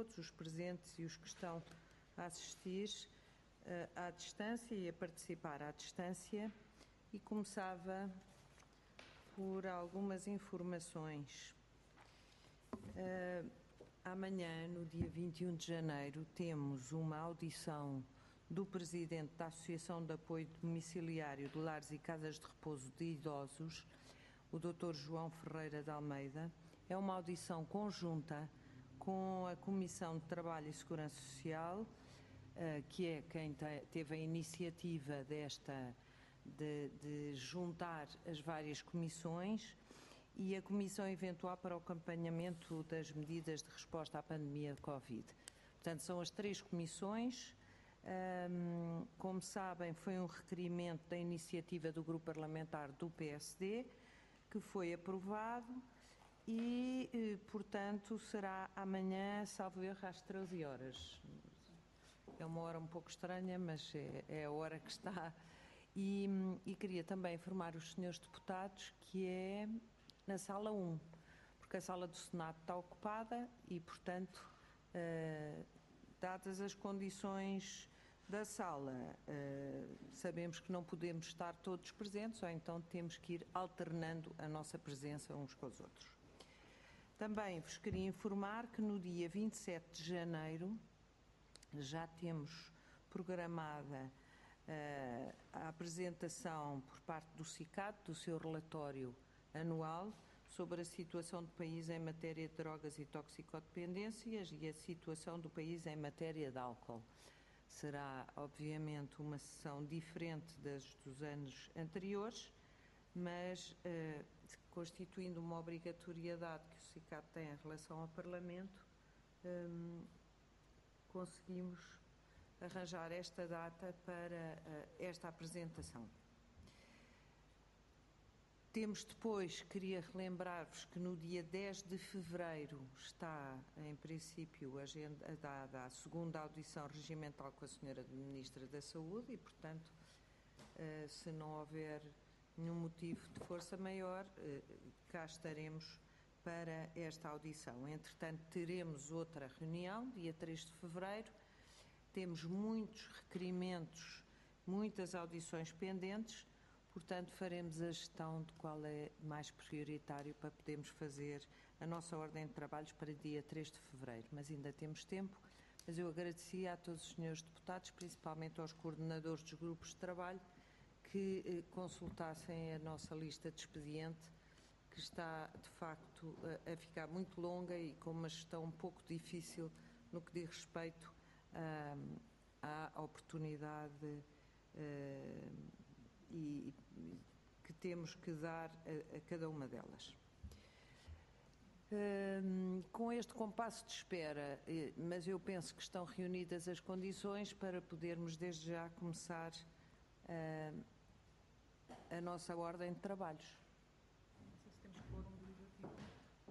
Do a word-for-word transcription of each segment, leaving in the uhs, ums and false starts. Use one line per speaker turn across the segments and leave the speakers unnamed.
todos os presentes e os que estão a assistir uh, à distância e a participar à distância, e começava por algumas informações. Uh, amanhã, no dia vinte e um de janeiro, temos uma audição do Presidente da Associação de Apoio Domiciliário de Lares e Casas de Repouso de Idosos, o doutor João Ferreira de Almeida. É uma audição conjunta com a Comissão de Trabalho e Segurança Social, que é quem teve a iniciativa desta, de, de juntar as várias comissões, e a Comissão Eventual para o Acompanhamento das Medidas de Resposta à Pandemia de Covid. Portanto, são as três comissões. Um, como sabem, foi um requerimento da iniciativa do Grupo Parlamentar do P S D, que foi aprovado e, portanto, será amanhã, salvo erro, às treze horas. É uma hora um pouco estranha, mas é, é a hora que está. E, e queria também informar os senhores deputados que é na sala um, porque a sala do Senado está ocupada e, portanto, uh, dadas as condições da sala, uh, sabemos que não podemos estar todos presentes, ou então temos que ir alternando a nossa presença uns com os outros. Também vos queria informar que no dia vinte e sete de janeiro já temos programada uh, a apresentação por parte do SICAD do seu relatório anual sobre a situação do país em matéria de drogas e toxicodependências e a situação do país em matéria de álcool. Será, obviamente, uma sessão diferente das dos anos anteriores, mas eh, constituindo uma obrigatoriedade que o SICAD tem em relação ao Parlamento, eh, conseguimos arranjar esta data para eh, esta apresentação. Temos depois, queria relembrar-vos que no dia dez de fevereiro está, em princípio, agendada a segunda audição regimental com a senhora Ministra da Saúde e, portanto, se não houver nenhum motivo de força maior, cá estaremos para esta audição. Entretanto, teremos outra reunião, dia três de fevereiro, temos muitos requerimentos, muitas audições pendentes. Portanto, faremos a gestão de qual é mais prioritário para podermos fazer a nossa ordem de trabalhos para dia três de fevereiro. Mas ainda temos tempo. Mas eu agradecia a todos os senhores deputados, principalmente aos coordenadores dos grupos de trabalho, que eh, consultassem a nossa lista de expediente, que está, de facto, a, a ficar muito longa e com uma gestão um pouco difícil no que diz respeito ah, à oportunidade ah, e que temos que dar a, a cada uma delas. Hum, com este compasso de espera, mas eu penso que estão reunidas as condições para podermos desde já começar uh, a nossa ordem de trabalhos. Não sei se temos quórum deliberativo.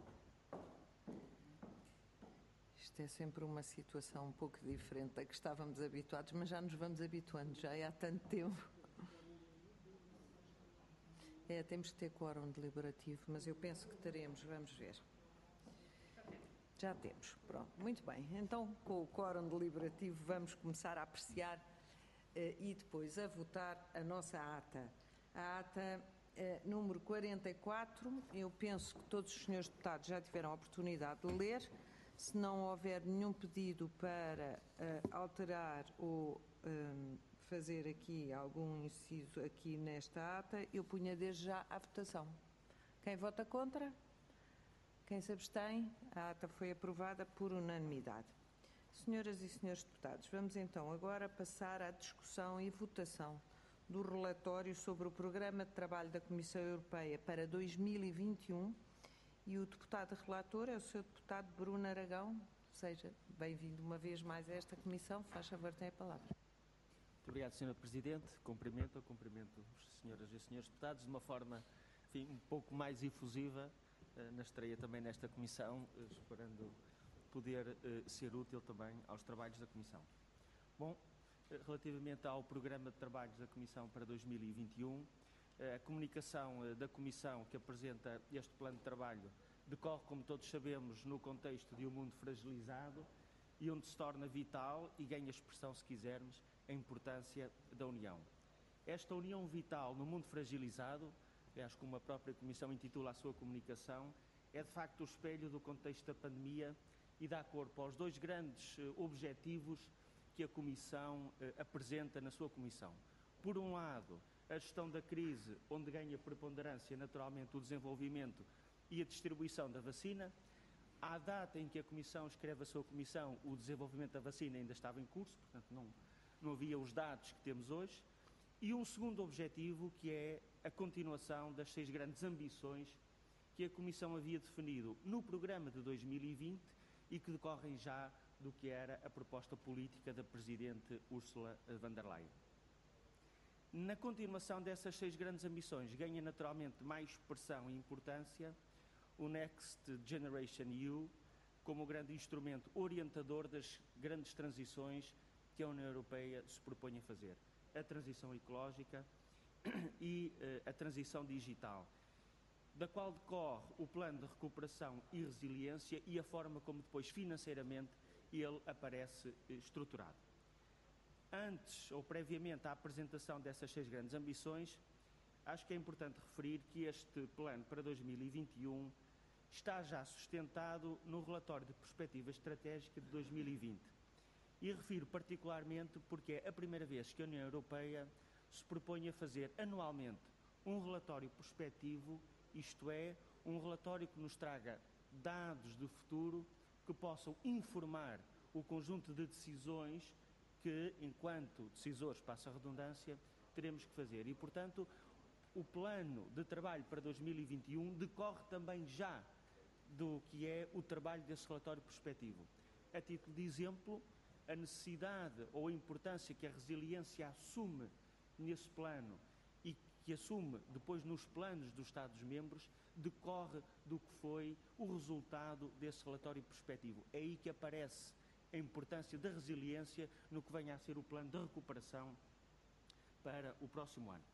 Isto é sempre uma situação um pouco diferente da que estávamos habituados, mas já nos vamos habituando, já é há tanto tempo. É, temos que ter quórum deliberativo, mas eu penso que teremos, vamos ver. Já temos, pronto, muito bem. Então, com o quórum deliberativo, vamos começar a apreciar eh, e depois a votar a nossa ata. A ata eh, número quarenta e quatro, eu penso que todos os senhores deputados já tiveram a oportunidade de ler. Se não houver nenhum pedido para eh, alterar ou eh, fazer aqui algum inciso aqui nesta ata, eu punha desde já à votação. Quem vota contra? Quem se abstém? A ata foi aprovada por unanimidade. Senhoras e senhores deputados, vamos então agora passar à discussão e votação do relatório sobre o Programa de Trabalho da Comissão Europeia para dois mil e vinte e um e o deputado relator é o senhor deputado Bruno Aragão. Seja bem-vindo uma vez mais a esta comissão. Faz favor, tem a palavra.
Muito obrigado, senhora Presidente. Cumprimento, cumprimento os senhoras e senhores deputados de uma forma, enfim, um pouco mais efusiva eh, na estreia também nesta comissão, eh, esperando poder eh, ser útil também aos trabalhos da comissão. Bom, eh, relativamente ao programa de trabalhos da comissão para dois mil e vinte e um, eh, a comunicação eh, da comissão que apresenta este plano de trabalho decorre, como todos sabemos, no contexto de um mundo fragilizado e onde se torna vital e ganha expressão, se quisermos, a importância da União. Esta união vital no mundo fragilizado, aliás, como a própria Comissão intitula a sua comunicação, é de facto o espelho do contexto da pandemia e dá corpo aos dois grandes eh, objetivos que a Comissão eh, apresenta na sua Comissão. Por um lado, a gestão da crise, onde ganha preponderância naturalmente o desenvolvimento e a distribuição da vacina. À data em que a Comissão escreve a sua Comissão, o desenvolvimento da vacina ainda estava em curso, portanto não, não havia os dados que temos hoje. E um segundo objetivo, que é a continuação das seis grandes ambições que a Comissão havia definido no programa de dois mil e vinte e que decorrem já do que era a proposta política da Presidente Ursula von der Leyen. Na continuação dessas seis grandes ambições, ganha naturalmente mais expressão e importância o Next Generation E U como o grande instrumento orientador das grandes transições que a União Europeia se propõe a fazer. A transição ecológica e uh, a transição digital, da qual decorre o plano de recuperação e resiliência e a forma como depois financeiramente ele aparece uh, estruturado. Antes ou previamente à apresentação dessas seis grandes ambições, acho que é importante referir que este plano para dois mil e vinte e um está já sustentado no relatório de perspectiva estratégica de dois mil e vinte. E refiro particularmente porque é a primeira vez que a União Europeia se propõe a fazer anualmente um relatório prospectivo, isto é, um relatório que nos traga dados do futuro que possam informar o conjunto de decisões que, enquanto decisores, passa a redundância, teremos que fazer. E, portanto, o plano de trabalho para dois mil e vinte e um decorre também já do que é o trabalho desse relatório prospectivo. A título de exemplo, a necessidade ou a importância que a resiliência assume nesse plano e que assume depois nos planos dos Estados-membros decorre do que foi o resultado desse relatório prospectivo. É aí que aparece a importância da resiliência no que venha a ser o plano de recuperação para o próximo ano.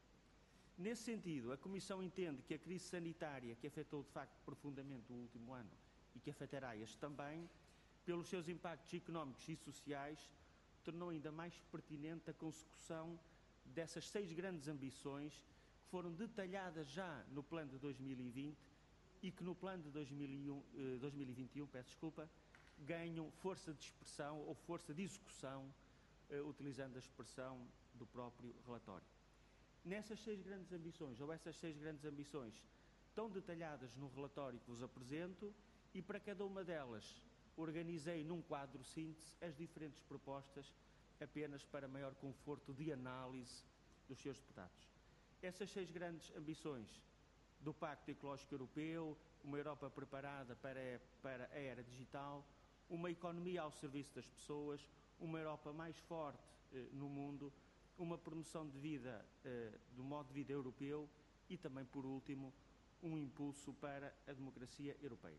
Nesse sentido, a Comissão entende que a crise sanitária, que afetou de facto profundamente o último ano e que afetará este também, pelos seus impactos económicos e sociais, tornou ainda mais pertinente a consecução dessas seis grandes ambições que foram detalhadas já no plano de dois mil e vinte e que no plano de dois mil e um, eh, dois mil e vinte e um, peço desculpa, ganham força de expressão ou força de execução, eh, utilizando a expressão do próprio relatório. Nessas seis grandes ambições, ou essas seis grandes ambições, estão detalhadas no relatório que vos apresento e para cada uma delas organizei num quadro síntese as diferentes propostas apenas para maior conforto de análise dos seus deputados. Essas seis grandes ambições do Pacto Ecológico Europeu, uma Europa preparada para, para a era digital, uma economia ao serviço das pessoas, uma Europa mais forte eh, no mundo, uma promoção de vida, eh, do modo de vida europeu e também, por último, um impulso para a democracia europeia.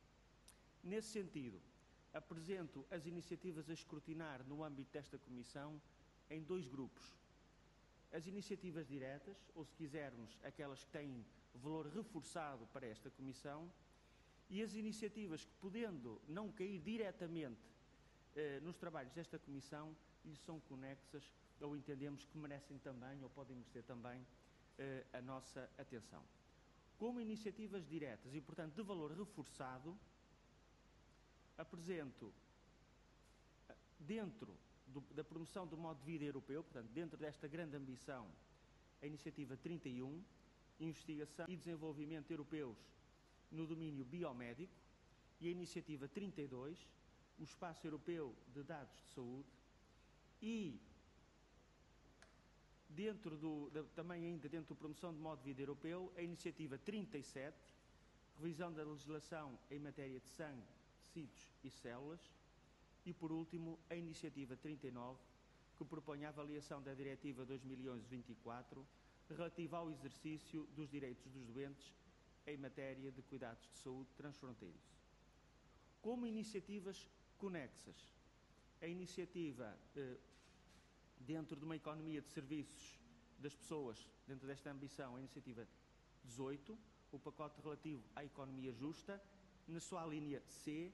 Nesse sentido, apresento as iniciativas a escrutinar no âmbito desta Comissão em dois grupos. As iniciativas diretas, ou se quisermos, aquelas que têm valor reforçado para esta Comissão, e as iniciativas que, podendo não cair diretamente eh, nos trabalhos desta Comissão, lhes são conexas ou entendemos que merecem também, ou podem merecer também, eh, a nossa atenção. Como iniciativas diretas e, portanto, de valor reforçado, apresento, dentro do, da promoção do modo de vida europeu, portanto, dentro desta grande ambição, a iniciativa trinta e um, Investigação e Desenvolvimento Europeus no domínio biomédico, e a iniciativa trinta e dois, o Espaço Europeu de Dados de Saúde, e dentro do, da, também ainda dentro da promoção do modo de vida europeu, a iniciativa trinta e sete, revisão da legislação em matéria de sangue, tecidos e células, e por último a iniciativa trinta e nove, que propõe a avaliação da Diretiva dois mil e onze vinte e quatro, relativa ao exercício dos direitos dos doentes em matéria de cuidados de saúde transfronteiriços. Como iniciativas conexas, a iniciativa eh, dentro de uma economia de serviços das pessoas, dentro desta ambição, a iniciativa dezoito, o pacote relativo à economia justa, na sua linha C,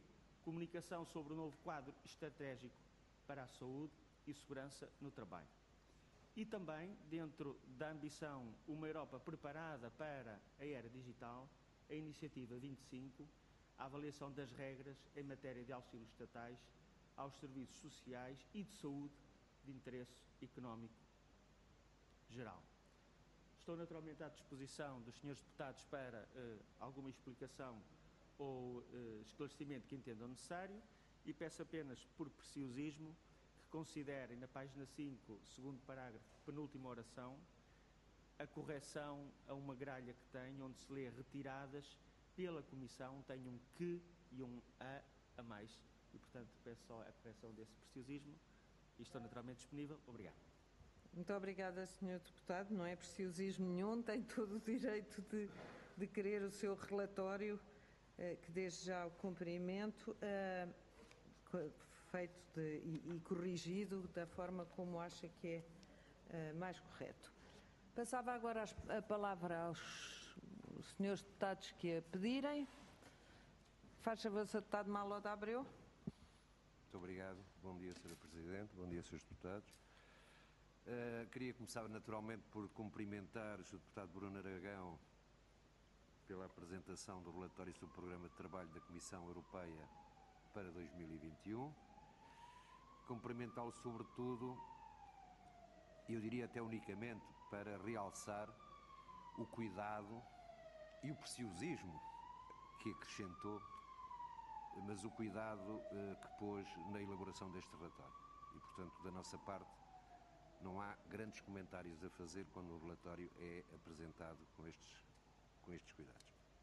comunicação sobre o novo quadro estratégico para a saúde e segurança no trabalho. E também, dentro da ambição Uma Europa Preparada para a Era Digital, a Iniciativa vinte e cinco, a avaliação das regras em matéria de auxílios estatais aos serviços sociais e de saúde de interesse económico geral. Estou naturalmente à disposição dos senhores deputados para uh, alguma explicação ou uh, esclarecimento que entendam necessário e peço apenas, por preciosismo, que considerem na página cinco, segundo parágrafo, penúltima oração, a correção a uma gralha que tem, onde se lê retiradas pela Comissão, tem um que e um a a mais. E, portanto, peço só a correção desse preciosismo e estou naturalmente disponível. Obrigado.
Muito obrigada, senhor Deputado. Não é preciosismo nenhum, tem todo o direito de, de querer o seu relatório, eh, que desde já o cumprimento, eh, feito de, e, e corrigido da forma como acha que é eh, mais correto. Passava agora a palavra aos senhores deputados que a pedirem. Faz favor, senhor Deputado Malo de Abreu.
Muito obrigado. Bom dia, senhora Presidente. Bom dia, senhores Deputados. Uh, queria começar naturalmente por cumprimentar o senhor Deputado Bruno Aragão pela apresentação do relatório sobre o Programa de Trabalho da Comissão Europeia para dois mil e vinte e um. Cumprimentá-lo sobretudo, eu diria até unicamente, para realçar o cuidado e o preciosismo que acrescentou, mas o cuidado uh, que pôs na elaboração deste relatório. E, portanto, da nossa parte, não há grandes comentários a fazer quando o relatório é apresentado com estes, com estes cuidados.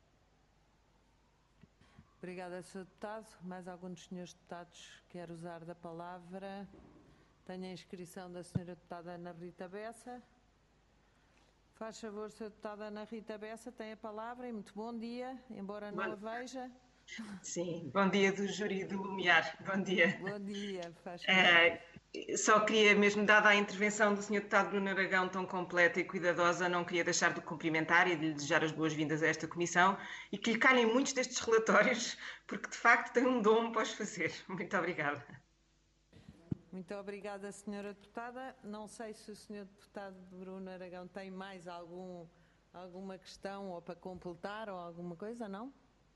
Obrigada, senhor Deputado. Mais algum dos senhores deputados quer usar da palavra? Tenho a inscrição da senhora Deputada Ana Rita Bessa. Faz favor, senhora Deputada Ana Rita Bessa, tem a palavra e muito bom dia, embora não a veja.
Sim, bom dia do júri do Lumiar, bom dia.
Bom dia, faz favor.
Uh, só queria, mesmo dada a intervenção do senhor Deputado Bruno Aragão tão completa e cuidadosa, não queria deixar de cumprimentar e de lhe desejar as boas-vindas a esta comissão e que lhe calhem muitos destes relatórios, porque de facto tem um dom para os fazer. Muito obrigada.
Muito obrigada, senhora Deputada. Não sei se o senhor Deputado Bruno Aragão tem mais algum, alguma questão ou para completar ou alguma coisa, não?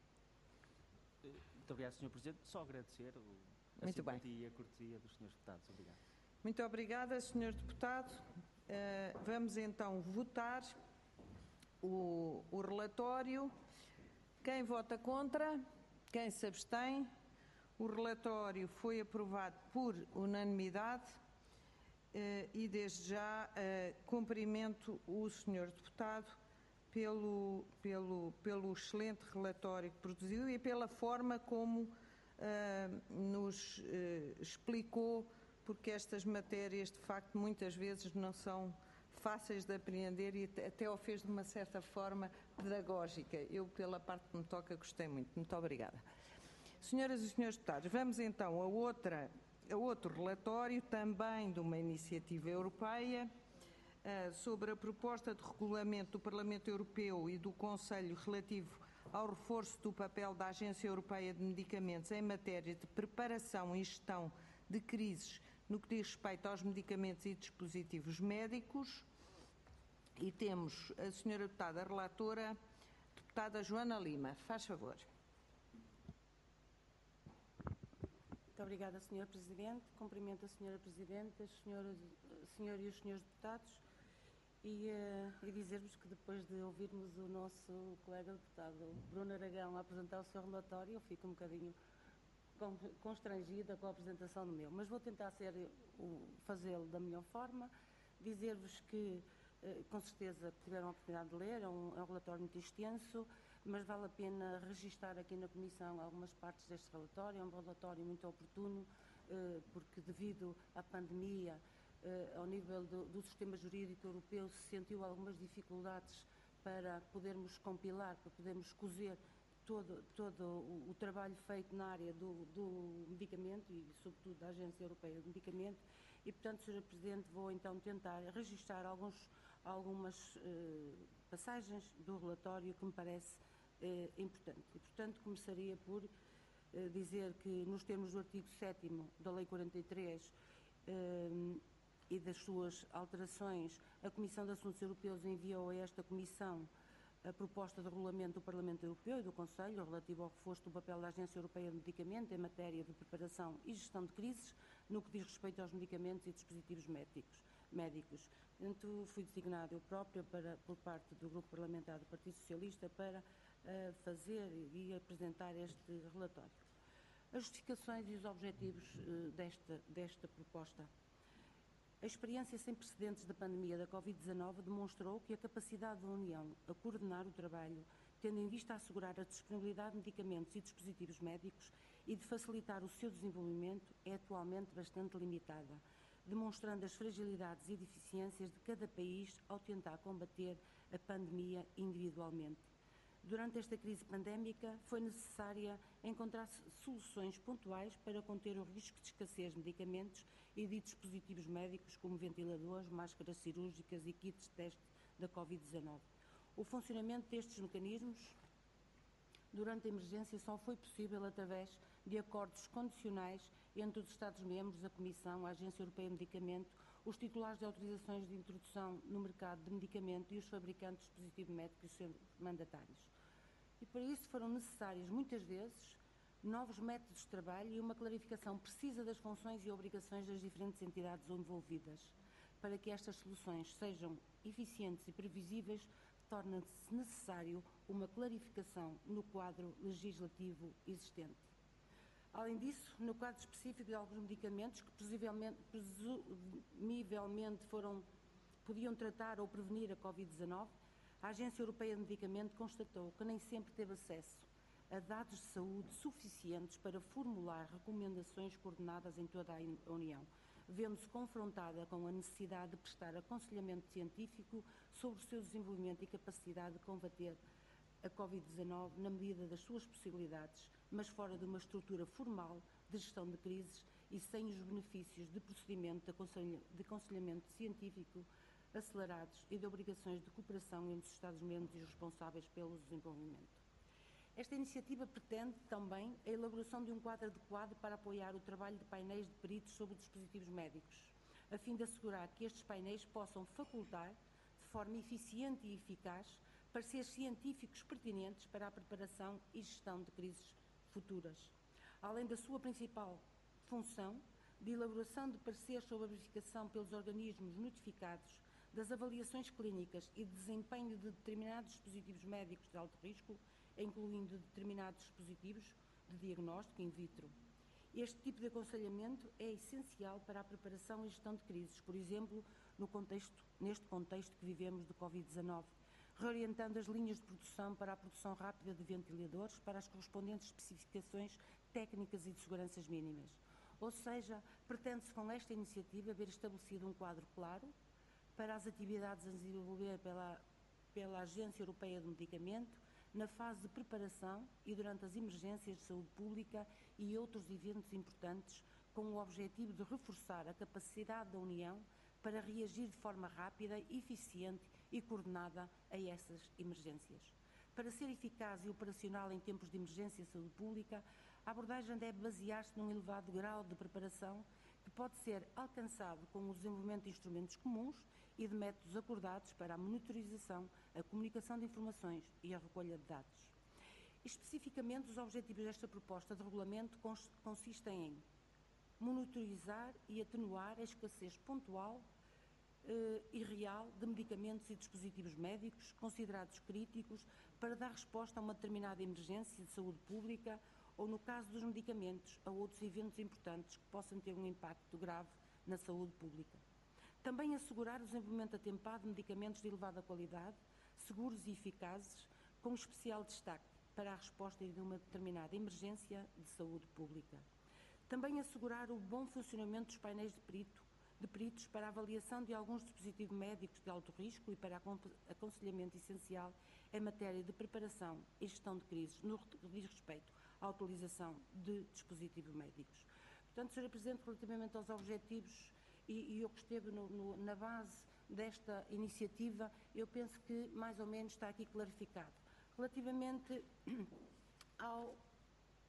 Muito obrigado, senhor Presidente. Só agradecer o, a
Muito
simpatia
bem.
e a cortesia dos senhores deputados. Obrigado.
Muito obrigada, senhor Deputado. Uh, vamos então votar o, o relatório. Quem vota contra? Quem se abstém? O relatório foi aprovado por unanimidade uh, e desde já uh, cumprimento o senhor Deputado Pelo, pelo, pelo excelente relatório que produziu e pela forma como uh, nos uh, explicou, porque estas matérias, de facto, muitas vezes não são fáceis de apreender e até o fez de uma certa forma pedagógica. Eu, pela parte que me toca, gostei muito. Muito obrigada. Senhoras e senhores deputados, vamos então a, outra, a outro relatório, também de uma iniciativa europeia, sobre a proposta de regulamento do Parlamento Europeu e do Conselho relativo ao reforço do papel da Agência Europeia de Medicamentos em matéria de preparação e gestão de crises no que diz respeito aos medicamentos e dispositivos médicos. E temos a senhora deputada relatora, deputada Joana Lima. Faz favor.
Muito obrigada, senhora Presidente. Cumprimento a senhora Presidente, as senhoras, senhor e os senhores deputados. E, uh, e dizer-vos que depois de ouvirmos o nosso colega deputado Bruno Aragão a apresentar o seu relatório, eu fico um bocadinho constrangida com a apresentação do meu, mas vou tentar ser, fazê-lo da melhor forma, dizer-vos que uh, com certeza tiveram a oportunidade de ler, é um, é um relatório muito extenso, mas vale a pena registar aqui na Comissão algumas partes deste relatório. É um relatório muito oportuno, uh, porque devido à pandemia, Uh, ao nível do, do sistema jurídico europeu, se sentiu algumas dificuldades para podermos compilar, para podermos cozer todo, todo o, o trabalho feito na área do, do medicamento e, sobretudo, da Agência Europeia de Medicamento. E, portanto, senhora Presidente, vou então tentar registrar alguns, algumas uh, passagens do relatório que me parece uh, importante. E, portanto, começaria por eh, dizer que, nos termos do artigo sétimo da Lei quarenta e três eh, e das suas alterações, a Comissão de Assuntos Europeus enviou a esta Comissão a proposta de regulamento do Parlamento Europeu e do Conselho relativo ao reforço do papel da Agência Europeia de Medicamento em matéria de preparação e gestão de crises no que diz respeito aos medicamentos e dispositivos médicos. médicos. Portanto, fui designado eu própria para, por parte do Grupo Parlamentar do Partido Socialista para uh, fazer e apresentar este relatório. As justificações e os objetivos uh, desta, desta proposta. A experiência sem precedentes da pandemia da Covid dezanove demonstrou que a capacidade da União a coordenar o trabalho, tendo em vista a assegurar a disponibilidade de medicamentos e dispositivos médicos e de facilitar o seu desenvolvimento, é atualmente bastante limitada, demonstrando as fragilidades e deficiências de cada país ao tentar combater a pandemia individualmente. Durante esta crise pandémica, foi necessária encontrar soluções pontuais para conter o risco de escassez de medicamentos e de dispositivos médicos, como ventiladores, máscaras cirúrgicas e kits de teste da Covid dezanove. O funcionamento destes mecanismos durante a emergência só foi possível através de acordos condicionais entre os Estados-membros, a Comissão, a Agência Europeia de Medicamento, os titulares de autorizações de introdução no mercado de medicamento e os fabricantes de dispositivos médicos e seus mandatários. E para isso foram necessários, muitas vezes, novos métodos de trabalho e uma clarificação precisa das funções e obrigações das diferentes entidades envolvidas. Para que estas soluções sejam eficientes e previsíveis, torna-se necessário uma clarificação no quadro legislativo existente. Além disso, no quadro específico de alguns medicamentos que presumivelmente foram, podiam tratar ou prevenir a Covid dezanove, a Agência Europeia de Medicamento constatou que nem sempre teve acesso a dados de saúde suficientes para formular recomendações coordenadas em toda a União, vendo-se confrontada com a necessidade de prestar aconselhamento científico sobre o seu desenvolvimento e capacidade de combater a Covid dezanove na medida das suas possibilidades, mas fora de uma estrutura formal de gestão de crises e sem os benefícios de procedimento de aconselhamento científico acelerados e de obrigações de cooperação entre os Estados-membros e os responsáveis pelo desenvolvimento. Esta iniciativa pretende também a elaboração de um quadro adequado para apoiar o trabalho de painéis de peritos sobre dispositivos médicos, a fim de assegurar que estes painéis possam facultar, de forma eficiente e eficaz, pareceres científicos pertinentes para a preparação e gestão de crises futuras. Além da sua principal função de elaboração de pareceres sobre a verificação pelos organismos notificados das avaliações clínicas e de desempenho de determinados dispositivos médicos de alto risco, incluindo determinados dispositivos de diagnóstico in vitro. Este tipo de aconselhamento é essencial para a preparação e gestão de crises, por exemplo, no contexto, neste contexto que vivemos de Covid dezanove, reorientando as linhas de produção para a produção rápida de ventiladores para as correspondentes especificações técnicas e de seguranças mínimas. Ou seja, pretende-se com esta iniciativa ver estabelecido um quadro claro para as atividades a desenvolver pela, pela Agência Europeia de Medicamento na fase de preparação e durante as emergências de saúde pública e outros eventos importantes, com o objetivo de reforçar a capacidade da União para reagir de forma rápida, eficiente e coordenada a essas emergências. Para ser eficaz e operacional em tempos de emergência de saúde pública, a abordagem deve basear-se num elevado grau de preparação que pode ser alcançado com o desenvolvimento de instrumentos comuns e de métodos acordados para a monitorização, a comunicação de informações e a recolha de dados. Especificamente, os objetivos desta proposta de regulamento consistem em monitorizar e atenuar a escassez pontual eh, e real de medicamentos e dispositivos médicos considerados críticos para dar resposta a uma determinada emergência de saúde pública ou, no caso dos medicamentos, a outros eventos importantes que possam ter um impacto grave na saúde pública. Também assegurar o desenvolvimento atempado de medicamentos de elevada qualidade, seguros e eficazes, com especial destaque para a resposta de uma determinada emergência de saúde pública. Também assegurar o bom funcionamento dos painéis de, perito, de peritos para a avaliação de alguns dispositivos médicos de alto risco e para aconselhamento essencial em matéria de preparação e gestão de crises, no que diz respeito à utilização de dispositivos médicos. Portanto, senhora Presidente, relativamente aos objetivos e, e o que esteve no, no, na base desta iniciativa, eu penso que mais ou menos está aqui clarificado. Relativamente ao,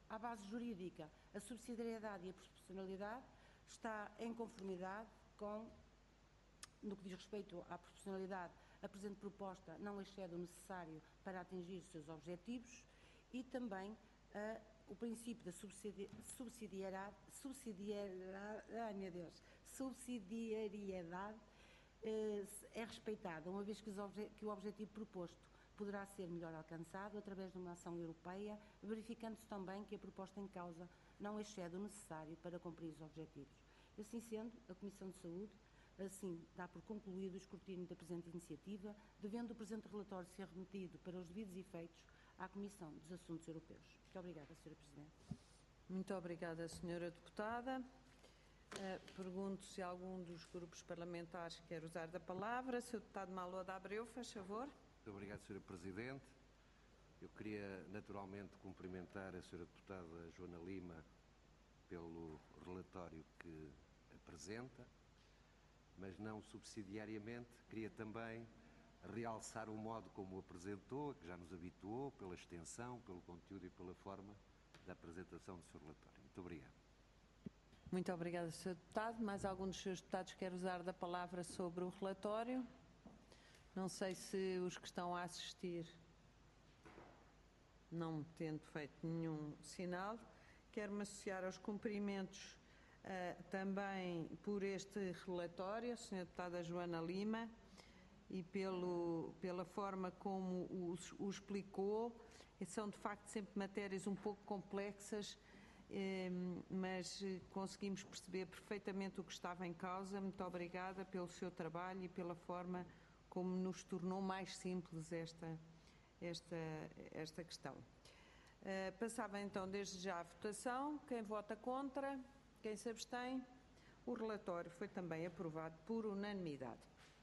À base jurídica, a subsidiariedade e a proporcionalidade está em conformidade com, no que diz respeito à proporcionalidade, a presente proposta não excede o necessário para atingir os seus objetivos e também uh, o princípio da subsidi subsidiariedade, subsidiariedade, ai meu Deus, subsidiariedade uh, é respeitada, uma vez que, que o objetivo proposto poderá ser melhor alcançado através de uma ação europeia, verificando-se também que a proposta em causa não excede o necessário para cumprir os objetivos. Assim sendo, a Comissão de Saúde assim dá por concluído o escrutínio da presente iniciativa, devendo o presente relatório ser remetido para os devidos efeitos à Comissão dos Assuntos Europeus. Muito obrigada, senhora Presidente.
Muito obrigada, senhora Deputada. Uh, pergunto se algum dos grupos parlamentares quer usar da palavra. senhor Deputado Malo da Abreu, faz favor.
Muito obrigado, senhora Presidente. Eu queria naturalmente cumprimentar a senhora Deputada Joana Lima pelo relatório que apresenta, mas não subsidiariamente. Queria também realçar o modo como o apresentou, que já nos habituou, pela extensão, pelo conteúdo e pela forma da apresentação do seu relatório. Muito obrigado.
Muito obrigada, senhor Deputado. Mais algum dos seus deputados quer usar da palavra sobre o relatório? Não sei se os que estão a assistir, não tendo feito nenhum sinal, quero-me associar aos cumprimentos uh, também por este relatório, a senhora Deputada Joana Lima, e pelo, pela forma como o, o explicou. E são, de facto, sempre matérias um pouco complexas, eh, mas conseguimos perceber perfeitamente o que estava em causa. Muito obrigada pelo seu trabalho e pela forma como nos tornou mais simples esta, esta, esta questão. Uh, passava então desde já a votação. Quem vota contra? Quem se abstém? O relatório foi também aprovado por unanimidade.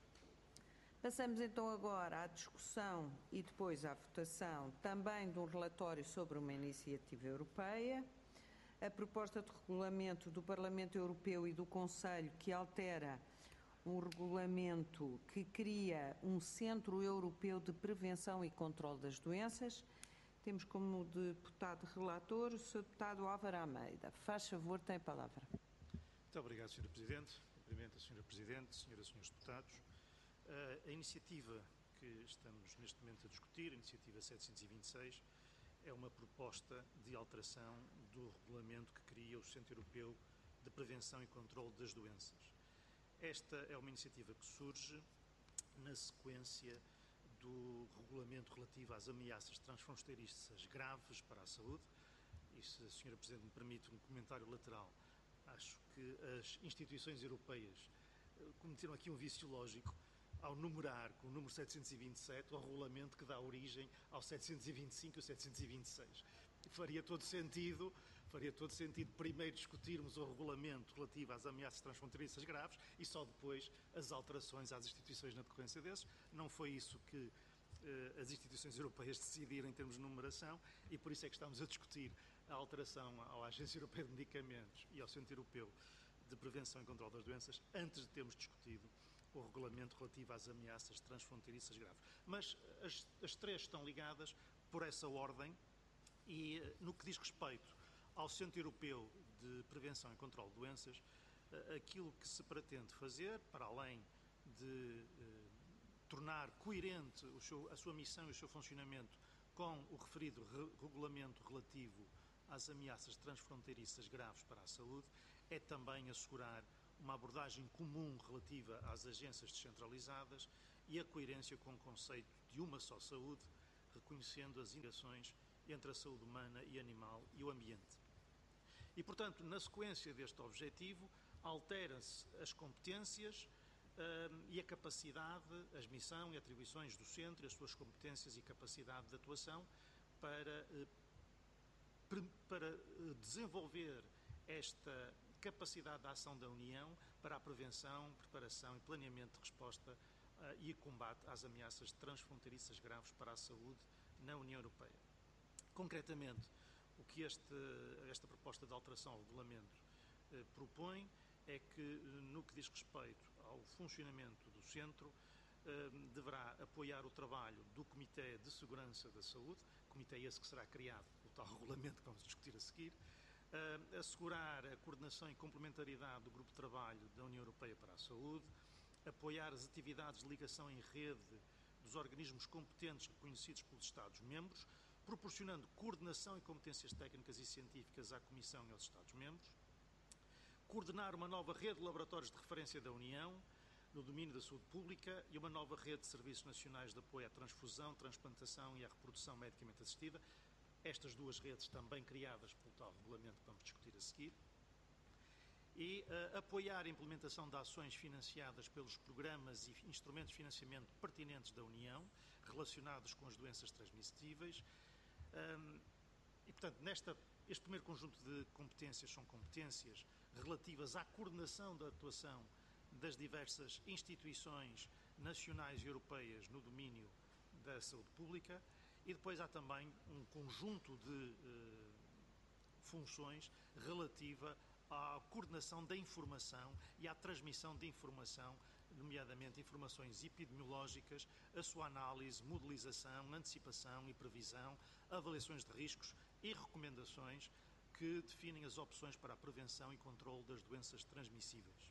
Passamos então agora à discussão e depois à votação também de um relatório sobre uma iniciativa europeia, a proposta de regulamento do Parlamento Europeu e do Conselho que altera um regulamento que cria um Centro Europeu de Prevenção e Controlo das Doenças. Temos como deputado relator o senhor deputado Álvaro Almeida. Faz favor, tem a palavra.
Muito obrigado, senhora Presidente. Cumprimento a senhora Presidente, senhoras e senhores deputados. Uh, a iniciativa que estamos neste momento a discutir, a iniciativa setecentos e vinte e seis, é uma proposta de alteração do regulamento que cria o Centro Europeu de Prevenção e Controlo das Doenças. Esta é uma iniciativa que surge na sequência do regulamento relativo às ameaças transfronteiriças graves para a saúde. E se a senhora Presidente me permite um comentário lateral, acho que as instituições europeias cometeram aqui um vício lógico ao numerar com o número setecentos e vinte e sete o regulamento que dá origem ao setecentos e vinte e cinco e ao setecentos e vinte e seis. Faria todo sentido, faria todo sentido primeiro discutirmos o regulamento relativo às ameaças transfronteiriças graves e só depois as alterações às instituições na decorrência desses. Não foi isso que eh, as instituições europeias decidiram em termos de numeração e por isso é que estamos a discutir a alteração à Agência Europeia de Medicamentos e ao Centro Europeu de Prevenção e Controlo das Doenças antes de termos discutido o regulamento relativo às ameaças transfronteiriças graves. Mas as, as três estão ligadas por essa ordem e no que diz respeito ao Centro Europeu de Prevenção e Controlo de Doenças, aquilo que se pretende fazer, para além de eh, tornar coerente o seu, a sua missão e o seu funcionamento com o referido re regulamento relativo às ameaças transfronteiriças graves para a saúde, é também assegurar uma abordagem comum relativa às agências descentralizadas e a coerência com o conceito de uma só saúde, reconhecendo as interações entre a saúde humana e animal e o ambiente. E, portanto, na sequência deste objetivo, altera-se as competências uh, e a capacidade, a missão e atribuições do centro, as suas competências e capacidade de atuação para, uh, para uh, desenvolver esta capacidade de ação da União para a prevenção, preparação e planeamento de resposta uh, e combate às ameaças transfronteiriças graves para a saúde na União Europeia. Concretamente, o que este, esta proposta de alteração ao regulamento eh, propõe é que, no que diz respeito ao funcionamento do Centro, eh, deverá apoiar o trabalho do Comitê de Segurança da Saúde, comitê esse que será criado quanto ao regulamento que vamos discutir a seguir, uh, assegurar a coordenação e complementariedade do Grupo de Trabalho da União Europeia para a Saúde, apoiar as atividades de ligação em rede dos organismos competentes reconhecidos pelos Estados-membros, proporcionando coordenação e competências técnicas e científicas à Comissão e aos Estados-membros, coordenar uma nova rede de laboratórios de referência da União no domínio da saúde pública e uma nova rede de serviços nacionais de apoio à transfusão, transplantação e à reprodução medicamente assistida, estas duas redes também criadas pelo tal regulamento que vamos discutir a seguir, e uh, apoiar a implementação de ações financiadas pelos programas e instrumentos de financiamento pertinentes da União, relacionados com as doenças transmissíveis. Um, e, portanto, nesta, este primeiro conjunto de competências são competências relativas à coordenação da atuação das diversas instituições nacionais e europeias no domínio da saúde pública, e depois há também um conjunto de uh, funções relativa à coordenação da informação e à transmissão de informação, nomeadamente informações epidemiológicas, a sua análise, modelização, antecipação e previsão, avaliações de riscos e recomendações que definem as opções para a prevenção e controle das doenças transmissíveis.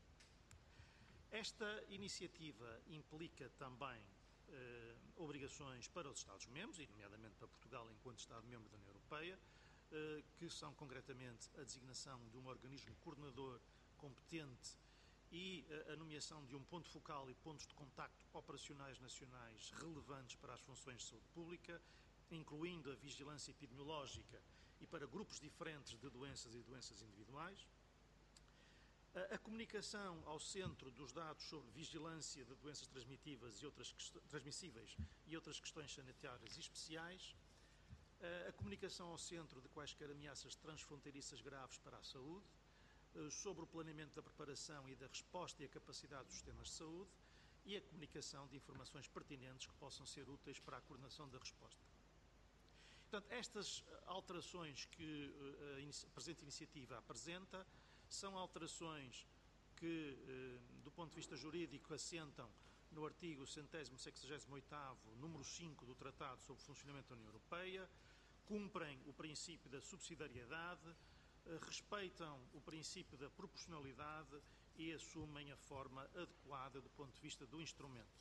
Esta iniciativa implica também eh, obrigações para os Estados-membros, e nomeadamente para Portugal enquanto Estado-membro da União Europeia, eh, que são concretamente a designação de um organismo coordenador competente e a nomeação de um ponto focal e pontos de contacto operacionais nacionais relevantes para as funções de saúde pública, incluindo a vigilância epidemiológica e para grupos diferentes de doenças e doenças individuais. A, a comunicação ao Centro dos dados sobre vigilância de doenças transmissíveis e outras, transmissíveis e outras questões sanitárias e especiais. A, a comunicação ao Centro de quaisquer ameaças transfronteiriças graves para a saúde, sobre o planeamento da preparação e da resposta e a capacidade dos sistemas de saúde, e a comunicação de informações pertinentes que possam ser úteis para a coordenação da resposta. Portanto, estas alterações que a presente iniciativa apresenta são alterações que, do ponto de vista jurídico, assentam no artigo centésimo sexagésimo oitavo, número cinco do Tratado sobre o Funcionamento da União Europeia, cumprem o princípio da subsidiariedade, respeitam o princípio da proporcionalidade e assumem a forma adequada do ponto de vista do instrumento.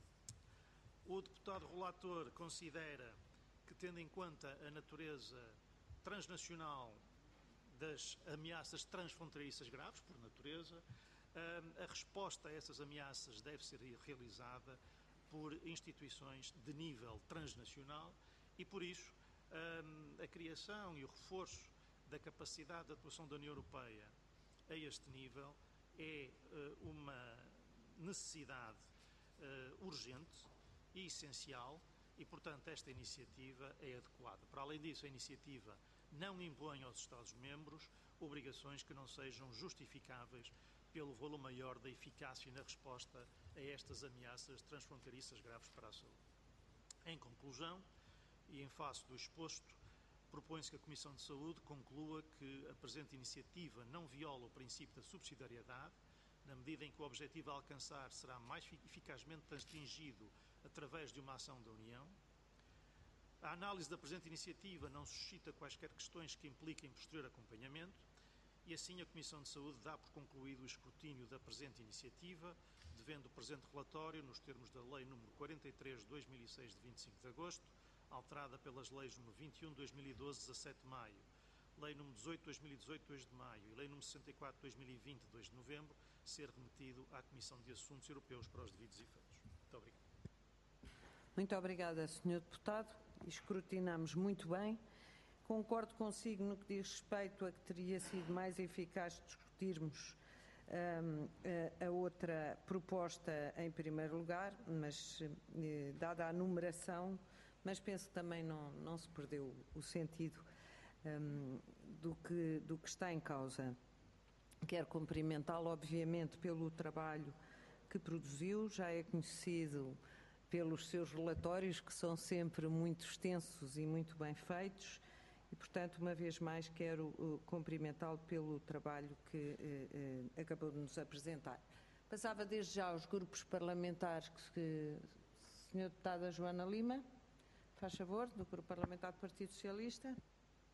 O deputado relator considera que, tendo em conta a natureza transnacional das ameaças transfronteiriças graves, por natureza, a resposta a essas ameaças deve ser realizada por instituições de nível transnacional e, por isso, a criação e o reforço da capacidade de atuação da União Europeia a este nível é uh, uma necessidade uh, urgente e essencial e, portanto, esta iniciativa é adequada. Para além disso, a iniciativa não impõe aos Estados-membros obrigações que não sejam justificáveis pelo valor maior da eficácia na resposta a estas ameaças transfronteiriças graves para a saúde. Em conclusão, e em face do exposto, propõe-se que a Comissão de Saúde conclua que a presente iniciativa não viola o princípio da subsidiariedade, na medida em que o objetivo a alcançar será mais eficazmente atingido através de uma ação da União. A análise da presente iniciativa não suscita quaisquer questões que impliquem posterior acompanhamento e, assim, a Comissão de Saúde dá por concluído o escrutínio da presente iniciativa, devendo o presente relatório, nos termos da Lei número quarenta e três de dois mil e seis, de vinte e cinco de agosto, alterada pelas leis número vinte e um de dois mil e doze, dezassete de maio, Lei número dezoito de dois mil e dezoito, dois de maio e Lei número sessenta e quatro de dois mil e vinte, dois de novembro, ser remetido à Comissão de Assuntos Europeus para os devidos efeitos. Muito obrigado.
Muito obrigada, senhor Deputado. Escrutinamos muito bem. Concordo consigo no que diz respeito a que teria sido mais eficaz discutirmos um, a, a outra proposta em primeiro lugar, mas eh, dada a numeração, mas penso que também não, não se perdeu o sentido um, do, que, do que está em causa. Quero cumprimentá-lo, obviamente, pelo trabalho que produziu, já é conhecido pelos seus relatórios, que são sempre muito extensos e muito bem feitos, e, portanto, uma vez mais, quero uh, cumprimentá-lo pelo trabalho que uh, uh, acabou de nos apresentar. Passava desde já aos grupos parlamentares, que, senhora Deputada Joana Lima, faz favor, do Grupo Parlamentar do Partido Socialista.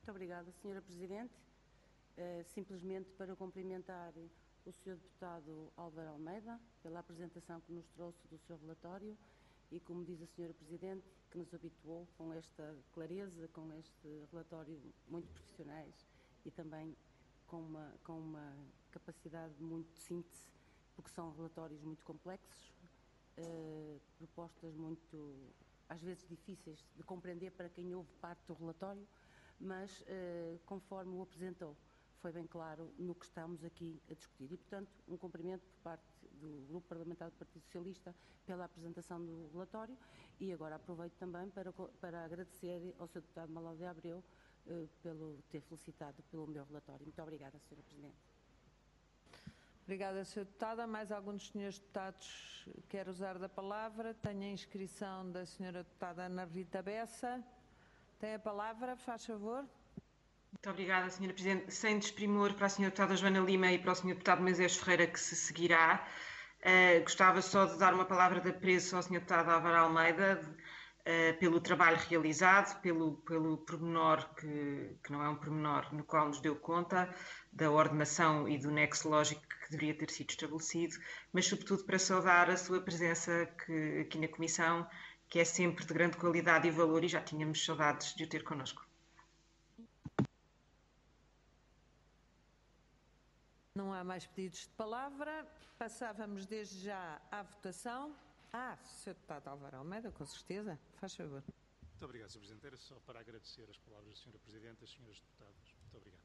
Muito obrigada, senhora Presidente. Uh, simplesmente para cumprimentar o senhor Deputado Álvaro Almeida pela apresentação que nos trouxe do seu relatório e, como diz a senhora Presidente, que nos habituou com esta clareza, com este relatório muito profissionais e também com uma, com uma capacidade muito de síntese, porque são relatórios muito complexos, uh, propostas muito, às vezes, difíceis de compreender para quem ouve parte do relatório, mas, uh, conforme o apresentou, foi bem claro no que estamos aqui a discutir. E, portanto, um cumprimento por parte do Grupo Parlamentar do Partido Socialista pela apresentação do relatório e agora aproveito também para, para agradecer ao senhor Deputado Malau de Abreu uh, pelo ter felicitado pelo meu relatório. Muito obrigada, senhora Presidente.
Obrigada, senhora Deputada. Mais algum dos senhores Deputados quer usar da palavra? Tenho a inscrição da senhora Deputada Ana Rita Bessa. Tem a palavra, faz favor.
Muito obrigada, senhora Presidente. Sem desprimor para a senhora Deputada Joana Lima e para o senhor Deputado Moisés Ferreira, que se seguirá, uh, gostava só de dar uma palavra de apreço ao senhor Deputado Álvaro Almeida, Uh, pelo trabalho realizado, pelo, pelo pormenor, que, que não é um pormenor, no qual nos deu conta da ordenação e do nexo lógico que deveria ter sido estabelecido, mas sobretudo para saudar a sua presença que, aqui na Comissão, que é sempre de grande qualidade e valor, e já tínhamos saudades de o ter connosco.
Não há mais pedidos de palavra. Passávamos desde já à votação. Ah, senhor Deputado Álvaro Almeida, com certeza. Faz favor.
Muito obrigado, senhora Presidente. Era só para agradecer as palavras da senhora Presidente e das senhoras Deputadas. Muito obrigado.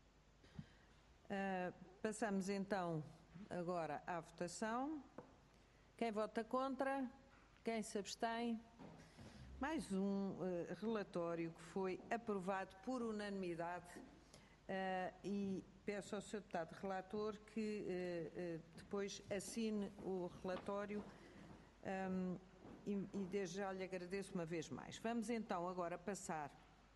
Uh, passamos então agora à votação. Quem vota contra? Quem se abstém? Mais um uh, relatório que foi aprovado por unanimidade uh, e peço ao senhor Deputado Relator que uh, uh, depois assine o relatório. Um, e, e desde já lhe agradeço uma vez mais. Vamos então agora passar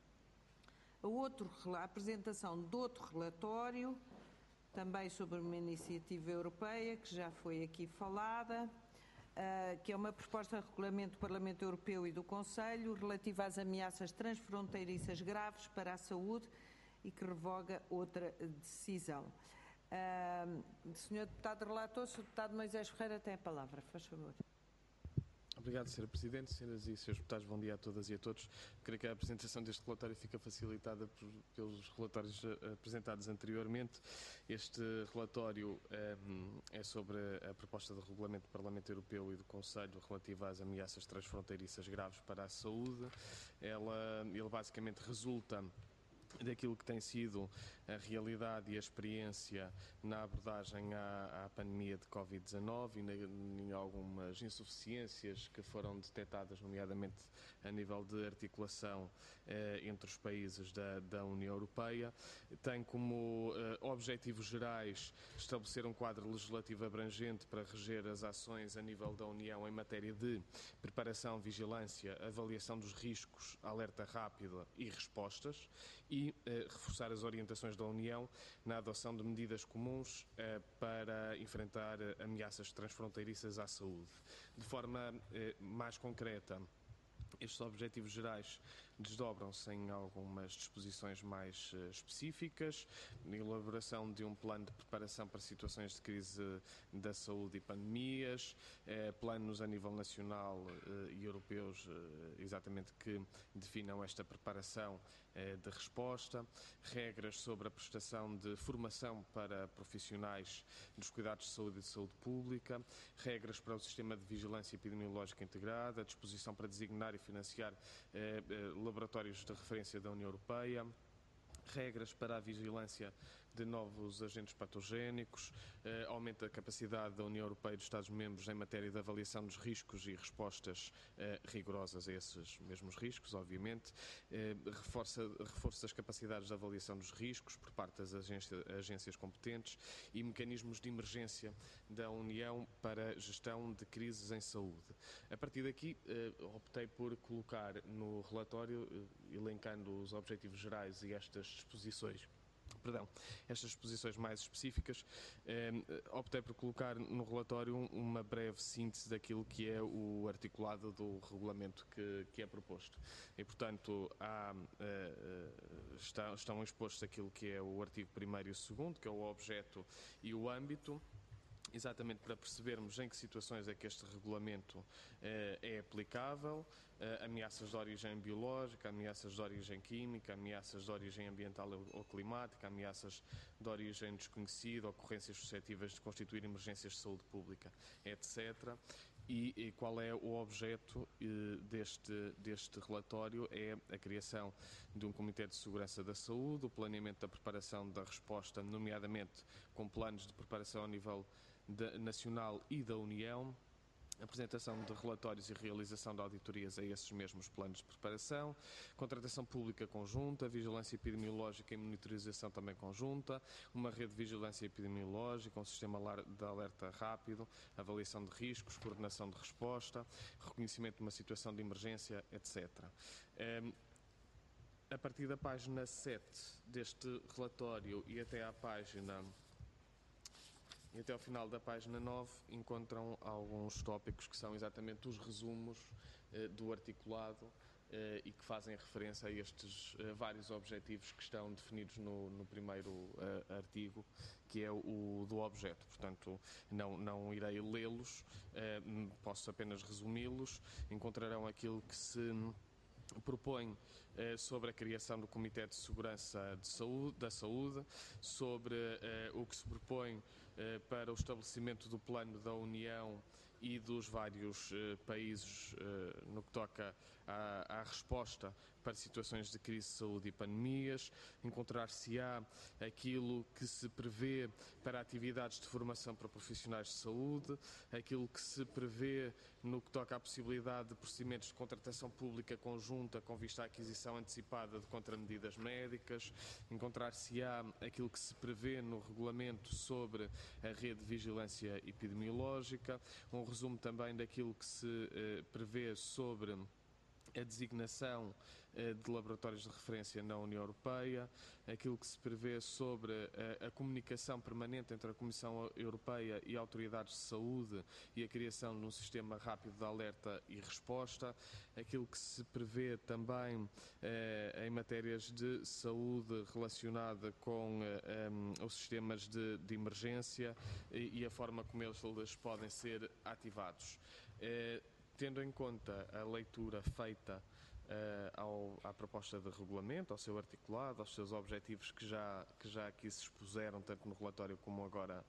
a, outro, a apresentação de outro relatório, também sobre uma iniciativa europeia, que já foi aqui falada, uh, que é uma proposta de regulamento do Parlamento Europeu e do Conselho relativa às ameaças transfronteiriças graves para a saúde e que revoga outra decisão. Uh, senhor Deputado Relator, senhor Deputado Moisés Ferreira tem a palavra, faz favor.
Obrigado, senhora Presidente. Senhoras e senhores deputados, bom dia a todas e a todos. Creio que a apresentação deste relatório fica facilitada por, pelos relatórios uh, apresentados anteriormente. Este relatório um, é sobre a proposta de regulamento do Parlamento Europeu e do Conselho relativa às ameaças transfronteiriças graves para a saúde. Ela, ele basicamente resulta daquilo que tem sido a realidade e a experiência na abordagem à, à pandemia de Covid dezanove e em algumas insuficiências que foram detectadas, nomeadamente a nível de articulação eh, entre os países da, da União Europeia. Tem como eh, objetivos gerais estabelecer um quadro legislativo abrangente para reger as ações a nível da União em matéria de preparação, vigilância, avaliação dos riscos, alerta rápida e respostas, e eh, reforçar as orientações da União na adoção de medidas comuns eh, para enfrentar eh, ameaças transfronteiriças à saúde. De forma eh, mais concreta, estes objetivos gerais desdobram-se em algumas disposições mais uh, específicas, na elaboração de um plano de preparação para situações de crise da saúde e pandemias, eh, planos a nível nacional uh, e europeus uh, exatamente que definam esta preparação uh, de resposta, regras sobre a prestação de formação para profissionais dos cuidados de saúde e de saúde pública, regras para o sistema de vigilância epidemiológica integrada, disposição para designar e financiar eh, eh, laboratórios de referência da União Europeia, regras para a vigilância de novos agentes patogénicos, eh, aumenta a capacidade da União Europeia e dos Estados-membros em matéria de avaliação dos riscos e respostas eh, rigorosas a esses mesmos riscos, obviamente, eh, reforça, reforça as capacidades de avaliação dos riscos por parte das agência, agências competentes e mecanismos de emergência da União para gestão de crises em saúde. A partir daqui, eh, optei por colocar no relatório, eh, elencando os objetivos gerais e estas disposições Perdão, estas exposições mais específicas, eh, optei por colocar no relatório uma breve síntese daquilo que é o articulado do regulamento que, que é proposto. E, portanto, há, eh, está, estão expostos aquilo que é o artigo primeiro e o segundo, que é o objeto e o âmbito, exatamente para percebermos em que situações é que este regulamento eh, é aplicável, eh, ameaças de origem biológica, ameaças de origem química, ameaças de origem ambiental ou climática, ameaças de origem desconhecida, ocorrências suscetíveis de constituir emergências de saúde pública, etcétera. E, e qual é o objeto eh, deste, deste relatório? É a criação de um Comitê de Segurança da Saúde, o planeamento da preparação da resposta, nomeadamente com planos de preparação a nível Da, nacional e da União, apresentação de relatórios e realização de auditorias a esses mesmos planos de preparação, contratação pública conjunta, vigilância epidemiológica e monitorização também conjunta, uma rede de vigilância epidemiológica, um sistema de alerta rápido, avaliação de riscos, coordenação de resposta, reconhecimento de uma situação de emergência, etcétera. Um, a partir da página sete deste relatório e até à página E até ao final da página nove encontram alguns tópicos que são exatamente os resumos eh, do articulado eh, e que fazem referência a estes eh, vários objetivos que estão definidos no, no primeiro eh, artigo, que é o, o do objeto. Portanto, não, não irei lê-los, eh, posso apenas resumi-los. Encontrarão aquilo que se propõe eh, sobre a criação do Comitê de Segurança de Saúde, da Saúde, sobre eh, o que se propõe eh, para o estabelecimento do plano da União e dos vários eh, países eh, no que toca à, à resposta para situações de crise de saúde e pandemias, encontrar-se-á aquilo que se prevê para atividades de formação para profissionais de saúde, aquilo que se prevê no que toca à possibilidade de procedimentos de contratação pública conjunta com vista à aquisição antecipada de contramedidas médicas, encontrar-se-á aquilo que se prevê no regulamento sobre a rede de vigilância epidemiológica, um resumo também daquilo que se eh, prevê sobre a designação eh, de laboratórios de referência na União Europeia, aquilo que se prevê sobre a, a comunicação permanente entre a Comissão Europeia e autoridades de saúde e a criação de um sistema rápido de alerta e resposta, aquilo que se prevê também eh, em matérias de saúde relacionada com eh, um, os sistemas de, de emergência e, e a forma como eles podem ser ativados. Eh, Tendo em conta a leitura feita uh, ao, à proposta de regulamento, ao seu articulado, aos seus objetivos que já, que já aqui se expuseram, tanto no relatório como agora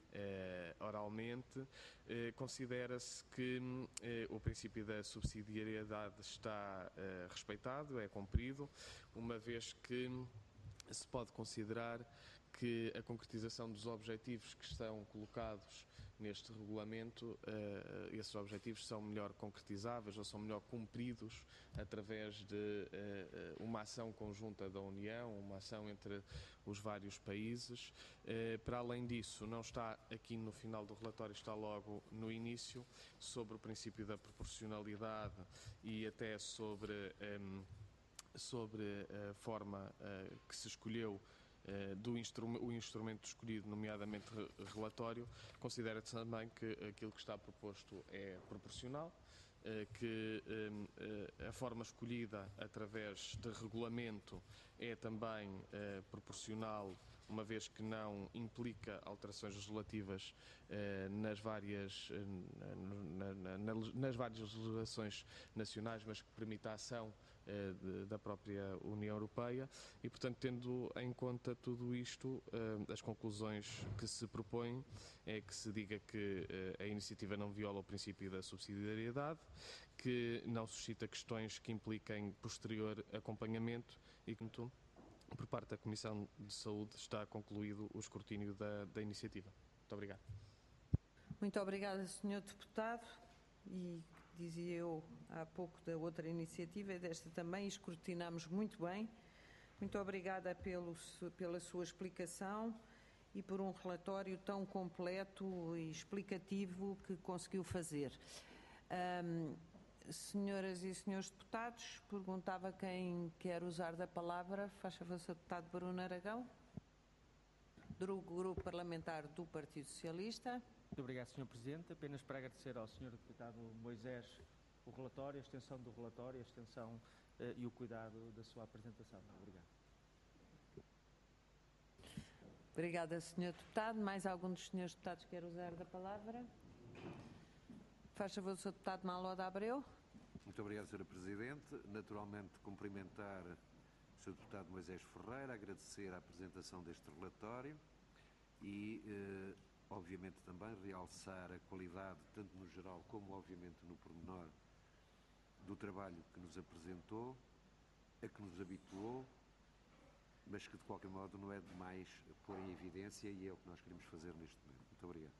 uh, oralmente, uh, considera-se que uh, o princípio da subsidiariedade está uh, respeitado, é cumprido, uma vez que se pode considerar que a concretização dos objetivos que estão colocados neste regulamento, uh, esses objetivos são melhor concretizáveis ou são melhor cumpridos através de uh, uma ação conjunta da União, uma ação entre os vários países. Uh, para além disso, não está aqui no final do relatório, está logo no início, sobre o princípio da proporcionalidade e até sobre, um, sobre a forma uh, que se escolheu do instrum o instrumento escolhido, nomeadamente relatório. Considera-se também que aquilo que está proposto é proporcional, que a forma escolhida através de regulamento é também proporcional, uma vez que não implica alterações legislativas nas várias, na, na, na, nas várias legislações nacionais, mas que permite a ação da própria União Europeia e, portanto, tendo em conta tudo isto, as conclusões que se propõem é que se diga que a iniciativa não viola o princípio da subsidiariedade, que não suscita questões que impliquem posterior acompanhamento e que, por parte da Comissão de Saúde, está concluído o escrutínio da, da iniciativa. Muito obrigado.
Muito obrigada, senhor Deputado. E dizia eu há pouco da outra iniciativa, e desta também escrutinamos muito bem. Muito obrigada pelo, pela sua explicação e por um relatório tão completo e explicativo que conseguiu fazer. Um, senhoras e senhores deputados, perguntava quem quer usar da palavra. Faz favor, senhor Deputado Bruno Aragão. do Grupo Parlamentar do Partido Socialista.
Muito obrigado, senhor Presidente. Apenas para agradecer ao senhor Deputado Moisés o relatório, a extensão do relatório, a extensão uh, e o cuidado da sua apresentação. Obrigado.
Obrigada, senhor Deputado. Mais algum dos senhores Deputados quer usar da palavra? Faz favor, senhor Deputado Malo de Abreu.
Muito obrigado, senhora Presidente. Naturalmente, cumprimentar o senhor Deputado Moisés Ferreira, agradecer a apresentação deste relatório e, eh, obviamente, também realçar a qualidade, tanto no geral como, obviamente, no pormenor, do trabalho que nos apresentou, a que nos habituou, mas que, de qualquer modo, não é demais pôr em evidência e é o que nós queremos fazer neste momento. Muito obrigado.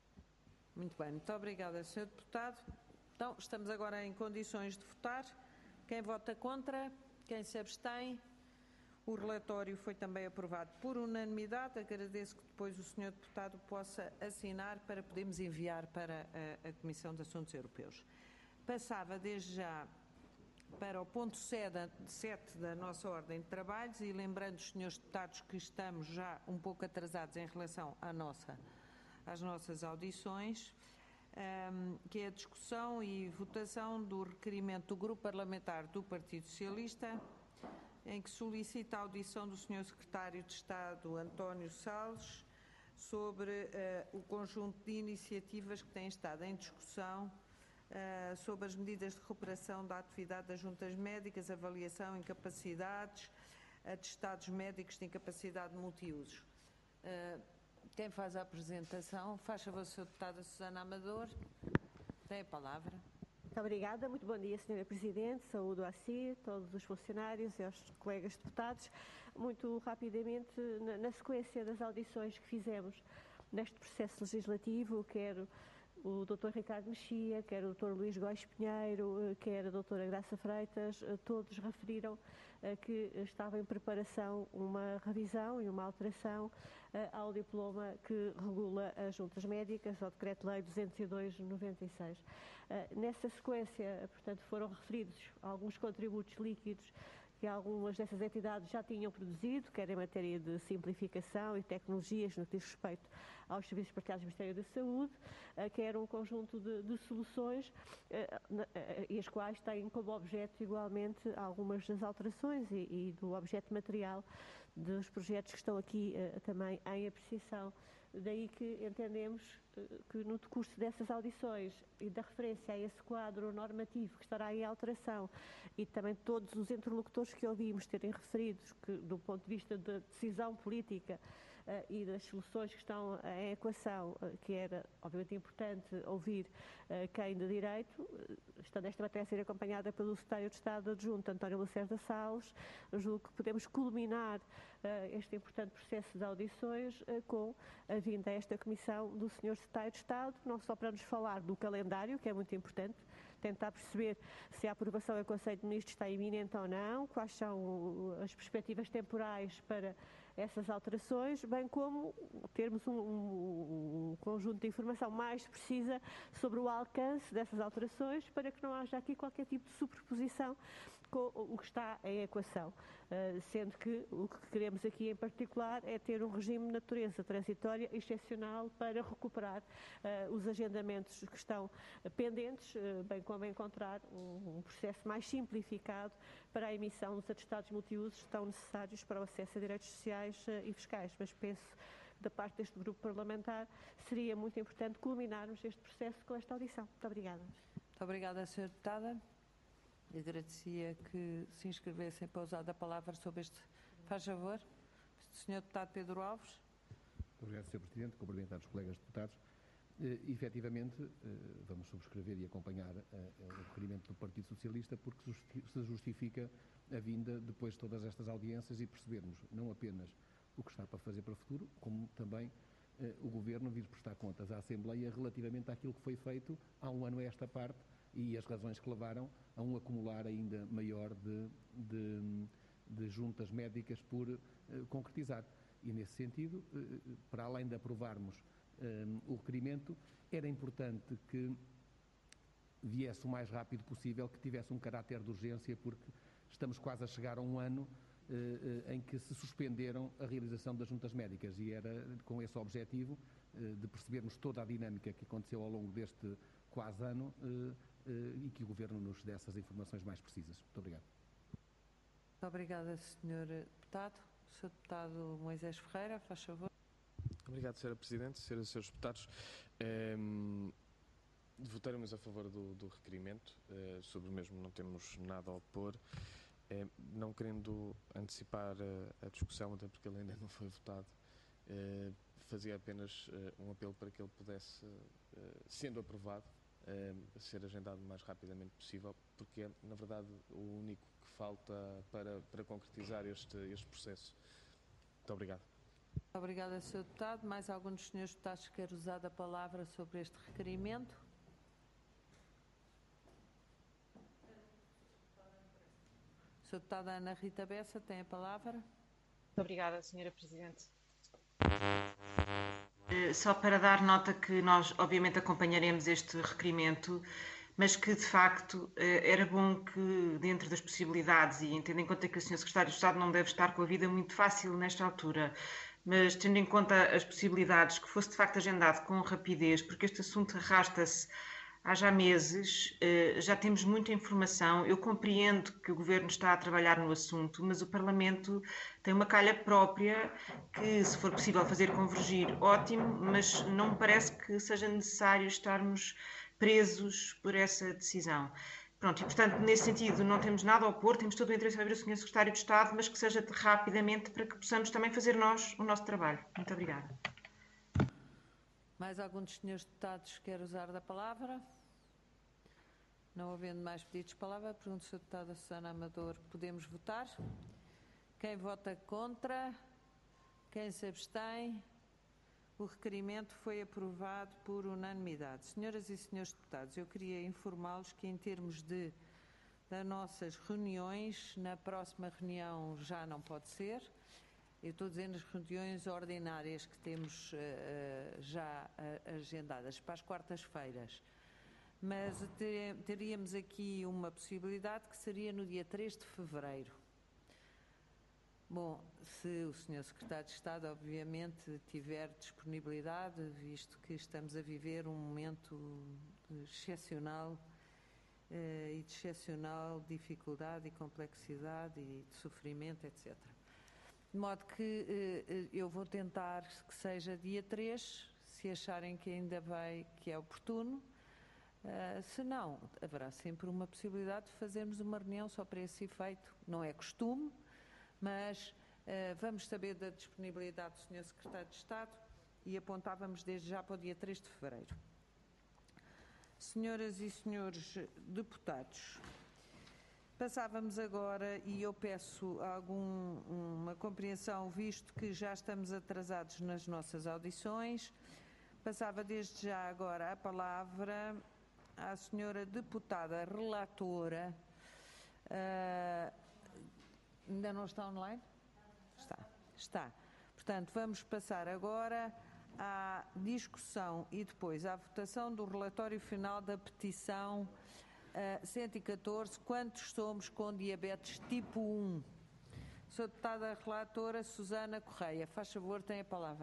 Muito bem, muito obrigada, senhor Deputado. Então, estamos agora em condições de votar. Quem vota contra? Quem se abstém? O relatório foi também aprovado por unanimidade. Agradeço que depois o senhor Deputado possa assinar para podermos enviar para a, a Comissão de Assuntos Europeus. Passava desde já para o ponto sete da nossa ordem de trabalhos e lembrando os senhores deputados que estamos já um pouco atrasados em relação à nossa, às nossas audições, um, que é a discussão e votação do requerimento do Grupo Parlamentar do Partido Socialista, em que solicita a audição do senhor Secretário de Estado, António Salles, sobre uh, o conjunto de iniciativas que têm estado em discussão Uh, sobre as medidas de recuperação da atividade das juntas médicas, avaliação, incapacidades, atestados médicos de incapacidade multiusos. Uh, quem faz a apresentação? Faz favor, senhora Deputada Susana Amador. Tem a palavra.
Muito obrigada. Muito bom dia, senhora Presidente. Saúdo a si, todos os funcionários e aos colegas deputados. Muito rapidamente, na, na sequência das audições que fizemos neste processo legislativo, quero o doutor Ricardo Mexia, quer o doutor Luís Góis Pinheiro, quer a doutora Graça Freitas, todos referiram que estava em preparação uma revisão e uma alteração ao diploma que regula as juntas médicas, ao Decreto-Lei duzentos e dois barra noventa e seis. Nessa sequência, portanto, foram referidos alguns contributos líquidos que algumas dessas entidades já tinham produzido, quer em matéria de simplificação e tecnologias no que diz respeito aos serviços partilhados do Ministério da Saúde, quer um conjunto de, de soluções e as quais têm como objeto igualmente algumas das alterações e, e do objeto material dos projetos que estão aqui também em apreciação. Daí que entendemos que no decurso dessas audições e da referência a esse quadro normativo que estará em alteração e também todos os interlocutores que ouvimos terem referido que do ponto de vista da decisão política uh, e das soluções que estão em equação, uh, que era obviamente importante ouvir uh, quem de direito, uh, estando esta matéria a ser acompanhada pelo Secretário de Estado Adjunto António Lacerda Salles, julgo que podemos culminar uh, este importante processo de audições uh, com a vinda a esta Comissão do senhor Secretário de Estado, não só para nos falar do calendário, que é muito importante, tentar perceber se a aprovação em Conselho de Ministros está iminente ou não, quais são as perspectivas temporais para essas alterações, bem como termos um, um, um conjunto de informação mais precisa sobre o alcance dessas alterações, para que não haja aqui qualquer tipo de superposição com o que está em equação, sendo que o que queremos aqui em particular é ter um regime de natureza transitória excepcional para recuperar os agendamentos que estão pendentes, bem como encontrar um processo mais simplificado para a emissão dos atestados multiusos tão necessários para o acesso a direitos sociais e fiscais. Mas penso da parte deste grupo parlamentar seria muito importante culminarmos este processo com esta audição. Muito obrigada.
Muito obrigada, senhora Deputada. Agradecia que se inscrevessem para usar a palavra sobre este. Faz favor. senhor Deputado Pedro Alves.
Muito obrigado, senhor Presidente. Cumprimentar os colegas deputados. Uh, efetivamente, uh, vamos subscrever e acompanhar uh, o requerimento do Partido Socialista, porque justi se justifica a vinda depois de todas estas audiências e percebermos não apenas o que está para fazer para o futuro, como também uh, o Governo vir prestar contas à Assembleia relativamente àquilo que foi feito há um ano a esta parte e as razões que levaram a um acumular ainda maior de, de, de juntas médicas por uh, concretizar. E, nesse sentido, uh, para além de aprovarmos uh, o requerimento, era importante que viesse o mais rápido possível, que tivesse um caráter de urgência, porque estamos quase a chegar a um ano em que se suspenderam a realização das juntas médicas, e era com esse objetivo de percebermos toda a dinâmica que aconteceu ao longo deste quase ano e que o Governo nos desse as informações mais precisas. Muito obrigado.
Muito obrigada, senhor Deputado. senhor Deputado Moisés Ferreira, faz favor.
Obrigado, senhora Presidente. Senhoras e senhores deputados, eh, votaremos a favor do, do requerimento. Eh, sobre o mesmo não temos nada a opor. Eh, não querendo antecipar a, a discussão, até porque ele ainda não foi votado, eh, fazia apenas eh, um apelo para que ele pudesse, eh, sendo aprovado, eh, ser agendado o mais rapidamente possível, porque é, na verdade, o único que falta para, para concretizar este, este processo. Muito obrigado.
Muito obrigada, senhor Deputado. Mais algum dos senhores deputados quer usar a palavra sobre este requerimento? senhora Deputada Ana Rita Bessa tem a palavra.
Muito obrigada, senhora Presidente. Só para dar nota que nós, obviamente, acompanharemos este requerimento, mas que, de facto, era bom que, dentro das possibilidades, e tendo em conta que o senhor Secretário de Estado não deve estar com a vida muito fácil nesta altura, mas tendo em conta as possibilidades, que fosse, de facto, agendado com rapidez, porque este assunto arrasta-se há já meses, já temos muita informação. Eu compreendo que o Governo está a trabalhar no assunto, mas o Parlamento tem uma calha própria que, se for possível fazer convergir, ótimo, mas não me parece que seja necessário estarmos presos por essa decisão. Pronto, e portanto, nesse sentido, não temos nada a opor, temos todo o interesse em ouvir o senhor Secretário de Estado, mas que seja rapidamente para que possamos também fazer nós o nosso trabalho. Muito obrigada.
Mais algum dos senhores deputados quer usar da palavra? Não havendo mais pedidos de palavra, pergunto ao senhor Deputada Susana Amador, podemos votar? Quem vota contra? Quem se abstém? O requerimento foi aprovado por unanimidade. Senhoras e senhores deputados, eu queria informá-los que, em termos de das nossas reuniões, na próxima reunião já não pode ser. Eu estou dizendo as reuniões ordinárias que temos uh, já uh, agendadas para as quartas-feiras. Mas ter, teríamos aqui uma possibilidade que seria no dia três de fevereiro. Bom, se o senhor Secretário de Estado, obviamente, tiver disponibilidade, visto que estamos a viver um momento excepcional uh, e de excepcional dificuldade e complexidade e de sofrimento, etcétera. De modo que uh, eu vou tentar que seja dia três, se acharem que ainda vai, que é oportuno. Uh, se não, haverá sempre uma possibilidade de fazermos uma reunião só para esse efeito. Não é costume, mas uh, vamos saber da disponibilidade do senhor Secretário de Estado e apontávamos desde já para o dia três de fevereiro. Senhoras e senhores deputados, passávamos agora, e eu peço algum, uma compreensão, visto que já estamos atrasados nas nossas audições, passava desde já agora a palavra à senhora deputada relatora. Uh, ainda não está online? Está. Está. Portanto, vamos passar agora à discussão e depois à votação do relatório final da petição uh, cento e catorze, quantos somos com diabetes tipo um? Sou deputada relatora Susana Correia. Faz favor, tem a palavra.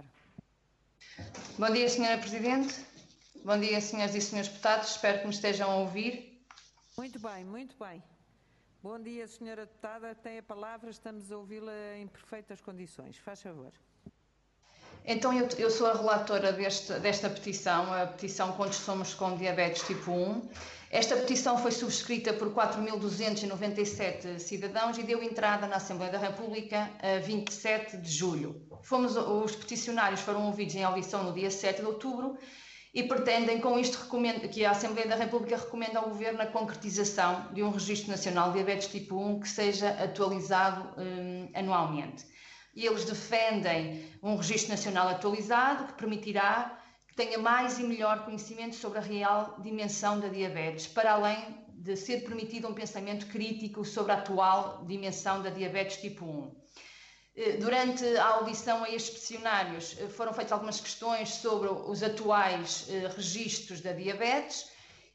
Bom dia, senhora Presidente. Bom dia, senhoras e senhores deputados. Espero que me estejam a ouvir.
Muito bem, muito bem. Bom dia, senhora deputada. Tem a palavra. Estamos a ouvi-la em perfeitas condições. Faz favor.
Então, eu, eu sou a relatora deste, desta petição, a petição Quantos Somos com Diabetes Tipo um. Esta petição foi subscrita por quatro mil duzentos e noventa e sete cidadãos e deu entrada na Assembleia da República a vinte e sete de julho. Fomos, os peticionários foram ouvidos em audição no dia sete de outubro e pretendem, com isto, que a Assembleia da República recomenda ao Governo a concretização de um Registro Nacional de Diabetes Tipo um que seja atualizado um, anualmente. E eles defendem um Registro Nacional atualizado que permitirá que tenha mais e melhor conhecimento sobre a real dimensão da diabetes, para além de ser permitido um pensamento crítico sobre a atual dimensão da diabetes tipo um. Durante a audição a estes peticionários foram feitas algumas questões sobre os atuais registros da diabetes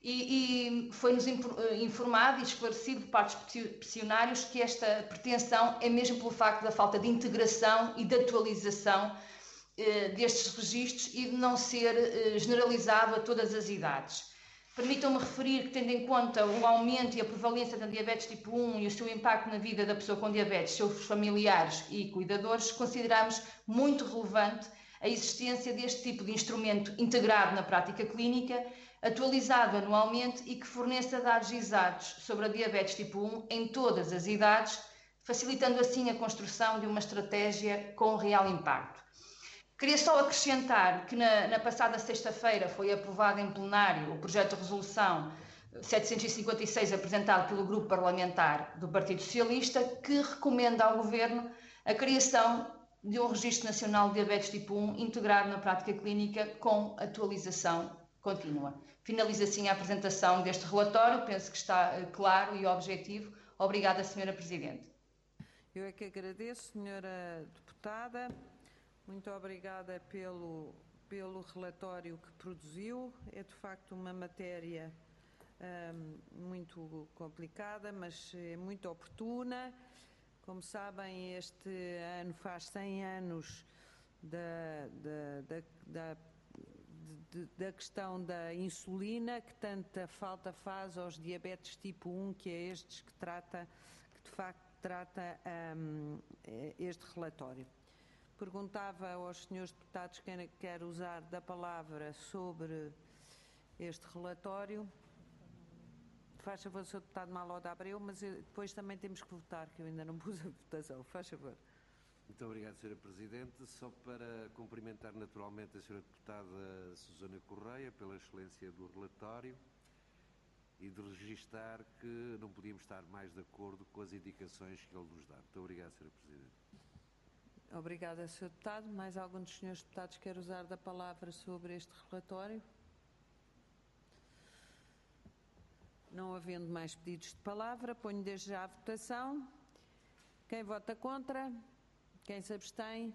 e, e foi-nos informado e esclarecido por parte dos peticionários que esta pretensão é mesmo pelo facto da falta de integração e de atualização eh, destes registros e de não ser eh, generalizado a todas as idades. Permitam-me referir que, tendo em conta o aumento e a prevalência da diabetes tipo um e o seu impacto na vida da pessoa com diabetes, seus familiares e cuidadores, consideramos muito relevante a existência deste tipo de instrumento integrado na prática clínica, atualizado anualmente e que forneça dados exatos sobre a diabetes tipo um em todas as idades, facilitando assim a construção de uma estratégia com real impacto. Queria só acrescentar que na, na passada sexta-feira foi aprovado em plenário o projeto de resolução setecentos e cinquenta e seis apresentado pelo Grupo Parlamentar do Partido Socialista, que recomenda ao Governo a criação de um Registro Nacional de Diabetes tipo um integrado na prática clínica com atualização contínua. Finalizo assim a apresentação deste relatório, penso que está claro e objetivo. Obrigada, senhora Presidente.
Eu é que agradeço, senhora Deputada. Muito obrigada pelo, pelo relatório que produziu. É de facto uma matéria hum, muito complicada, mas é muito oportuna. Como sabem, este ano faz cem anos da, da, da, da, de, da questão da insulina, que tanta falta faz aos diabetes tipo um, que é estes que trata, que de facto trata hum, este relatório. Perguntava aos senhores deputados quem quer usar da palavra sobre este relatório. Faz favor, senhor deputado Malo de Abreu, mas depois também temos que votar, que eu ainda não pus a votação. Faz favor.
Muito obrigado, senhora Presidente. Só para cumprimentar naturalmente a senhora Deputada Susana Correia pela excelência do relatório e de registar que não podíamos estar mais de acordo com as indicações que ele nos dá. Muito obrigado, senhora Presidente.
Obrigada, senhor Deputado. Mais algum dos senhores deputados quer usar da palavra sobre este relatório? Não havendo mais pedidos de palavra, ponho desde já a votação. Quem vota contra? Quem se abstém?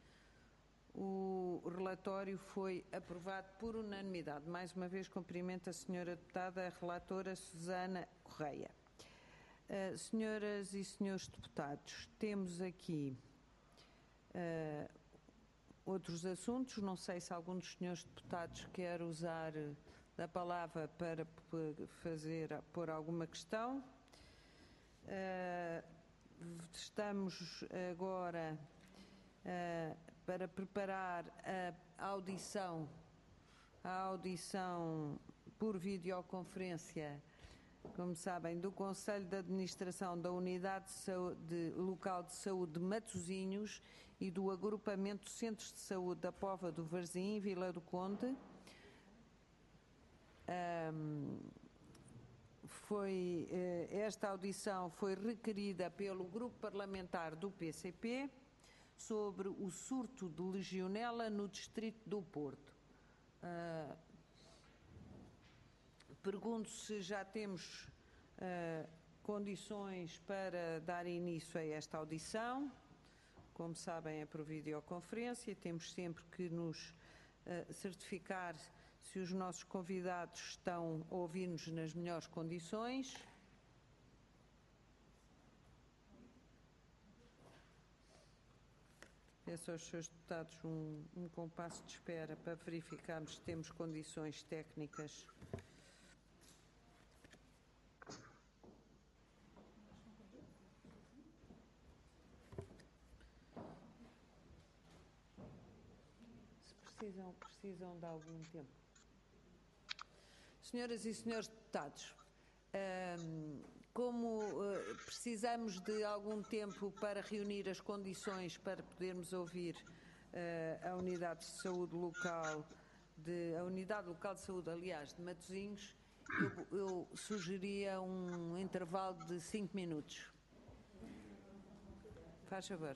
O relatório foi aprovado por unanimidade. Mais uma vez, cumprimento a senhora deputada, a relatora Susana Correia. Uh, senhoras e senhores deputados, temos aqui Uh, outros assuntos. Não sei se algum dos senhores deputados quer usar da palavra para fazer, pôr alguma questão. Uh, estamos agora uh, para preparar a audição, a audição por videoconferência, como sabem, do Conselho de Administração da Unidade de Saúde, Local de Saúde de Matosinhos e do Agrupamento Centros de Saúde da Póvoa do Varzim, Vila do Conde. Um, foi, esta audição foi requerida pelo Grupo Parlamentar do P C P sobre o surto de legionela no Distrito do Porto. Uh, pergunto se já temos uh, condições para dar início a esta audição. Como sabem, é por videoconferência, temos sempre que nos uh, certificar se os nossos convidados estão a ouvir-nos nas melhores condições. Peço aos senhores deputados um, um compasso de espera para verificarmos se temos condições técnicas. Precisam, precisam de algum tempo. Senhoras e senhores deputados, um, como uh, precisamos de algum tempo para reunir as condições para podermos ouvir uh, a unidade de saúde local, de, a unidade local de saúde, aliás, de Matosinhos, eu, eu sugeria um intervalo de cinco minutos. Faz favor.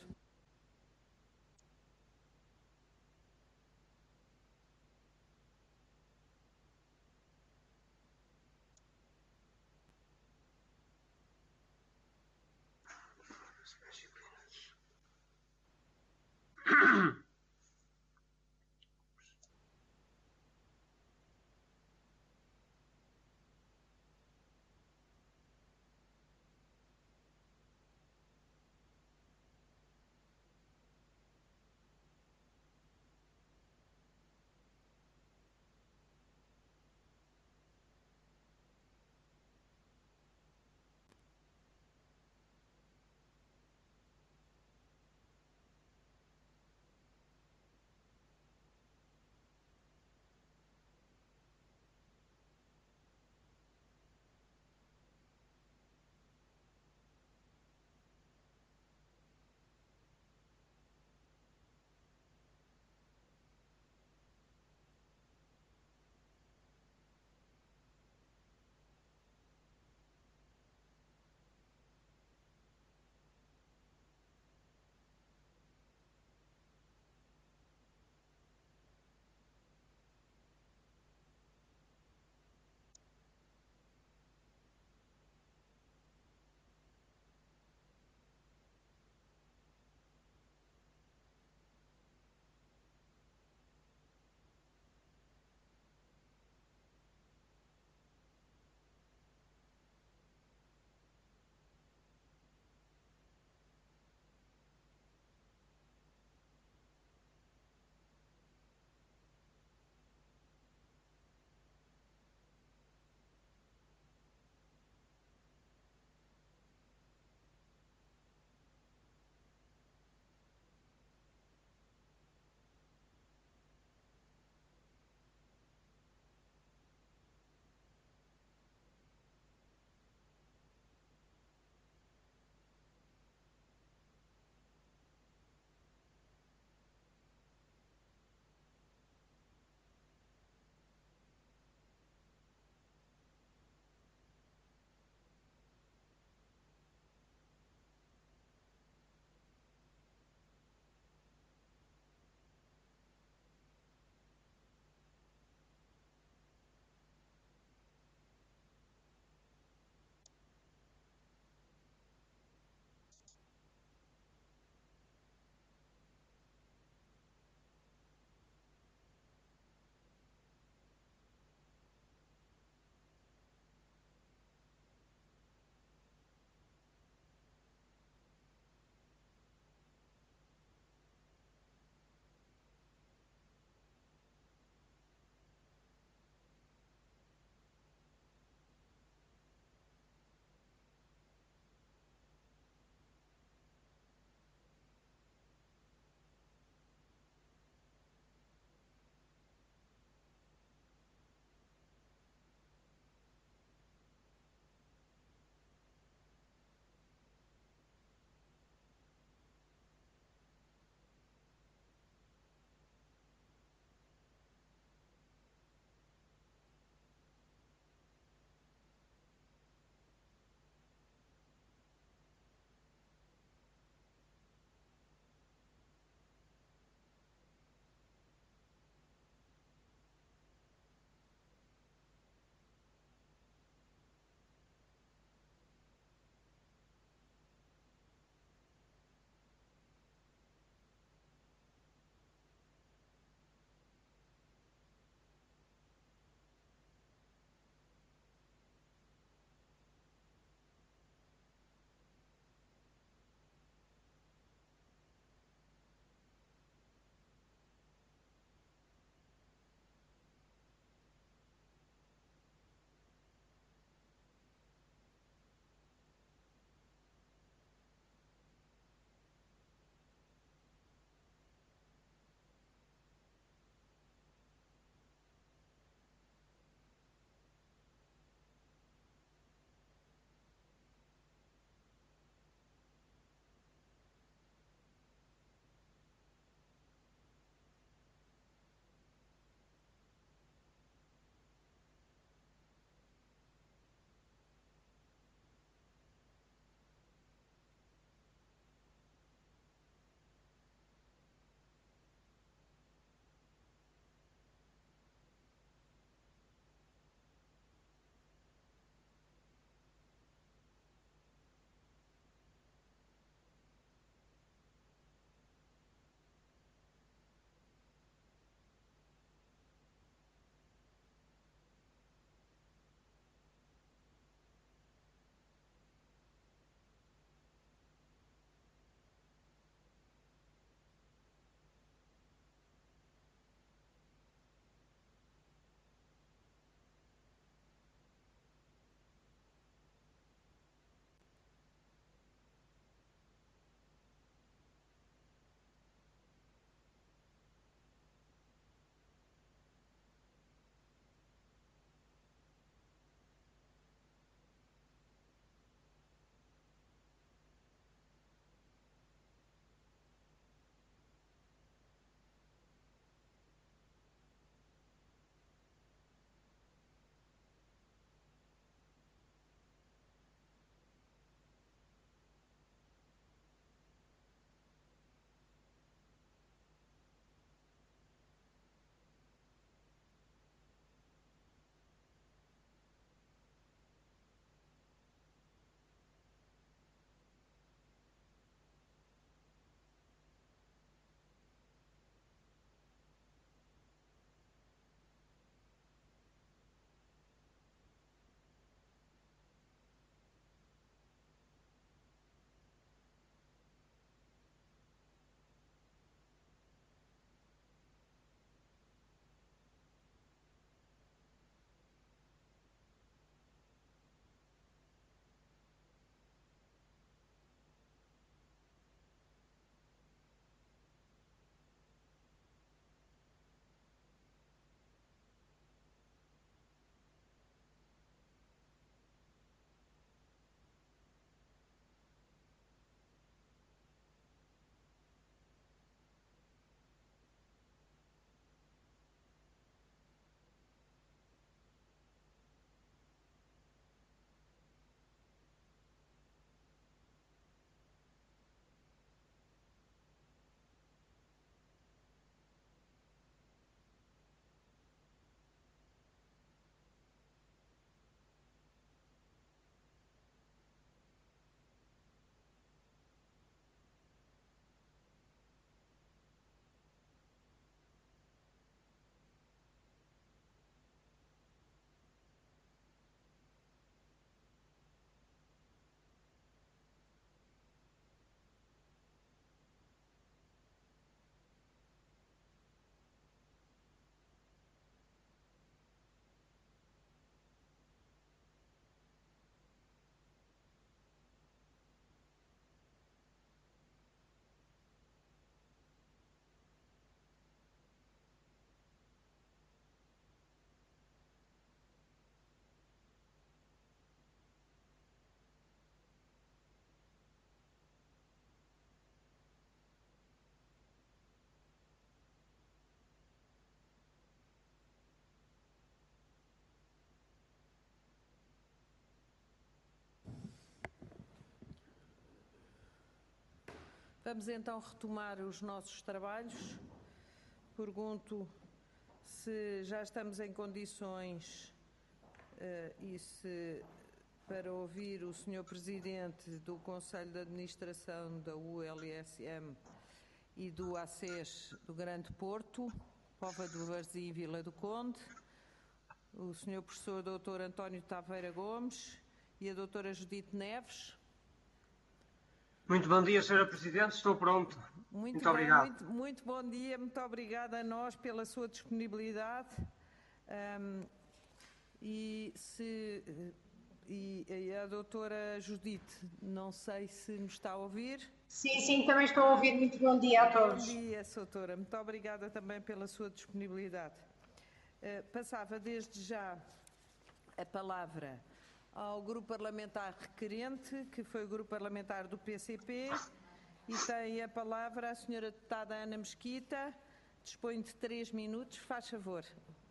Vamos então retomar os nossos trabalhos. Pergunto se já estamos em condições uh, e se para ouvir o senhor Presidente do Conselho de Administração da U L S M e do A C E S do Grande Porto, Póvoa de Varzim e Vila do Conde, o senhor Professor doutor António Taveira Gomes e a doutora Judite Neves.
Muito bom dia, senhora Presidente, estou pronto.
Muito,
muito
bem,
obrigado.
Muito, muito bom dia, muito obrigada a nós pela sua disponibilidade. Um, e, se, e, e a doutora Judite, não sei se me está a ouvir.
Sim, sim, também estou a ouvir. Muito bom dia a todos.
Bom dia, doutora. Muito obrigada também pela sua disponibilidade. Uh, passava desde já a palavra ao grupo parlamentar requerente, que foi o grupo parlamentar do P C P, e tem a palavra a senhora deputada Ana Mesquita. Dispõe de três minutos, faz favor.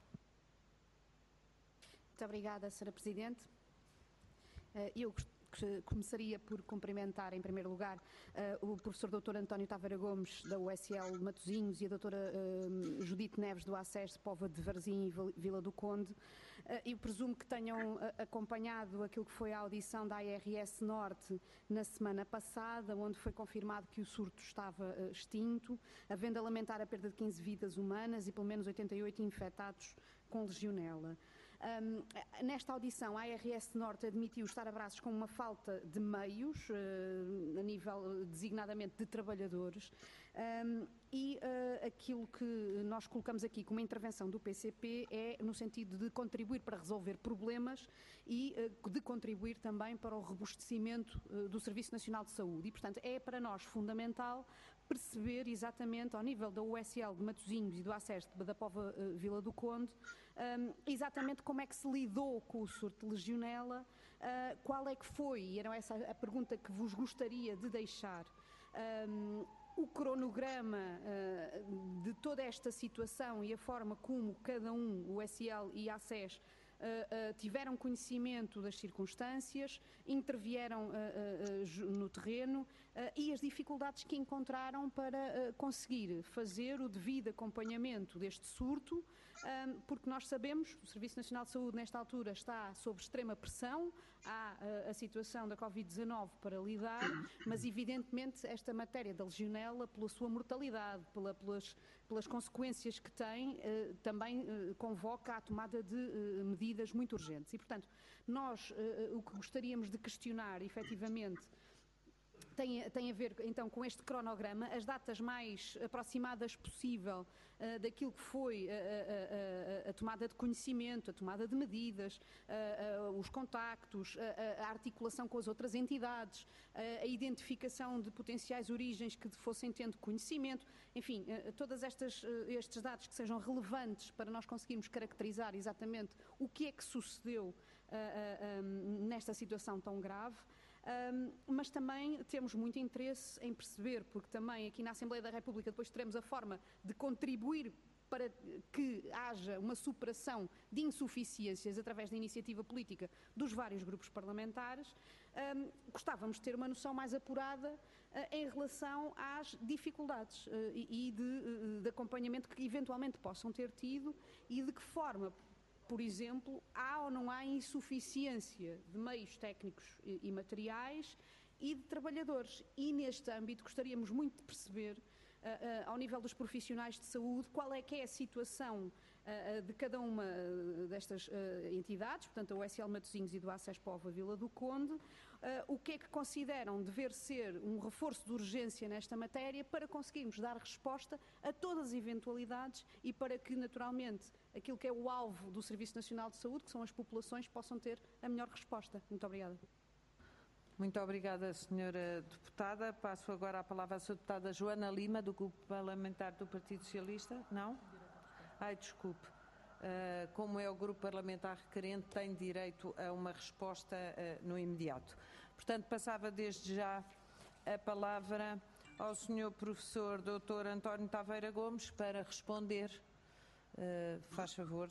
Muito obrigada, senhora Presidente. Eu começaria por cumprimentar, em primeiro lugar, o professor doutor António Taveira Gomes, da U S L Matosinhos, e a doutora Judite Neves, do A C E S Póvoa de Varzim e Vila do Conde. Eu presumo que tenham acompanhado aquilo que foi a audição da A R S Norte na semana passada, onde foi confirmado que o surto estava extinto, havendo a lamentar a perda de quinze vidas humanas e pelo menos oitenta e oito infectados com legionela. Um, nesta audição, a A R S Norte admitiu estar a braços com uma falta de meios, uh, a nível designadamente de trabalhadores, um, e uh, aquilo que nós colocamos aqui como intervenção do P C P é no sentido de contribuir para resolver problemas e uh, de contribuir também para o robustecimento uh, do Serviço Nacional de Saúde. E, portanto, é para nós fundamental perceber exatamente, ao nível da U S L de Matosinhos e do A C E S da Póvoa uh, Vila do Conde, um, exatamente como é que se lidou com o surto de legionela, uh, qual é que foi, e era essa a pergunta que vos gostaria de deixar, um, o cronograma uh, de toda esta situação e a forma como cada um, o U S L e a A C E S, Uh, uh, tiveram conhecimento das circunstâncias, intervieram uh, uh, uh, no terreno uh, e as dificuldades que encontraram para uh, conseguir fazer o devido acompanhamento deste surto, um, porque nós sabemos que o Serviço Nacional de Saúde nesta altura está sob extrema pressão, há uh, a situação da Covid dezanove para lidar, mas evidentemente esta matéria da legionela, pela sua mortalidade, pela, pelas, pelas consequências que tem, uh, também uh, convoca a tomada de uh, medidas muito urgentes. E, portanto, nós uh, o que gostaríamos de questionar, efetivamente, Tem, tem a ver então com este cronograma, as datas mais aproximadas possível uh, daquilo que foi a, a, a, a tomada de conhecimento, a tomada de medidas, uh, uh, os contactos, a, a articulação com as outras entidades, uh, a identificação de potenciais origens que fossem tendo conhecimento, enfim, uh, todas estas uh, estes dados que sejam relevantes para nós conseguirmos caracterizar exatamente o que é que sucedeu uh, uh, um, nesta situação tão grave. Um, mas também temos muito interesse em perceber, porque também aqui na Assembleia da República depois teremos a forma de contribuir para que haja uma superação de insuficiências através da iniciativa política dos vários grupos parlamentares. Um, gostávamos de ter uma noção mais apurada uh, em relação às dificuldades uh, e, e de, uh, de acompanhamento que eventualmente possam ter tido e de que forma, por exemplo, há ou não há insuficiência de meios técnicos e, e materiais e de trabalhadores. E neste âmbito gostaríamos muito de perceber, uh, uh, ao nível dos profissionais de saúde, qual é que é a situação uh, de cada uma destas uh, entidades, portanto a U S L Matosinhos e do A C E S Póvoa Vila do Conde, Uh, o que é que consideram dever ser um reforço de urgência nesta matéria para conseguirmos dar resposta a todas as eventualidades e para que, naturalmente, aquilo que é o alvo do Serviço Nacional de Saúde, que são as populações, possam ter a melhor resposta. Muito obrigada.
Muito obrigada, senhora deputada. Passo agora a palavra à senhora deputada Joana Lima, do Grupo Parlamentar do Partido Socialista. Não? Ai, desculpe. Uh, como é o grupo parlamentar requerente, tem direito a uma resposta uh, no imediato. Portanto, passava desde já a palavra ao senhor professor doutor António Taveira Gomes para responder. Uh, faz favor.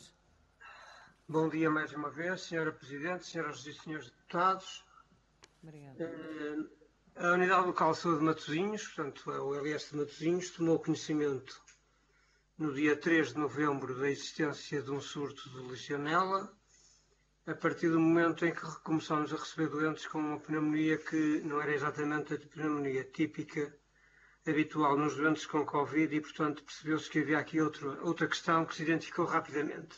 Bom dia mais uma vez, senhora Presidente, senhoras e senhores deputados.
Obrigada.
Uh, A Unidade Local de Saúde de Matosinhos, portanto, a U L S de Matosinhos, tomou conhecimento no dia três de novembro da existência de um surto de legionela, a partir do momento em que começámos a receber doentes com uma pneumonia que não era exatamente a pneumonia típica, habitual nos doentes com Covid, e, portanto, percebeu-se que havia aqui outro, outra questão que se identificou rapidamente.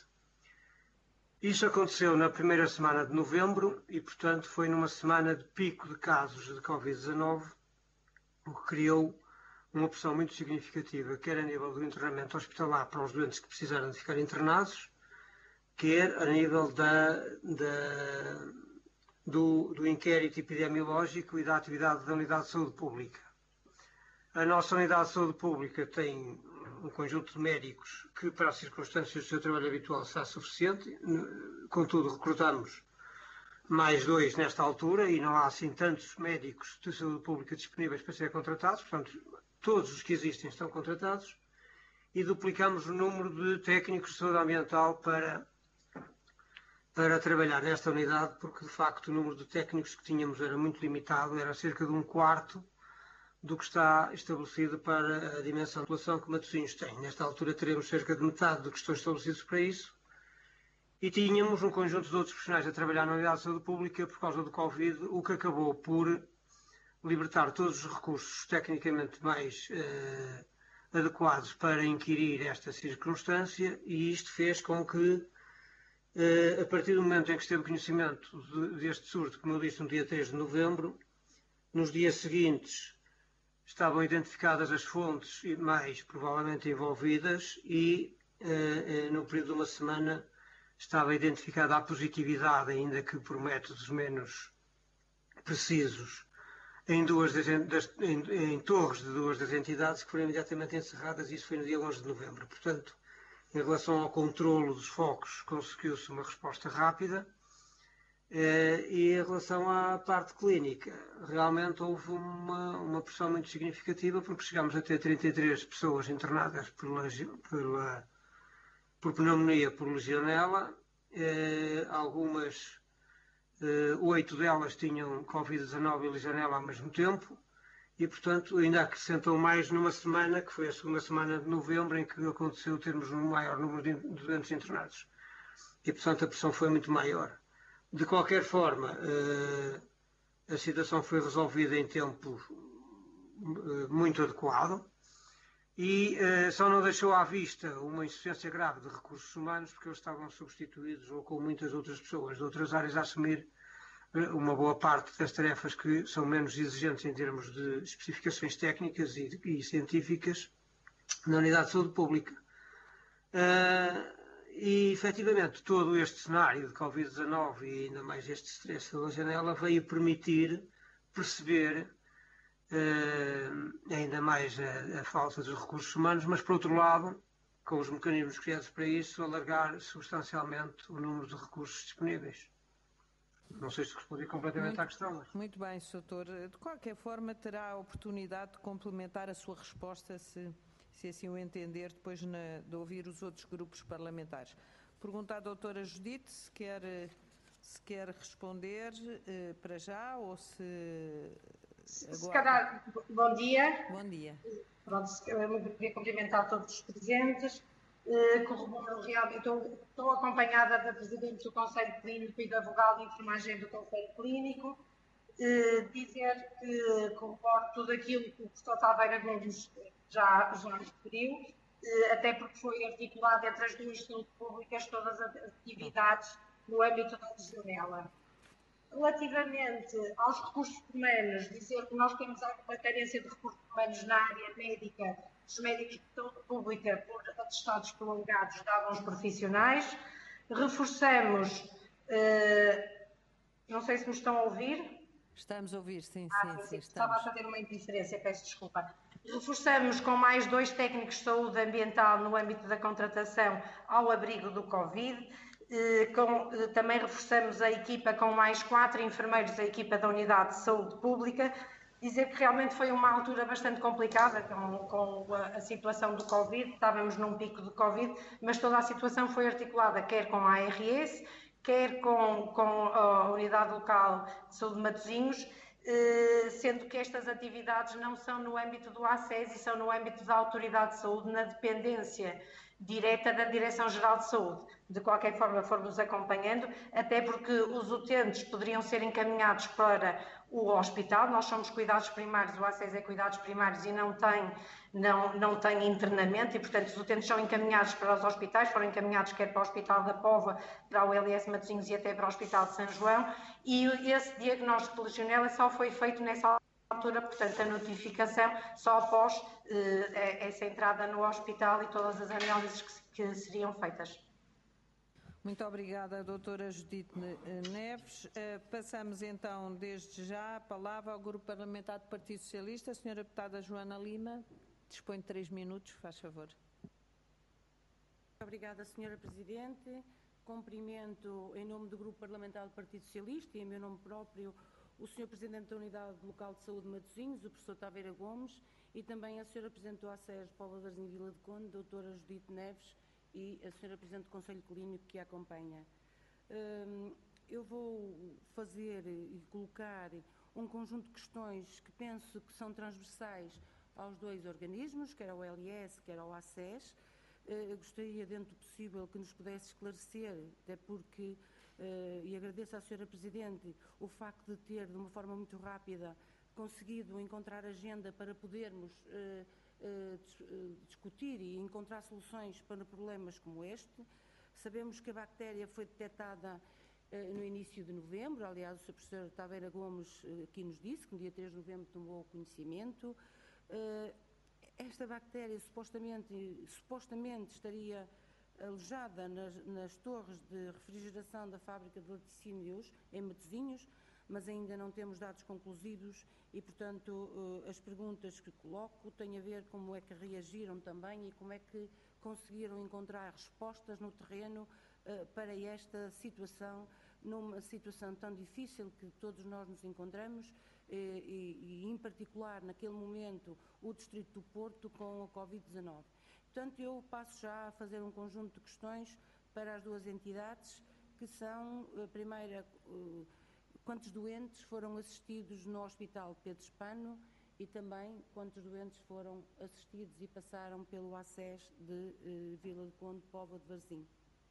Isso aconteceu na primeira semana de novembro e, portanto, foi numa semana de pico de casos de Covid dezanove, o que criou uma pressão muito significativa, quer a nível do internamento hospitalar para os doentes que precisaram de ficar internados, quer a nível da, da, do, do inquérito epidemiológico e da atividade da Unidade de Saúde Pública. A nossa Unidade de Saúde Pública tem um conjunto de médicos que, para as circunstâncias do seu trabalho habitual, está suficiente. Contudo, recrutamos mais dois nesta altura e não há assim tantos médicos de saúde pública disponíveis para serem contratados. Portanto, todos os que existem estão contratados e duplicamos o número de técnicos de saúde ambiental para, para trabalhar nesta unidade, porque, de facto, o número de técnicos que tínhamos era muito limitado, era cerca de um quarto do que está estabelecido para a dimensão da população que Matosinhos tem. Nesta altura teremos cerca de metade do que estão estabelecidos para isso e tínhamos um conjunto de outros profissionais a trabalhar na Unidade de Saúde Pública por causa do Covid, o que acabou por libertar todos os recursos tecnicamente mais eh, adequados para inquirir esta circunstância, e isto fez com que, eh, a partir do momento em que se teve conhecimento de, deste surto, como eu disse, no dia três de novembro, nos dias seguintes estavam identificadas as fontes mais provavelmente envolvidas e, eh, no período de uma semana, estava identificada a positividade, ainda que por métodos menos precisos, em, duas das, das, em, em torres de duas das entidades que foram imediatamente encerradas, e isso foi no dia onze de novembro. Portanto, em relação ao controlo dos focos, conseguiu-se uma resposta rápida. E em relação à parte clínica, realmente houve uma, uma pressão muito significativa, porque chegámos a ter trinta e três pessoas internadas por, pela, por pneumonia por legionela, eh, algumas, eh, oito delas tinham Covid dezanove e legionela ao mesmo tempo, e portanto ainda acrescentou mais numa semana, que foi a segunda semana de novembro, em que aconteceu termos um maior número de doentes internados. E portanto a pressão foi muito maior. De qualquer forma, a situação foi resolvida em tempo muito adequado e só não deixou à vista uma insuficiência grave de recursos humanos, porque eles estavam substituídos ou com muitas outras pessoas de outras áreas a assumir uma boa parte das tarefas que são menos exigentes em termos de especificações técnicas e, e científicas na Unidade de Saúde Pública. E, efetivamente, todo este cenário de Covid dezanove e ainda mais este stress da janela veio permitir perceber uh, ainda mais a, a falta dos recursos humanos, mas, por outro lado, com os mecanismos criados para isso, alargar substancialmente o número de recursos disponíveis. Não sei se respondi completamente
muito,
à questão. Mas...
Muito bem, doutor. De qualquer forma, terá a oportunidade de complementar a sua resposta, se... se assim o entender, depois na, de ouvir os outros grupos parlamentares. Pergunto à doutora Judite se quer, se quer responder eh, para já ou se...
Se calhar, bom dia.
Bom dia.
Pronto, eu queria cumprimentar todos os presentes. Eh, corroboro realmente, estou, estou acompanhada da Presidente do Conselho Clínico e da Vogal de Enfermagem do Conselho Clínico. Eh, dizer que corroboro tudo aquilo que o professor Taveira Gomes já, já referiu, até porque foi articulado entre as duas saúde públicas todas as atividades no âmbito da legionela. Relativamente aos recursos humanos, dizer que nós temos uma carência de recursos humanos na área médica, os médicos de saúde pública, por atestados prolongados, davam os profissionais. Reforçamos, eh, não sei se me estão a ouvir.
Estamos a ouvir, sim,
ah,
sim, sim,
estava
estamos.
a fazer uma interferência, peço desculpa. Reforçamos com mais dois técnicos de saúde ambiental no âmbito da contratação ao abrigo do Covid. Eh, com, eh, também reforçamos a equipa com mais quatro enfermeiros da equipa da Unidade de Saúde Pública. Dizer que realmente foi uma altura bastante complicada com, com a, a situação do Covid, estávamos num pico de Covid, mas toda a situação foi articulada quer com a A R S, quer com, com a Unidade Local de Saúde de Matosinhos, sendo que estas atividades não são no âmbito do A C E S e são no âmbito da Autoridade de Saúde, na dependência direta da Direção-Geral de Saúde. De qualquer forma, formos acompanhando, até porque os utentes poderiam ser encaminhados para o hospital. Nós somos cuidados primários, o A C E S é cuidados primários e não tem, não, não tem internamento, e portanto os utentes são encaminhados para os hospitais, foram encaminhados quer para o Hospital da Póvoa, para o L S Matosinhos e até para o Hospital de São João, e esse diagnóstico de legionela só foi feito nessa altura, portanto a notificação só após eh, essa entrada no hospital e todas as análises que, que seriam feitas.
Muito obrigada, doutora Judite Neves. Uh, passamos então, desde já, a palavra ao Grupo Parlamentar do Partido Socialista. A senhora deputada Joana Lima, dispõe de três minutos, faz favor.
Obrigada, senhora Presidente. Cumprimento, em nome do Grupo Parlamentar do Partido Socialista e em meu nome próprio, o senhor Presidente da Unidade Local de Saúde de Matosinhos, o professor Taveira Gomes, e também a senhora Presidente do A C E S Póvoa de Varzim Vila de Conde, doutora Judite Neves, e a senhora Presidente do Conselho Clínico que a acompanha. Eu vou fazer e colocar um conjunto de questões que penso que são transversais aos dois organismos, quer ao L S, quer ao A C E S. Eu gostaria, dentro do possível, que nos pudesse esclarecer, até porque, e agradeço à senhora Presidente, o facto de ter, de uma forma muito rápida, conseguido encontrar agenda para podermos discutir e encontrar soluções para problemas como este. Sabemos que a bactéria foi detectada no início de novembro, aliás o senhor professor Taveira Gomes aqui nos disse que no dia três de novembro tomou conhecimento. Esta bactéria supostamente, supostamente estaria alojada nas, nas torres de refrigeração da fábrica de laticínios em Matosinhos, mas ainda não temos dados conclusivos e, portanto, as perguntas que coloco têm a ver como é que reagiram também e como é que conseguiram encontrar respostas no terreno para esta situação, numa situação tão difícil que todos nós nos encontramos e, e em particular, naquele momento, o Distrito do Porto com a Covid dezanove. Portanto, eu passo já a fazer um conjunto de questões para as duas entidades, que são, a primeira, quantos doentes foram assistidos no Hospital Pedro Spano e também quantos doentes foram assistidos e passaram pelo A C E S de eh, Vila de Conde, Póvoa de Varzim.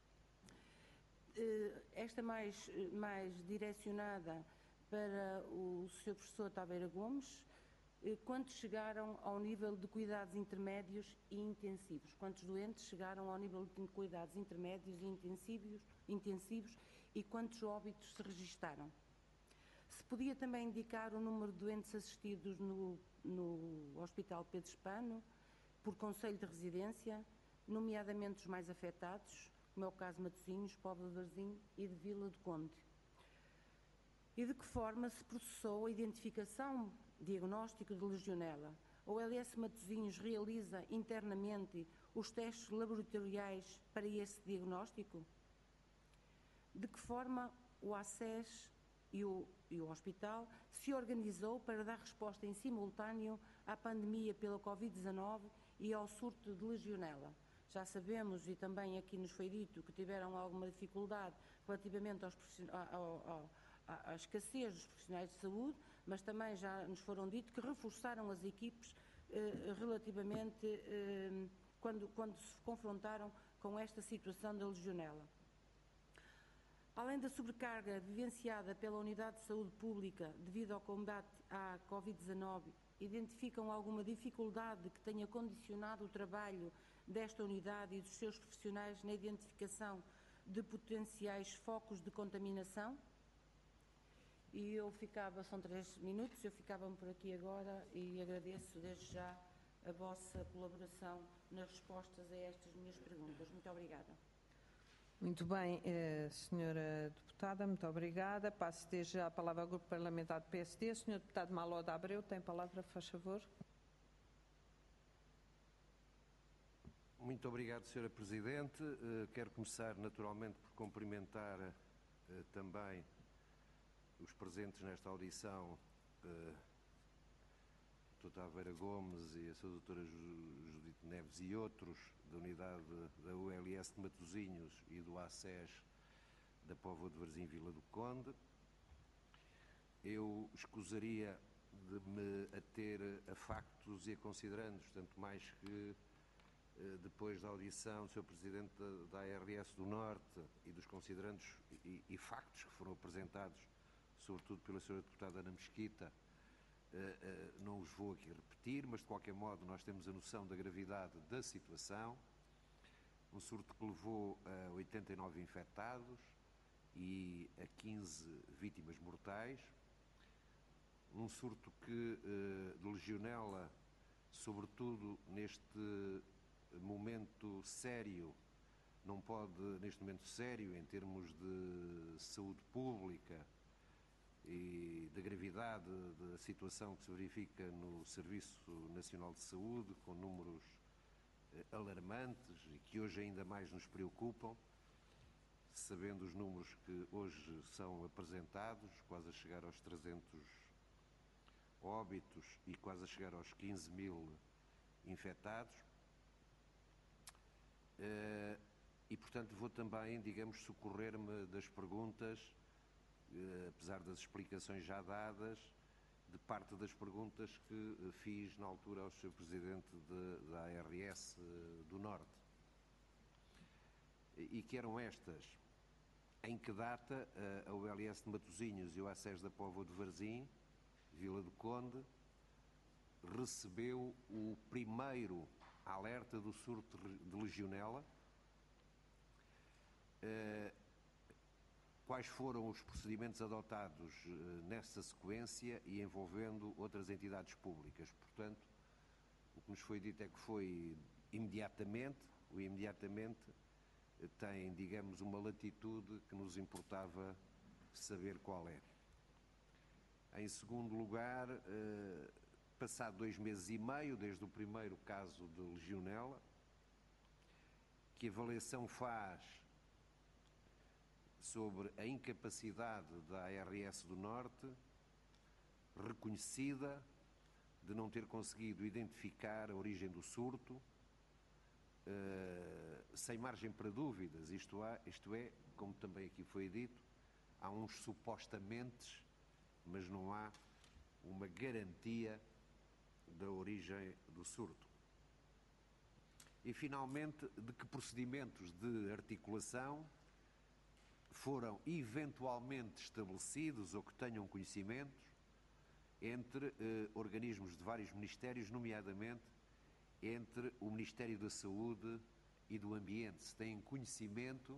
Eh, esta mais, mais direcionada para o senhor professor Taveira Gomes, eh, quantos chegaram ao nível de cuidados intermédios e intensivos? Quantos doentes chegaram ao nível de cuidados intermédios e intensivos, intensivos e quantos óbitos se registaram? Se podia também indicar o número de doentes assistidos no, no Hospital Pedro Spano, por conselho de residência, nomeadamente os mais afetados, como é o caso de Matosinhos, Póvoa de Varzim e de Vila do Conde. E de que forma se processou a identificação diagnóstico de legionela? O L S Matosinhos realiza internamente os testes laboratoriais para esse diagnóstico? De que forma o A C E S e o, e o hospital se organizou para dar resposta em simultâneo à pandemia pela Covid dezanove e ao surto de legionela? Já sabemos, e também aqui nos foi dito, que tiveram alguma dificuldade relativamente aos ao, ao, à escassez dos profissionais de saúde, mas também já nos foram dito que reforçaram as equipes eh, relativamente eh, quando, quando se confrontaram com esta situação da legionela. Além da sobrecarga vivenciada pela Unidade de Saúde Pública devido ao combate à Covid dezanove, identificam alguma dificuldade que tenha condicionado o trabalho desta unidade e dos seus profissionais na identificação de potenciais focos de contaminação? E eu ficava, são três minutos, eu ficava por aqui agora e agradeço desde já a vossa colaboração nas respostas a estas minhas perguntas. Muito obrigada.
Muito bem, eh, senhora deputada, muito obrigada. Passo desde já a palavra ao Grupo Parlamentar do P S D. senhor deputado Malo da Abreu, tem palavra, faz favor.
Muito obrigado, senhora Presidente. Uh, quero começar naturalmente por cumprimentar uh, também os presentes nesta audição, uh, o doutor Taveira Gomes e a sua doutora Judite Neves e outros da unidade da U L S de Matosinhos e do A C E S da Póvoa de Varzim Vila do Conde. eu escusaria de me ater a factos e a considerandos, tanto mais que depois da audição do senhor Presidente da A R S do Norte e dos considerandos e, e factos que foram apresentados, sobretudo pela senhora Deputada Ana Mesquita, uh, uh, não os vou aqui repetir, mas de qualquer modo nós temos a noção da gravidade da situação. Um surto que levou a oitenta e nove infectados e a quinze vítimas mortais. Um surto que, uh, de legionela, sobretudo neste momento sério, não pode, neste momento sério, em termos de saúde pública e da gravidade da situação que se verifica no Serviço Nacional de Saúde, com números eh, alarmantes e que hoje ainda mais nos preocupam, sabendo os números que hoje são apresentados, quase a chegar aos trezentos óbitos e quase a chegar aos quinze mil infectados. Uh, e, portanto, vou também, digamos, socorrer-me das perguntas, uh, apesar das explicações já dadas, de parte das perguntas que uh, fiz na altura ao senhor Presidente de, da A R S uh, do Norte. E, e que eram estas: em que data uh, a U L S de Matosinhos e o A C E S da Póvoa de Varzim, Vila do Conde, recebeu o primeiro alerta do surto de legionela, uh, quais foram os procedimentos adotados uh, nessa sequência e envolvendo outras entidades públicas. Portanto, o que nos foi dito é que foi imediatamente, o imediatamente uh, tem, digamos, uma latitude que nos importava saber qual é. Em segundo lugar, uh, passado dois meses e meio, desde o primeiro caso de legionela, que avaliação faz sobre a incapacidade da A R S do Norte, reconhecida, de não ter conseguido identificar a origem do surto, uh, sem margem para dúvidas, isto é, isto é, como também aqui foi dito, há uns supostamente, mas não há uma garantia da origem do surto. E, finalmente, de que procedimentos de articulação foram eventualmente estabelecidos ou que tenham conhecimentos entre eh, organismos de vários ministérios, nomeadamente entre o Ministério da Saúde e do Ambiente. Se têm conhecimento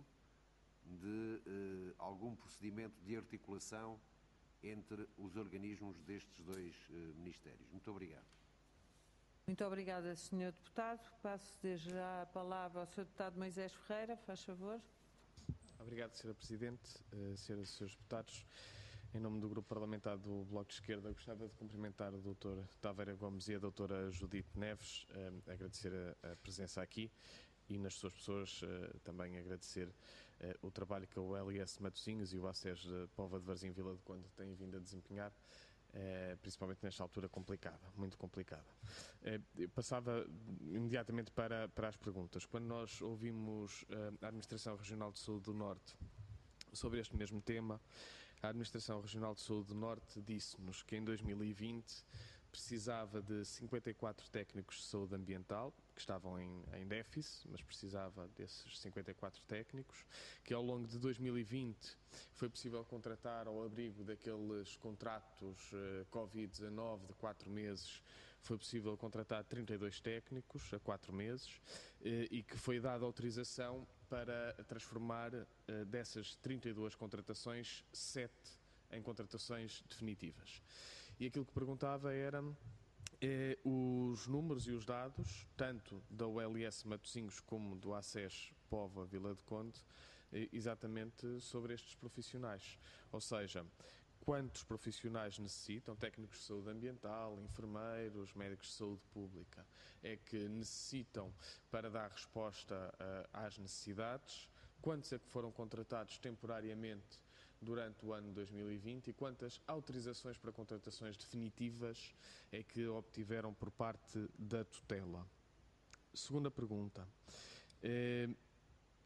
de eh, algum procedimento de articulação entre os organismos destes dois eh, ministérios. Muito obrigado.
Muito obrigada, senhor Deputado. Passo desde já a palavra ao senhor Deputado Moisés Ferreira, faz favor.
Obrigado, senhora Presidente, uh, senhoras e senhores deputados. Em nome do Grupo Parlamentar do Bloco de Esquerda, gostava de cumprimentar o doutor Taveira Gomes e a doutora Judite Neves, uh, agradecer a, a presença aqui e nas suas pessoas uh, também agradecer uh, o trabalho que a U L S Matosinhos e o A C E S de Póvoa de Varzim Vila do Conde têm vindo a desempenhar, uh, principalmente nesta altura complicada, muito complicada. Uh, eu passava imediatamente para, para as perguntas. Quando nós ouvimos uh, a Administração Regional de Saúde do Norte sobre este mesmo tema, a Administração Regional de Saúde do Norte disse-nos que em dois mil e vinte precisava de cinquenta e quatro técnicos de saúde ambiental, que estavam em, em déficit, mas precisava desses cinquenta e quatro técnicos, que ao longo de dois mil e vinte foi possível contratar ao abrigo daqueles contratos uh, covid dezanove de quatro meses, foi possível contratar trinta e dois técnicos a quatro meses uh, e que foi dada autorização para transformar uh, dessas trinta e duas contratações, sete em contratações definitivas. E aquilo que perguntava era eh, os números e os dados, tanto da U L S Matosinhos como do A C E S Póvoa Vila do Conde, eh, exatamente sobre estes profissionais. Ou seja, quantos profissionais necessitam, técnicos de saúde ambiental, enfermeiros, médicos de saúde pública, é que necessitam para dar resposta uh, às necessidades, quantos é que foram contratados temporariamente durante o ano dois mil e vinte e quantas autorizações para contratações definitivas é que obtiveram por parte da tutela. Segunda pergunta. Eh,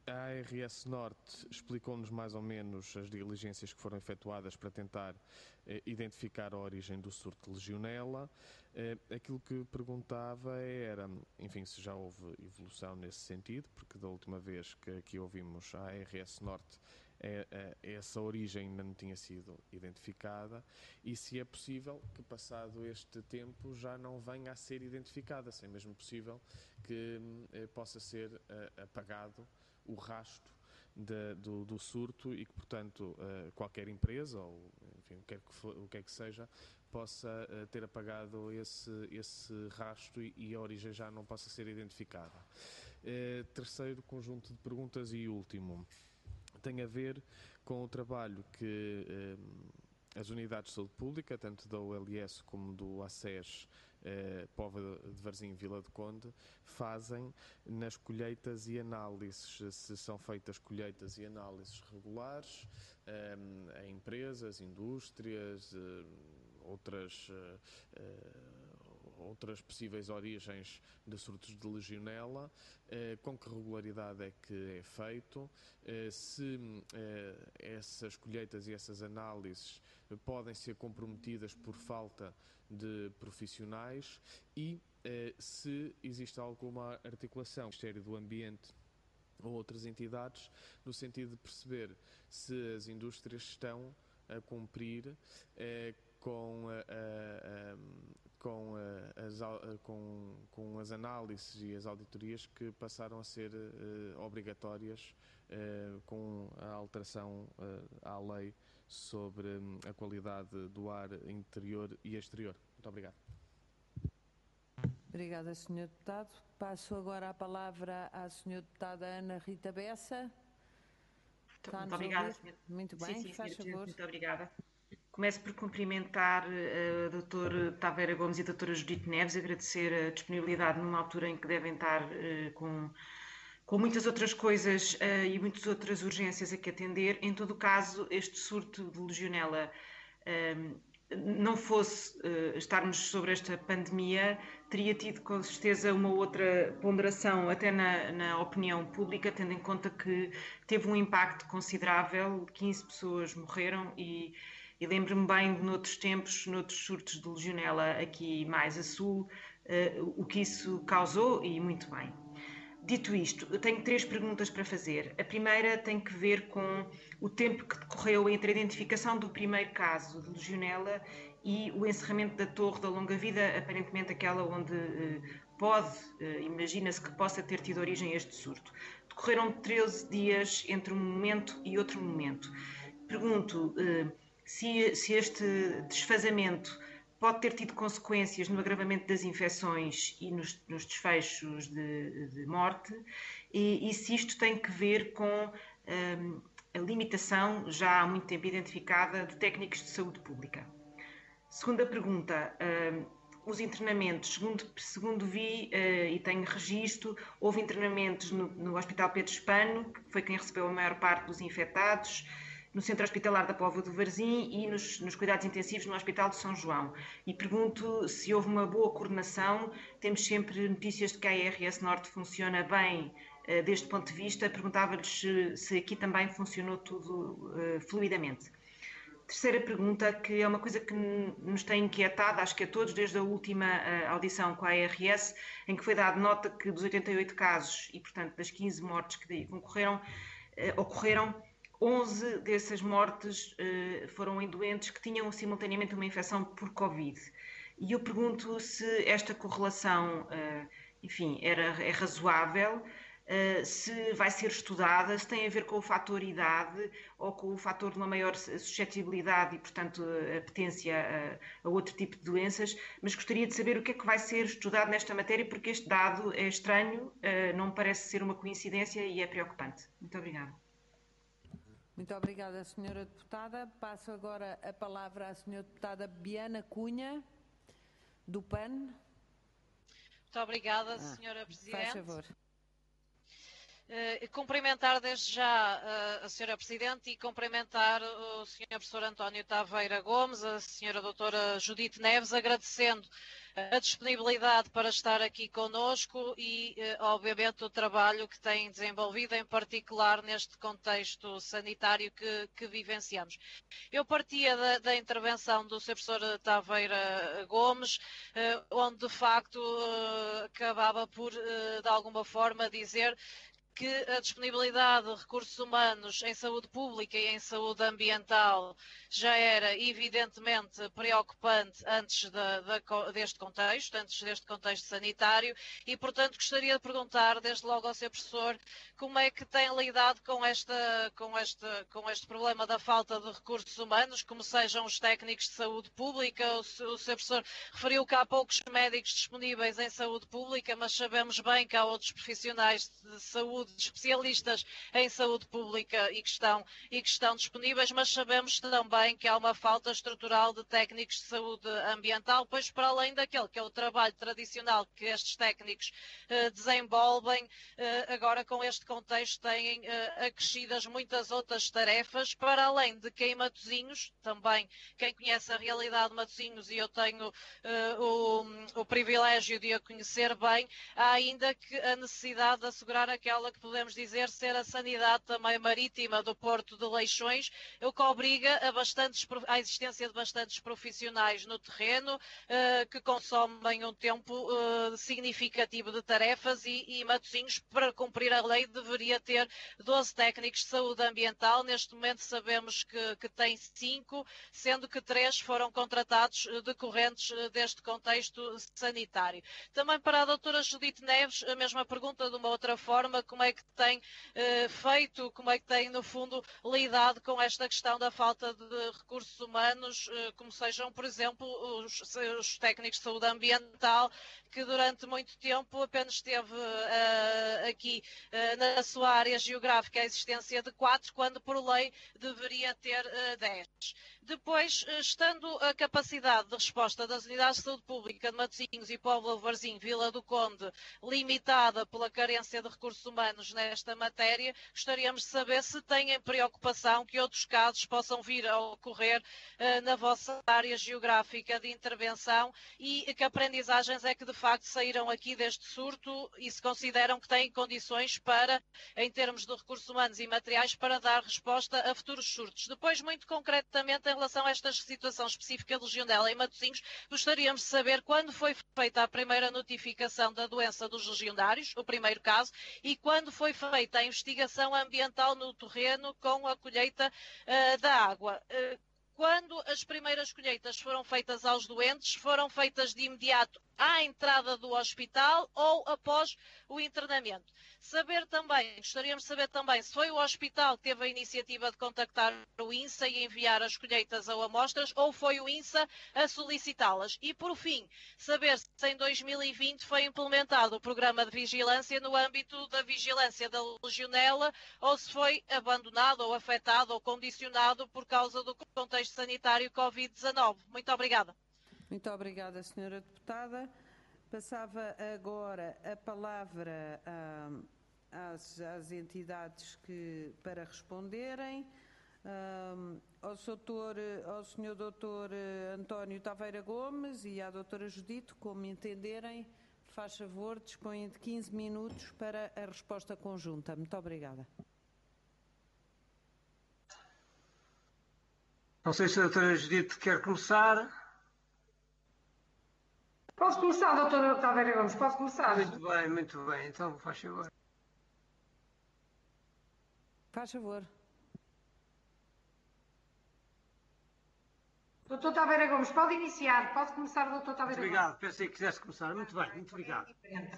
A A R S Norte explicou-nos mais ou menos as diligências que foram efetuadas para tentar eh, identificar a origem do surto de legionela. Eh, aquilo que perguntava era, enfim, se já houve evolução nesse sentido, porque da última vez que aqui ouvimos a A R S Norte, é, é, essa origem ainda não tinha sido identificada, e se é possível que, passado este tempo, já não venha a ser identificada, se é mesmo possível que eh, possa ser eh, apagado o rastro de, do, do surto e que, portanto, uh, qualquer empresa, ou enfim, o que quer que, for, o que, é que seja, possa uh, ter apagado esse, esse rastro e, e a origem já não possa ser identificada. Uh, terceiro conjunto de perguntas e último tem a ver com o trabalho que uh, as unidades de saúde pública, tanto da U L S como do A C E S, Eh, Póvoa de Varzim e Vila do Conde, fazem nas colheitas e análises, se são feitas colheitas e análises regulares eh, a empresas, indústrias, eh, outras, eh, outras possíveis origens de surtos de legionela, eh, com que regularidade é que é feito, eh, se eh, essas colheitas e essas análises podem ser comprometidas por falta de profissionais e eh, se existe alguma articulação com o Ministério do Ambiente ou outras entidades, no sentido de perceber se as indústrias estão a cumprir eh, com, a, a, a, com, a, as, a, com, com as análises e as auditorias que passaram a ser eh, obrigatórias eh, com a alteração eh, à lei sobre a qualidade do ar interior e exterior. Muito obrigado.
Obrigada, senhor Deputado. Passo agora a palavra à senhora Deputada Ana Rita Bessa.
Muito obrigada, senhora.
Muito bem,
sim, sim,
faz favor.
Muito obrigada. Começo por cumprimentar uh, o doutor Taveira Gomes e a doutora Judite Neves, agradecer a disponibilidade numa altura em que devem estar uh, com... com muitas outras coisas uh, e muitas outras urgências a que atender. Em todo o caso, este surto de legionela, uh, não fosse uh, estarmos sobre esta pandemia, teria tido com certeza uma outra ponderação, até na, na opinião pública, tendo em conta que teve um impacto considerável, quinze pessoas morreram e, e lembro-me bem de noutros tempos, noutros surtos de legionela aqui mais a sul, uh, o que isso causou, e muito bem. Dito isto, eu tenho três perguntas para fazer. A primeira tem que ver com o tempo que decorreu entre a identificação do primeiro caso de legionela e o encerramento da Torre da Longa Vida, aparentemente aquela onde eh, pode, eh, imagina-se que possa ter tido origem este surto. Decorreram treze dias entre um momento e outro momento. Pergunto eh, se, se este desfazamento pode ter tido consequências no agravamento das infecções e nos, nos desfechos de, de morte, e, e se isto tem que ver com um, a limitação, já há muito tempo identificada, de técnicos de saúde pública. Segunda pergunta, um, os internamentos, segundo, segundo vi uh, e tenho registro, houve internamentos no, no Hospital Pedro Espano, que foi quem recebeu a maior parte dos infectados, no Centro Hospitalar da Póvoa de Varzim e nos, nos cuidados intensivos no Hospital de São João. E pergunto se houve uma boa coordenação. Temos sempre notícias de que a A R S Norte funciona bem uh, deste ponto de vista. Perguntava-lhes se, se aqui também funcionou tudo uh, fluidamente. Terceira pergunta, que é uma coisa que nos tem inquietado, acho que a todos, desde a última uh, audição com a A R S, em que foi dado nota que dos oitenta e oito casos e, portanto, das quinze mortes que daí concorreram, uh, ocorreram, onze dessas mortes uh, foram em doentes que tinham simultaneamente uma infecção por Covid. E eu pergunto se esta correlação, uh, enfim, era, é razoável, uh, se vai ser estudada, se tem a ver com o fator idade ou com o fator de uma maior suscetibilidade e, portanto, apetência a, a outro tipo de doenças, mas gostaria de saber o que é que vai ser estudado nesta matéria, porque este dado é estranho, uh, não me parece ser uma coincidência e é preocupante. Muito obrigada.
Muito obrigada, senhora Deputada. Passo agora a palavra à senhora Deputada Biana Cunha, do P A N.
Muito obrigada,
ah,
senhora Presidente.
Faz favor.
Uh, cumprimentar desde já uh, a senhora Presidente e cumprimentar o senhor Professor António Taveira Gomes, a senhora Doutora Judite Neves, agradecendo a disponibilidade para estar aqui conosco e, uh, obviamente, o trabalho que têm desenvolvido, em particular neste contexto sanitário que, que vivenciamos. Eu partia da, da intervenção do senhor Professor Taveira Gomes, uh, onde, de facto, uh, acabava por, uh, de alguma forma, dizer que a disponibilidade de recursos humanos em saúde pública e em saúde ambiental já era evidentemente preocupante antes de, de, deste contexto, antes deste contexto sanitário e, portanto, gostaria de perguntar desde logo ao senhor Professor como é que tem lidado com, esta, com, este, com este problema da falta de recursos humanos, como sejam os técnicos de saúde pública. O, o senhor Professor referiu que há poucos médicos disponíveis em saúde pública, mas sabemos bem que há outros profissionais de saúde, especialistas em saúde pública e que estão, e que estão disponíveis, mas sabemos também que há uma falta estrutural de técnicos de saúde ambiental, pois para além daquele que é o trabalho tradicional que estes técnicos eh, desenvolvem, eh, agora com este contexto têm eh, acrescidas muitas outras tarefas, para além de que em Matosinhos, também quem conhece a realidade de Matosinhos, e eu tenho eh, o, o privilégio de a conhecer bem, há ainda que a necessidade de assegurar aquela que podemos dizer ser a sanidade também marítima do Porto de Leixões, o que obriga a bastantes, à existência de bastantes profissionais no terreno, uh, que consomem um tempo uh, significativo de tarefas e, e Matosinhos, para cumprir a lei, deveria ter doze técnicos de saúde ambiental. Neste momento sabemos que, que tem cinco, sendo que três foram contratados uh, decorrentes uh, deste contexto sanitário. Também para a doutora Judite Neves, a mesma pergunta de uma outra forma, como é que tem eh, feito, como é que tem, no fundo, lidado com esta questão da falta de recursos humanos, eh, como sejam, por exemplo, os, os técnicos de saúde ambiental, que durante muito tempo apenas teve uh, aqui uh, na sua área geográfica a existência de quatro, quando por lei deveria ter uh, dez. Depois, estando a capacidade de resposta das unidades de saúde pública de Matosinhos e Póvoa de Varzim, Vila do Conde, limitada pela carência de recursos humanos nesta matéria, gostaríamos de saber se têm preocupação que outros casos possam vir a ocorrer uh, na vossa área geográfica de intervenção e que aprendizagens é que de facto saíram aqui deste surto e se consideram que têm condições para, em termos de recursos humanos e materiais, para dar resposta a futuros surtos. Depois, muito concretamente, em relação a esta situação específica de legionela em Matosinhos, gostaríamos de saber quando foi feita a primeira notificação da doença dos legionários, o primeiro caso, e quando foi feita a investigação ambiental no terreno com a colheita uh, da água. Uh, Quando as primeiras colheitas foram feitas aos doentes, foram feitas de imediato à entrada do hospital ou após o internamento? Saber também, gostaríamos de saber também se foi o hospital que teve a iniciativa de contactar o INSA e enviar as colheitas ou amostras, ou foi o INSA a solicitá-las. E, por fim, saber se em dois mil e vinte foi implementado o programa de vigilância no âmbito da vigilância da legionela, ou se foi abandonado ou afetado ou condicionado por causa do contexto sanitário covid dezanove. Muito obrigada.
Muito obrigada, senhora Deputada. Passava agora a palavra um, às, às entidades que, para responderem. Um, ao, doutor, ao senhor doutor António Taveira Gomes e à doutora Judite, como entenderem, faz favor, dispõem de quinze minutos para a resposta conjunta. Muito obrigada.
Não sei se a doutora Judite quer começar.
Posso começar, doutora Taveira Gomes, posso começar?
Muito bem, muito bem. Então, faz favor.
Faz favor.
doutor Taveira Gomes, pode iniciar. Pode começar, doutor Taveira
Gomes. Muito obrigado. Pensei que quisesse começar. Muito bem, muito obrigado.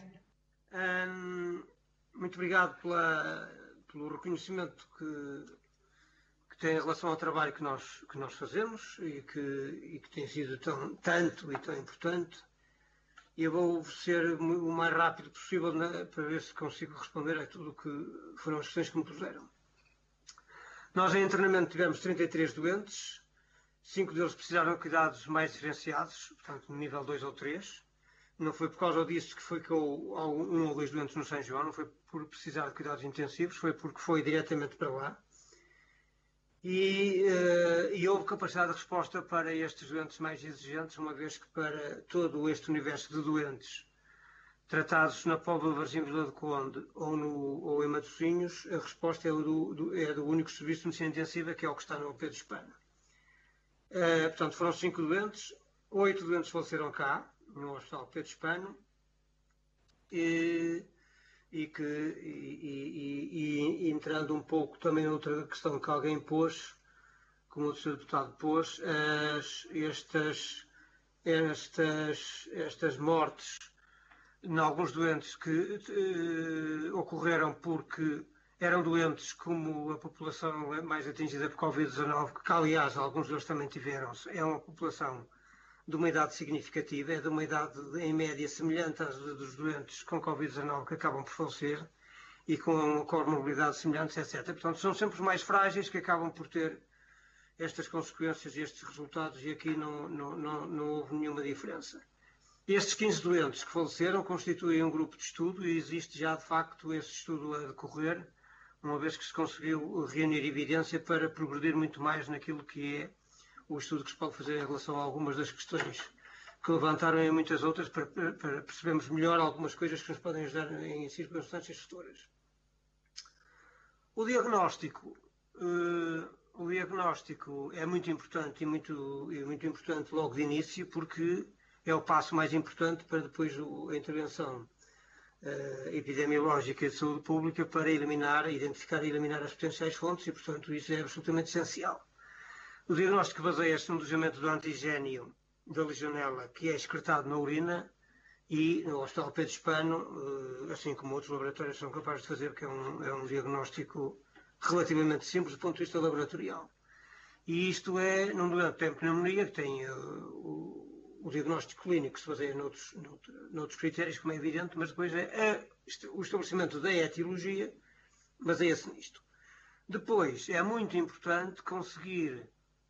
Hum, muito obrigado pela, pelo reconhecimento que, que tem em relação ao trabalho que nós, que nós fazemos e que, e que tem sido tão, tanto e tão importante. E eu vou ser o mais rápido possível, né, para ver se consigo responder a tudo o que foram as questões que me puseram. Nós em internamento tivemos trinta e três doentes, cinco deles precisaram de cuidados mais diferenciados, portanto no nível dois ou três. Não foi por causa disso que ficou um ou dois doentes no São João, não foi por precisar de cuidados intensivos, foi porque foi diretamente para lá. E, uh, e houve capacidade de resposta para estes doentes mais exigentes, uma vez que para todo este universo de doentes tratados na Póvoa de Varzim, Vila de Conde ou, no, ou em Matosinhos, a resposta é do, do, é do único serviço de medicina intensiva, que é o que está no Pedro Espana. Uh, portanto, foram cinco doentes, oito doentes faleceram cá, no Hospital Pedro Espano, e, e, que, e, e, e entrando um pouco também noutra questão que alguém pôs, como o senhor Deputado pôs, as, estas, estas, estas mortes em alguns doentes que uh, ocorreram porque eram doentes como a população mais atingida por Covid dezanove, que aliás alguns deles também tiveram, é uma população de uma idade significativa, é de uma idade em média semelhante às dos doentes com Covid dezanove que acabam por falecer e com comorbilidades semelhantes, etcétera. Portanto, são sempre os mais frágeis que acabam por ter estas consequências e estes resultados, e aqui não, não, não, não houve nenhuma diferença. Estes quinze doentes que faleceram constituem um grupo de estudo e existe já, de facto, esse estudo a decorrer, uma vez que se conseguiu reunir evidência para progredir muito mais naquilo que é o estudo que se pode fazer em relação a algumas das questões que levantaram e muitas outras, para, para percebermos melhor algumas coisas que nos podem ajudar em circunstâncias futuras. O diagnóstico, uh, o diagnóstico é muito importante e muito, e muito importante logo de início, porque é o passo mais importante para depois o, a intervenção uh, epidemiológica e de saúde pública para eliminar, identificar e eliminar as potenciais fontes e, portanto, isso é absolutamente essencial. O diagnóstico baseia-se no alojamento do antigênio da legionela, que é excretado na urina, e no Hospital Pedro Espano, assim como outros laboratórios são capazes de fazer, que é um, é um diagnóstico relativamente simples do ponto de vista laboratorial. E isto é, num doente que tem pneumonia, que tem uh, o, o diagnóstico clínico, que se baseia noutros, noutros, noutros critérios, como é evidente, mas depois é a, o estabelecimento da etiologia baseia-se nisto. Depois, é muito importante conseguir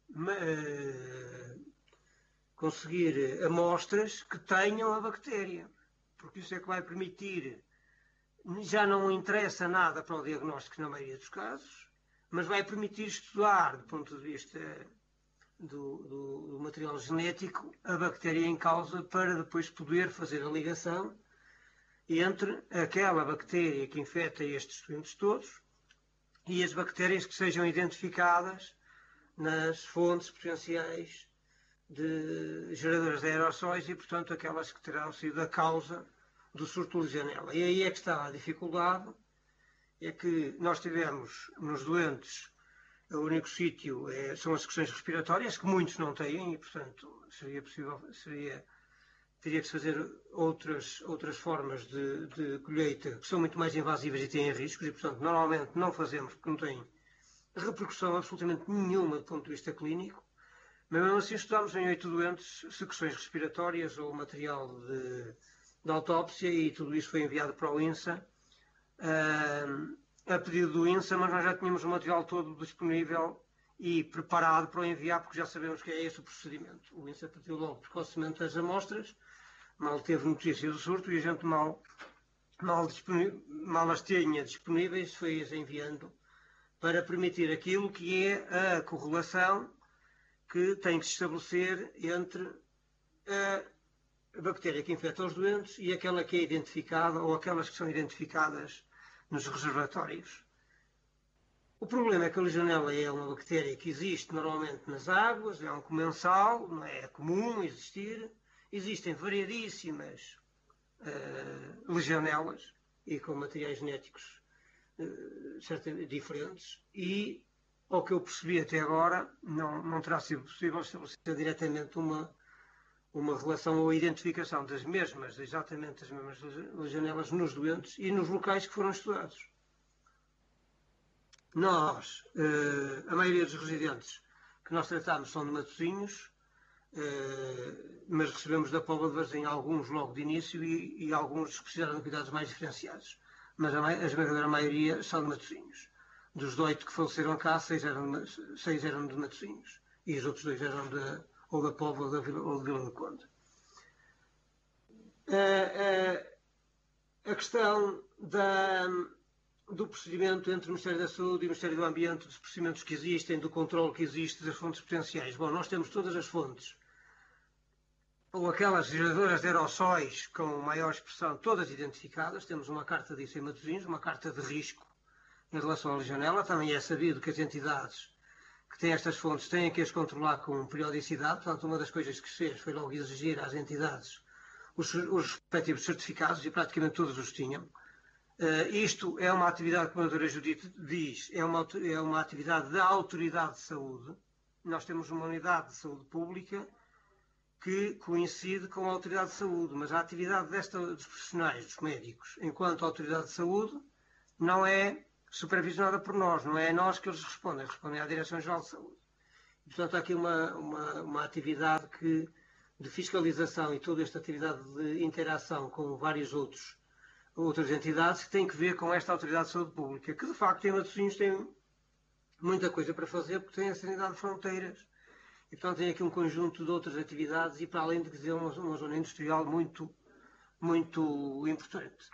Uh, conseguir amostras que tenham a bactéria, porque isso é que vai permitir, já não interessa nada para o diagnóstico na maioria dos casos, mas vai permitir estudar, do ponto de vista do, do, do material genético, a bactéria em causa, para depois poder fazer a ligação entre aquela bactéria que infecta estes doentes todos e as bactérias que sejam identificadas nas fontes potenciais de geradoras de aerossóis e, portanto, aquelas que terão sido a causa do surto de legionela. E aí é que está a dificuldade, é que nós tivemos nos doentes, o único sítio é, são as secções respiratórias, que muitos não têm, e, portanto, seria possível, seria, teria que se fazer outras, outras formas de, de colheita que são muito mais invasivas e têm riscos, e, portanto, normalmente não fazemos porque não têm repercussão absolutamente nenhuma do ponto de vista clínico, mas mesmo assim estudámos em oito doentes secções respiratórias ou material de, de autópsia, e tudo isso foi enviado para o INSA, uh, a pedido do INSA, mas nós já tínhamos o material todo disponível e preparado para o enviar, porque já sabemos que é esse o procedimento. O INSA pediu logo precocemente as amostras, mal teve notícia do surto e a gente mal, mal, mal as tinha disponíveis, foi-as enviando para permitir aquilo que é a correlação que tem que se estabelecer entre a bactéria que infecta os doentes e aquela que é identificada ou aquelas que são identificadas nos reservatórios. O problema é que a legionela é uma bactéria que existe normalmente nas águas, é um comensal, não é comum existir. Existem variadíssimas uh, legionelas e com materiais genéticos Uh, diferentes, e ao que eu percebi até agora não, não terá sido possível estabelecer diretamente uma, uma relação ou identificação das mesmas, exatamente as mesmas legionelas nos doentes e nos locais que foram estudados. Nós, uh, a maioria dos residentes que nós tratamos são de Matosinhos, uh, mas recebemos da Póvoa de Varzim alguns logo de início e, e alguns que precisaram de cuidados mais diferenciados. Mas a, a esmagadora maioria são de Matosinhos. Dos oito que faleceram cá, seis eram, seis eram de Matosinhos. E os outros dois eram de, ou da Póvoa ou, da Vila, ou de Vila do Conde. a questão da, do procedimento entre o Ministério da Saúde e o Ministério do Ambiente, dos procedimentos que existem, do controle que existe das fontes potenciais. Bom, nós temos todas as fontes, ou aquelas geradoras de aerossóis com maior expressão, todas identificadas. Temos uma carta disso em Matosinhos, uma carta de risco em relação à legionela. Também é sabido que as entidades que têm estas fontes têm que as controlar com periodicidade. Portanto, uma das coisas que se fez foi logo exigir às entidades os, os respectivos certificados, e praticamente todos os tinham. Uh, isto é uma atividade, como a doutora Judite diz, é uma, é uma atividade da Autoridade de Saúde. Nós temos uma unidade de saúde pública que coincide com a Autoridade de Saúde, mas a atividade desta, dos profissionais, dos médicos, enquanto Autoridade de Saúde, não é supervisionada por nós, não é a nós que eles respondem, respondem à Direção-Geral de Saúde. E, portanto, há aqui uma, uma, uma atividade que, de fiscalização e toda esta atividade de interação com várias outros, outras entidades que tem que ver com esta Autoridade de Saúde Pública, que de facto em Matosinhos tem muita coisa para fazer, porque tem a sanidade de fronteiras. E, portanto, tem aqui um conjunto de outras atividades e, para além de dizer, uma, uma zona industrial muito, muito importante.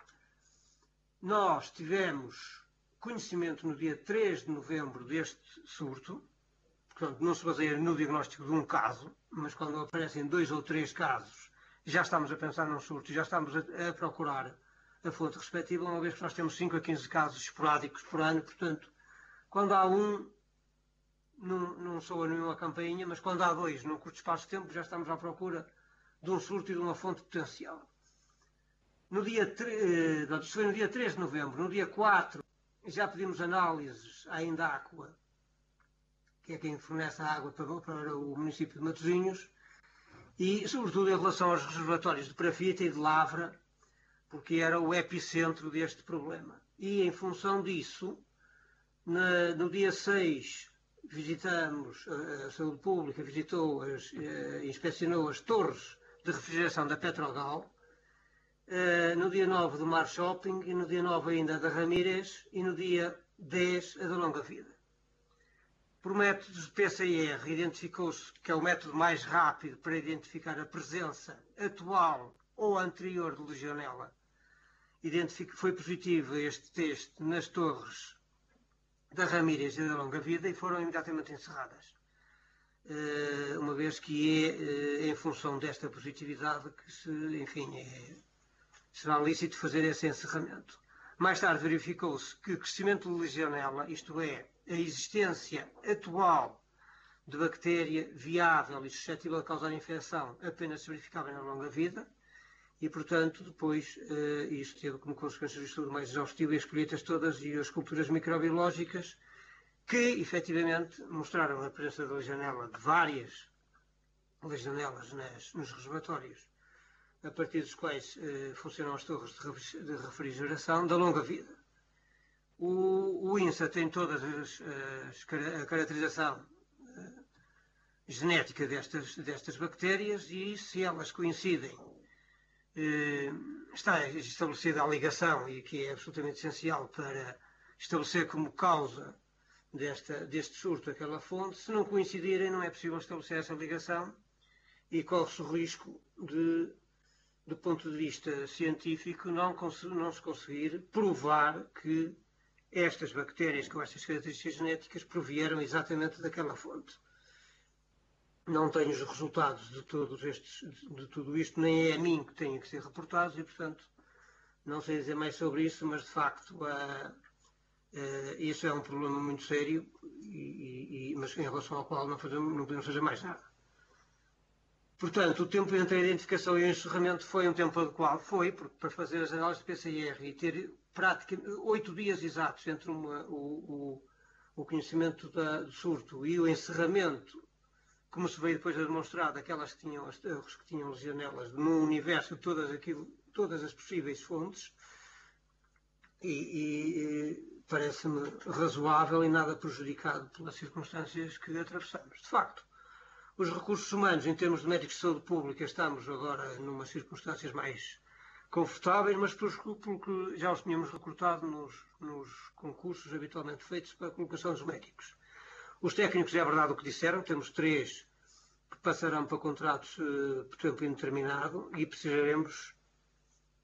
Nós tivemos conhecimento no dia três de novembro deste surto. Portanto, não se baseia no diagnóstico de um caso, mas quando aparecem dois ou três casos, já estamos a pensar num surto, já estamos a, a procurar a fonte respectiva, uma vez que nós temos cinco a quinze casos esporádicos por ano. Portanto, quando há um, não, não soa nenhuma campainha, mas quando há dois, num curto espaço de tempo, já estamos à procura de um surto e de uma fonte potencial. No dia, não, foi no dia três de novembro, no dia quatro, já pedimos análises à Indáqua, que é quem fornece a água para, para o município de Matosinhos, e sobretudo em relação aos reservatórios de Parafita e de Lavra, porque era o epicentro deste problema. E em função disso, na, no dia seis, visitamos, a Saúde Pública visitou, as, eh, inspecionou as torres de refrigeração da Petrogal, eh, no dia nove do Mar Shopping, e no dia nove ainda da Ramírez, e no dia dez a da Longa Vida. Por métodos de P C R, identificou-se que é o método mais rápido para identificar a presença atual ou anterior de legionela. Identifico, foi positivo este teste nas torres da Ramírez e da Longa Vida e foram imediatamente encerradas. Uma vez que é em função desta positividade que se, enfim, é, será lícito fazer esse encerramento. Mais tarde verificou-se que o crescimento de legionela, isto é, a existência atual de bactéria viável e suscetível a causar infecção, apenas se verificava na Longa Vida. E, portanto, depois, uh, isto teve como consequência o estudo mais exaustivo e as colheitas todas e as culturas microbiológicas que, efetivamente, mostraram a presença de legionela, de várias legionelas nas, nos reservatórios, a partir dos quais uh, funcionam as torres de refrigeração da Longa Vida. O, o INSA tem todas as, as a caracterização uh, genética destas, destas bactérias e, se elas coincidem, está estabelecida a ligação, e que é absolutamente essencial para estabelecer como causa desta, deste surto aquela fonte. Se não coincidirem, não é possível estabelecer essa ligação e corre-se o risco de, do ponto de vista científico, não, não se conseguir provar que estas bactérias com estas características genéticas provieram exatamente daquela fonte. Não tenho os resultados de, todos estes, de tudo isto, nem é a mim que têm que ser reportados e, portanto, não sei dizer mais sobre isso, mas, de facto, uh, uh, isso é um problema muito sério, e, e, mas em relação ao qual não, fazemos, não podemos fazer mais nada. Portanto, o tempo entre a identificação e o encerramento foi um tempo adequado, foi, porque para fazer as análises de P C R e ter praticamente oito dias exatos entre uma, o, o, o conhecimento da, do surto e o encerramento, como se veio depois a demonstrar, daquelas que tinham, as torres que tinham legionelas no universo de todas, aquilo, todas as possíveis fontes, e, e parece-me razoável e nada prejudicado pelas circunstâncias que atravessamos. De facto, os recursos humanos, em termos de médicos de saúde pública, estamos agora numa circunstâncias mais confortáveis, mas porque já os tínhamos recrutado nos, nos concursos habitualmente feitos para a colocação dos médicos. Os técnicos, é verdade o que disseram, temos três que passarão para contratos uh, por tempo indeterminado e precisaremos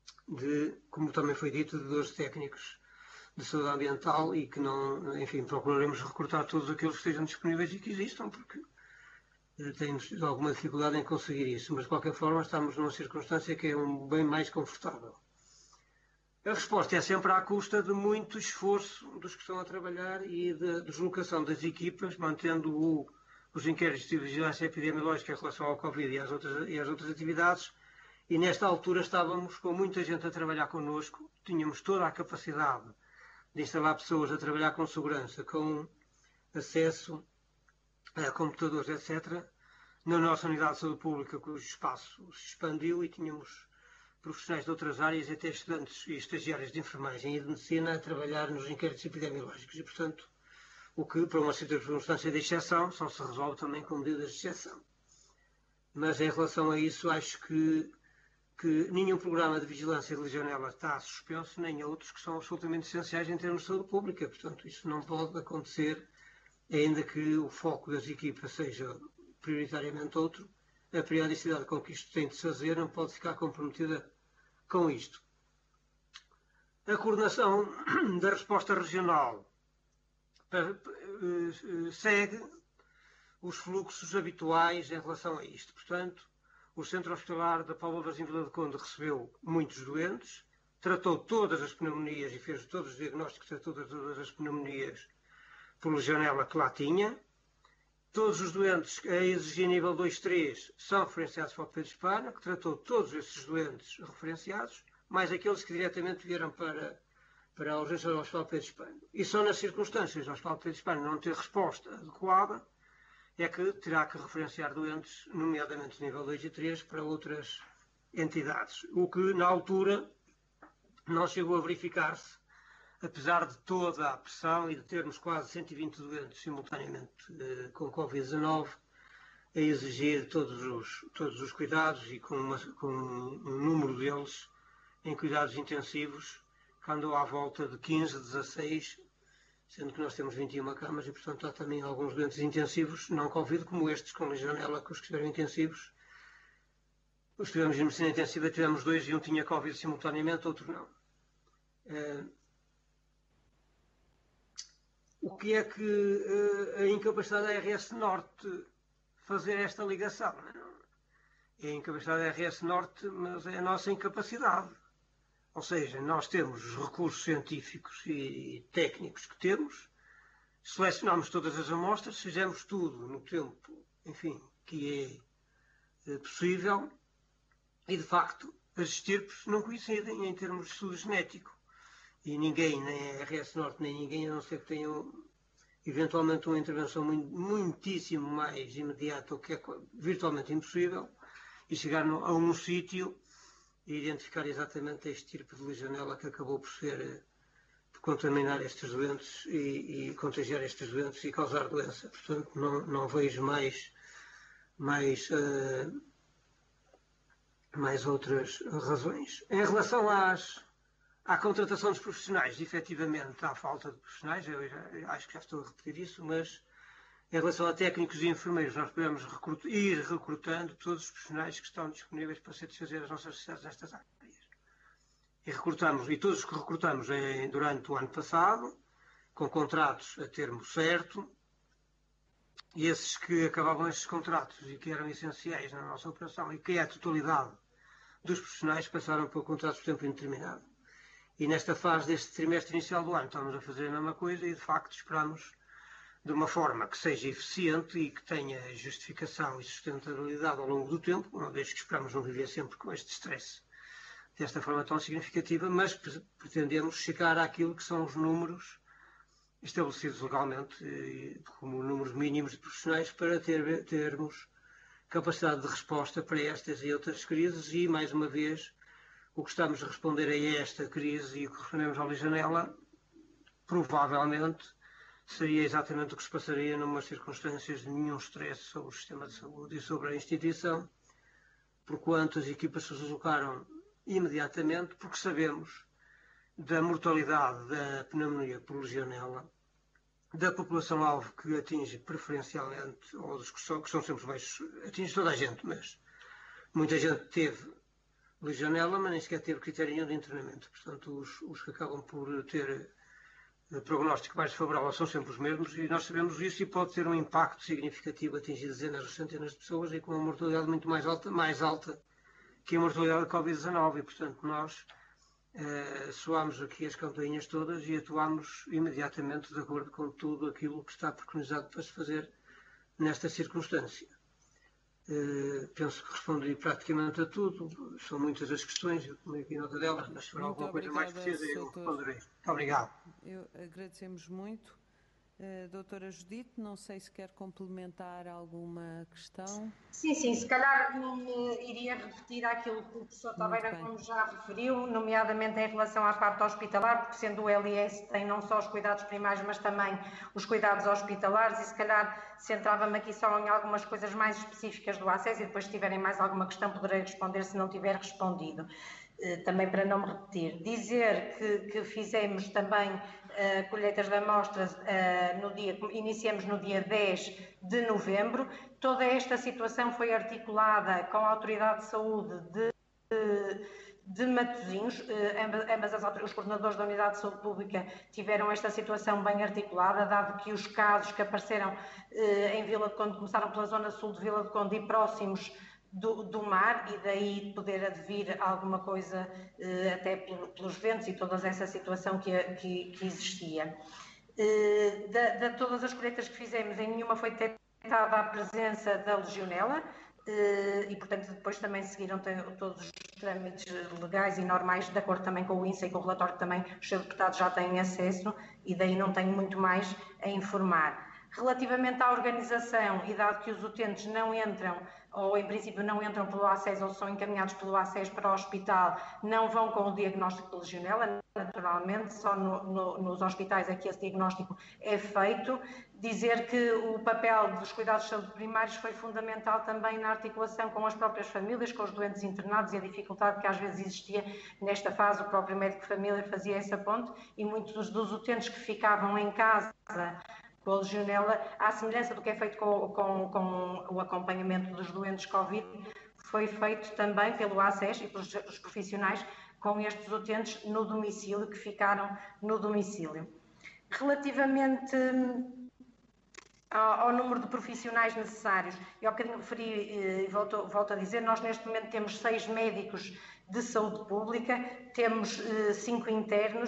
de, como também foi dito, de doze técnicos de saúde ambiental e que não, enfim, procuraremos recrutar todos aqueles que estejam disponíveis e que existam, porque temos alguma dificuldade em conseguir isso, mas de qualquer forma estamos numa circunstância que é um bem mais confortável. A resposta é sempre à custa de muito esforço dos que estão a trabalhar e da deslocação das equipas, mantendo o, os inquéritos de vigilância epidemiológica em relação ao Covid e às, outras, e às outras atividades, e nesta altura estávamos com muita gente a trabalhar connosco, tínhamos toda a capacidade de instalar pessoas a trabalhar com segurança, com acesso a computadores, etcétera, na nossa unidade de saúde pública, cujo espaço se expandiu e tínhamos profissionais de outras áreas e até estudantes e estagiários de enfermagem e de medicina a trabalhar nos inquéritos epidemiológicos. E, portanto, o que, para uma circunstância de exceção, só se resolve também com medidas de exceção. Mas, em relação a isso, acho que, que nenhum programa de vigilância de legionela está suspenso, nem outros que são absolutamente essenciais em termos de saúde pública. Portanto, isso não pode acontecer, ainda que o foco das equipas seja prioritariamente outro. A periodicidade com que isto tem de se fazer não pode ficar comprometida com isto. A coordenação da resposta regional segue os fluxos habituais em relação a isto. Portanto, o Centro Hospitalar da Póvoa de Varzim Vila de Conde recebeu muitos doentes, tratou todas as pneumonias e fez todos os diagnósticos de todas, todas as pneumonias por legionela que lá tinha. Todos os doentes a exigir nível dois, três são referenciados para o Pedro Espana, que tratou todos esses doentes referenciados, mais aqueles que diretamente vieram para, para a urgência do Hospital Pedro Espana. E só nas circunstâncias do Hospital Pedro Espana não ter resposta adequada é que terá que referenciar doentes, nomeadamente nível dois e três, para outras entidades. O que, na altura, não chegou a verificar-se, apesar de toda a pressão e de termos quase cento e vinte doentes simultaneamente eh, com Covid dezanove, a exigir todos os, todos os cuidados e com, uma, com um número deles em cuidados intensivos, que andou à volta de quinze, dezasseis, sendo que nós temos vinte e uma camas e, portanto, há também alguns doentes intensivos, não Covid, como estes, com legionela, que os que estiveram intensivos. Os que tivemos em medicina intensiva tivemos dois e um tinha Covid simultaneamente, outro não. Eh, O que é que uh, a incapacidade da R S Norte fazer esta ligação? É a incapacidade da R S Norte, mas é a nossa incapacidade. Ou seja, nós temos os recursos científicos e técnicos que temos, selecionamos todas as amostras, fizemos tudo no tempo, enfim, que é, é possível, e de facto as estirpes não coincidem em termos de estudo genético. E ninguém, nem a R S Norte, nem ninguém, a não ser que tenham eventualmente uma intervenção muito, muitíssimo mais imediata, o que é virtualmente impossível, e chegar no, a um sítio e identificar exatamente a estirpe de legionela que acabou por ser, por contaminar estes doentes e, e contagiar estes doentes e causar doença. Portanto, não, não vejo mais, mais, uh, mais outras razões. Em relação às À contratação dos profissionais, efetivamente há falta de profissionais, eu já, eu acho que já estou a repetir isso, mas em relação a técnicos e enfermeiros, nós podemos recrutar, ir recrutando todos os profissionais que estão disponíveis para satisfazer as nossas necessidades nestas áreas. E recrutamos, e todos os que recrutamos é, durante o ano passado, com contratos a termo certo, e esses que acabavam esses contratos e que eram essenciais na nossa operação e que é a totalidade dos profissionais passaram por contratos por tempo indeterminado. E nesta fase deste trimestre inicial do ano estamos a fazer a mesma coisa e, de facto, esperamos de uma forma que seja eficiente e que tenha justificação e sustentabilidade ao longo do tempo, uma vez que esperamos não viver sempre com este stress desta forma tão significativa, mas pretendemos chegar àquilo que são os números estabelecidos legalmente como números mínimos de profissionais para ter, termos capacidade de resposta para estas e outras crises e, mais uma vez, o que estamos a responder a esta crise e o que respondemos à legionela, provavelmente, seria exatamente o que se passaria numas circunstâncias de nenhum stress sobre o sistema de saúde e sobre a instituição, porquanto as equipas se deslocaram imediatamente, porque sabemos da mortalidade da pneumonia por legionela, da população-alvo que atinge preferencialmente, ou dos que são, que são sempre baixos, atinge toda a gente, mas muita gente teve legionela, mas nem sequer teve critério nenhum de internamento. Portanto, os, os que acabam por ter uh, prognóstico mais favorável são sempre os mesmos, e nós sabemos isso, e pode ter um impacto significativo, atingir dezenas ou centenas de pessoas e com uma mortalidade muito mais alta, mais alta que a mortalidade da covid dezanove. E, portanto, nós uh, soámos aqui as campainhas todas e atuámos imediatamente de acordo com tudo aquilo que está preconizado para se fazer nesta circunstância. Uh, penso que respondi praticamente a tudo. São muitas as questões, eu tomei aqui nota delas, mas se for alguma coisa mais precisa eu responderei. Muito obrigado.
Eu agradecemos muito. Uh, doutora Judite, não sei se quer complementar alguma questão.
Sim, sim, se calhar uh, iria repetir aquilo que o professor Taveira como já referiu, nomeadamente em relação à parte hospitalar, porque sendo o L I S tem não só os cuidados primários, mas também os cuidados hospitalares, e se calhar centrava-me aqui só em algumas coisas mais específicas do acesso, e depois se tiverem mais alguma questão poderei responder se não tiver respondido. Também para não me repetir, dizer que, que fizemos também uh, colheitas de amostras, uh, no dia, iniciamos no dia dez de novembro. Toda esta situação foi articulada com a Autoridade de Saúde de, de, de Matosinhos. Uh, ambas, ambas as, os coordenadores da Unidade de Saúde Pública tiveram esta situação bem articulada, dado que os casos que apareceram uh, em Vila de Conde começaram pela zona sul de Vila de Conde e próximos Do, do mar, e daí poder advir alguma coisa eh, até pelos ventos e toda essa situação que, que, que existia. Eh, de, de todas as colheitas que fizemos, em nenhuma foi detectada a presença da legionela eh, e, portanto, depois também seguiram todos os trâmites legais e normais, de acordo também com o I N S A e com o relatório que também os seus deputados já têm acesso, e daí não tenho muito mais a informar. Relativamente à organização, e dado que os utentes não entram, ou em princípio não entram pelo A C E S ou são encaminhados pelo A C E S para o hospital, não vão com o diagnóstico de legionela, naturalmente, só no, no, nos hospitais é que esse diagnóstico é feito. Dizer que o papel dos cuidados de saúde primários foi fundamental também na articulação com as próprias famílias, com os doentes internados, e a dificuldade que às vezes existia nesta fase. O próprio médico de família fazia essa ponte, e muitos dos utentes que ficavam em casa com a legionela, à semelhança do que é feito com, com, com o acompanhamento dos doentes Covid, foi feito também pelo A C E S e pelos os profissionais com estes utentes no domicílio, que ficaram no domicílio. Relativamente ao, ao número de profissionais necessários, eu há bocadinho referi e volto, volto a dizer, nós neste momento temos seis médicos de saúde pública, temos eh, cinco internos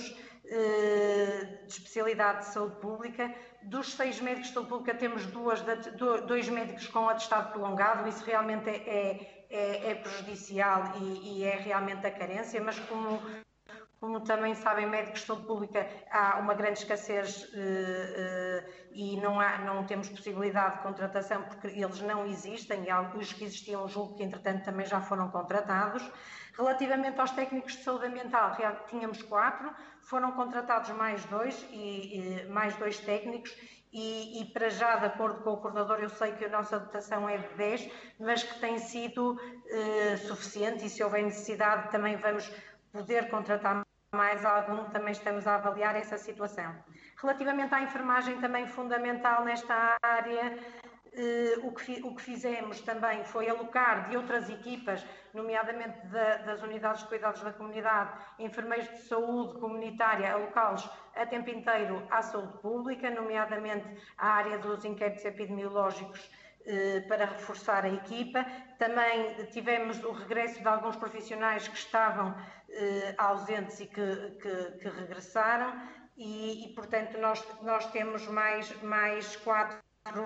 eh, de especialidade de saúde pública. Dos seis médicos de saúde pública temos duas, dois médicos com atestado prolongado. Isso realmente é, é, é prejudicial e, e é realmente a carência, mas como, como também sabem, médicos de saúde pública há uma grande escassez uh, uh, e não, há, não temos possibilidade de contratação porque eles não existem, e alguns que existiam, julgo que entretanto também já foram contratados. Relativamente aos técnicos de saúde ambiental, tínhamos quatro, foram contratados mais dois, e, e mais dois técnicos, e, e para já, de acordo com o coordenador, eu sei que a nossa dotação é de dez, mas que tem sido eh, suficiente, e se houver necessidade também vamos poder contratar mais algum, também estamos a avaliar essa situação. Relativamente à enfermagem, também fundamental nesta área, Uh, o, que, o que fizemos também foi alocar de outras equipas, nomeadamente da, das unidades de cuidados da comunidade, enfermeiros de saúde comunitária, alocá-los a tempo inteiro à saúde pública, nomeadamente à área dos inquéritos epidemiológicos, uh, para reforçar a equipa. Também tivemos o regresso de alguns profissionais que estavam uh, ausentes e que, que, que regressaram, e, e portanto nós, nós temos mais, mais quatro,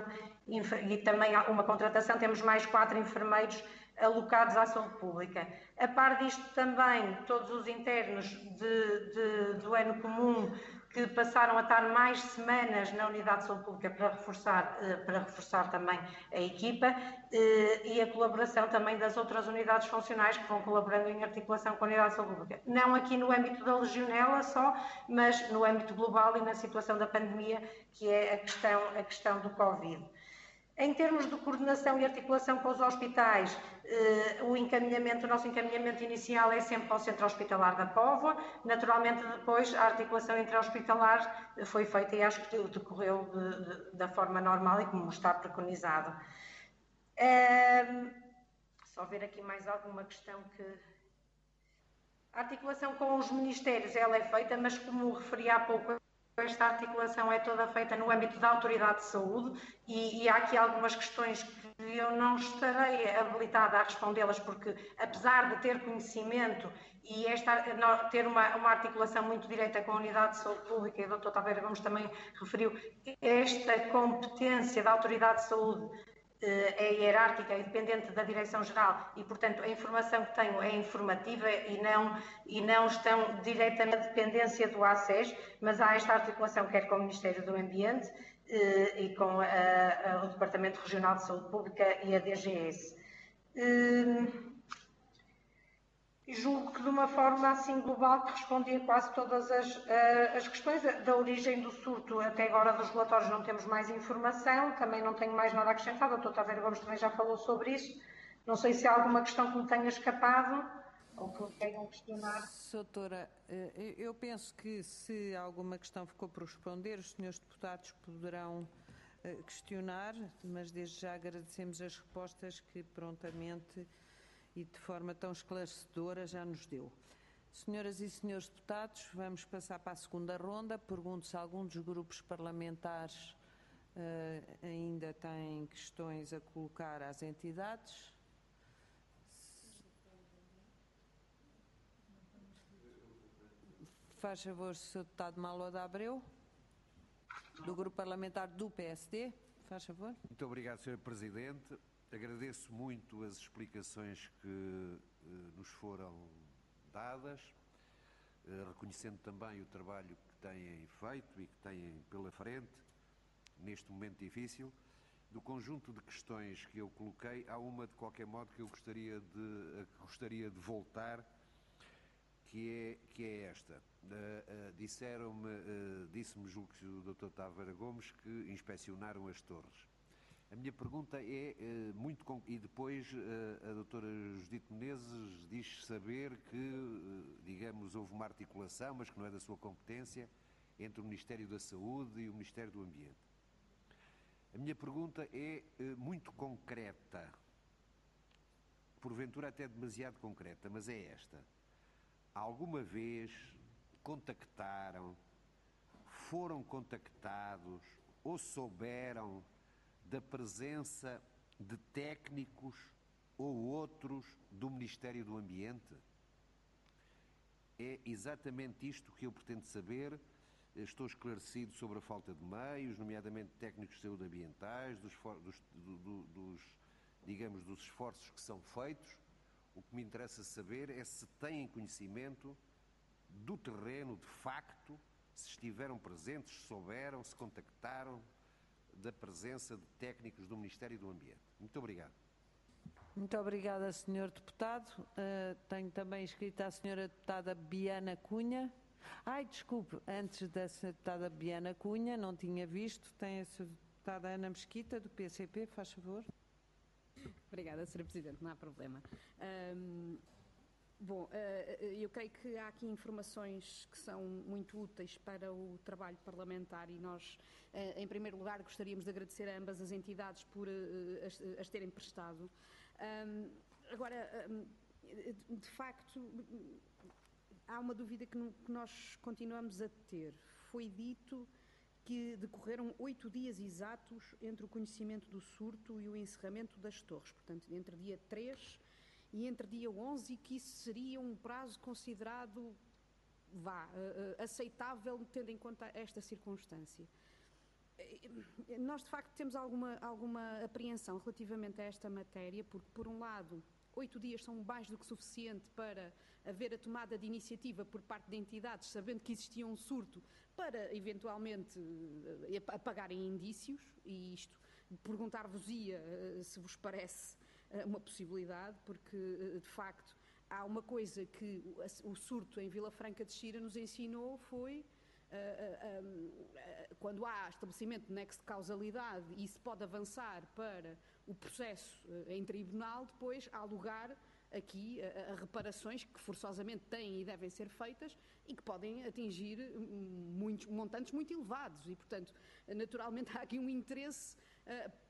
e também há uma contratação, temos mais quatro enfermeiros alocados à saúde pública. A par disto também, todos os internos de, de, do ano comum que passaram a estar mais semanas na unidade de saúde pública para reforçar, para reforçar também a equipa, e a colaboração também das outras unidades funcionais que vão colaborando em articulação com a unidade de saúde pública. Não aqui no âmbito da legionela só, mas no âmbito global e na situação da pandemia, que é a questão, a questão do Covid. Em termos de coordenação e articulação com os hospitais, eh, o encaminhamento, o nosso encaminhamento inicial é sempre ao Centro Hospitalar da Póvoa. Naturalmente, depois, a articulação intra-hospitalar foi feita e acho que decorreu de, de, da forma normal e como está preconizado. Eh, só ver aqui mais alguma questão que... A articulação com os ministérios ela é feita, mas como referi há pouco, esta articulação é toda feita no âmbito da Autoridade de Saúde e, e há aqui algumas questões que eu não estarei habilitada a respondê-las porque, apesar de ter conhecimento e esta, ter uma, uma articulação muito direta com a Unidade de Saúde Pública, e o doutor Taveira Gomes também referiu, esta competência da Autoridade de Saúde é hierárquica e dependente da Direção-Geral e, portanto, a informação que tenho é informativa e não, e não estão diretamente na dependência do A C E S, mas há esta articulação quer com o Ministério do Ambiente eh, e com a, a, o Departamento Regional de Saúde Pública e a D G S. Eh, Julgo que de uma forma assim global que respondi a quase todas as, uh, as questões. Da origem do surto, até agora dos relatórios não temos mais informação, também não tenho mais nada a acrescentar, o doutor Taveira Gomes também já falou sobre isso. Não sei se há alguma questão que me tenha escapado ou que me queiram questionar.
Doutora, eu penso que se alguma questão ficou por responder, os senhores deputados poderão questionar, mas desde já agradecemos as respostas que prontamente e de forma tão esclarecedora já nos deu. Senhoras e senhores deputados, vamos passar para a segunda ronda. Pergunto se algum dos grupos parlamentares uh, ainda tem questões a colocar às entidades. Faz favor, senhor deputado Malo da Abreu, do grupo parlamentar do P S D. Faz favor.
Muito obrigado, senhor Presidente. Agradeço muito as explicações que eh, nos foram dadas, eh, reconhecendo também o trabalho que têm feito e que têm pela frente, neste momento difícil. Do conjunto de questões que eu coloquei, há uma, de qualquer modo, que eu gostaria de, que gostaria de voltar, que é, que é esta. Uh, uh, Disseram-me, uh, disse-me, julgo que o doutor Taveira Gomes, que inspecionaram as torres. A minha pergunta é uh, muito... Com... E depois uh, a doutora Judite Menezes diz saber que, uh, digamos, houve uma articulação, mas que não é da sua competência, entre o Ministério da Saúde e o Ministério do Ambiente. A minha pergunta é uh, muito concreta, porventura até demasiado concreta, mas é esta. Alguma vez contactaram, foram contactados ou souberam da presença de técnicos ou outros do Ministério do Ambiente? É exatamente isto que eu pretendo saber. Estou esclarecido sobre a falta de meios, nomeadamente técnicos de saúde ambientais, dos, dos, do, dos, digamos, dos esforços que são feitos. O que me interessa saber é se têm conhecimento do terreno, de facto, se estiveram presentes, se souberam, se contactaram da presença de técnicos do Ministério do Ambiente. Muito obrigado.
Muito obrigada, senhor Deputado. Uh, tenho também escrita a senhora Deputada Biana Cunha. Ai, desculpe, antes da senhora Deputada Biana Cunha, não tinha visto, tem a senhora Deputada Ana Mesquita, do P C P, faz favor.
Obrigada, senhora Presidente, não há problema. Um, bom, uh, eu creio que há aqui informações que são muito úteis para o trabalho parlamentar e nós, uh, em primeiro lugar, gostaríamos de agradecer a ambas as entidades por uh, as, as terem prestado. Um, agora, um, de facto, há uma dúvida que, no, que nós continuamos a ter. Foi dito que decorreram oito dias exatos entre o conhecimento do surto e o encerramento das torres, portanto, entre dia três e entre dia onze, e que isso seria um prazo considerado, vá, uh, aceitável, tendo em conta esta circunstância. Nós, de facto, temos alguma, alguma apreensão relativamente a esta matéria, porque, por um lado, oito dias são mais do que suficiente para haver a tomada de iniciativa por parte de entidades, sabendo que existia um surto, para eventualmente apagarem indícios, e isto perguntar-vos-ia se vos parece uma possibilidade, porque de facto há uma coisa que o surto em Vila Franca de Xira nos ensinou, foi uh, uh, uh, quando há estabelecimento de nexo de causalidade e se pode avançar para o processo uh, em tribunal, depois há lugar aqui a, a reparações que forçosamente têm e devem ser feitas e que podem atingir muitos montantes muito elevados e, portanto, naturalmente há aqui um interesse uh,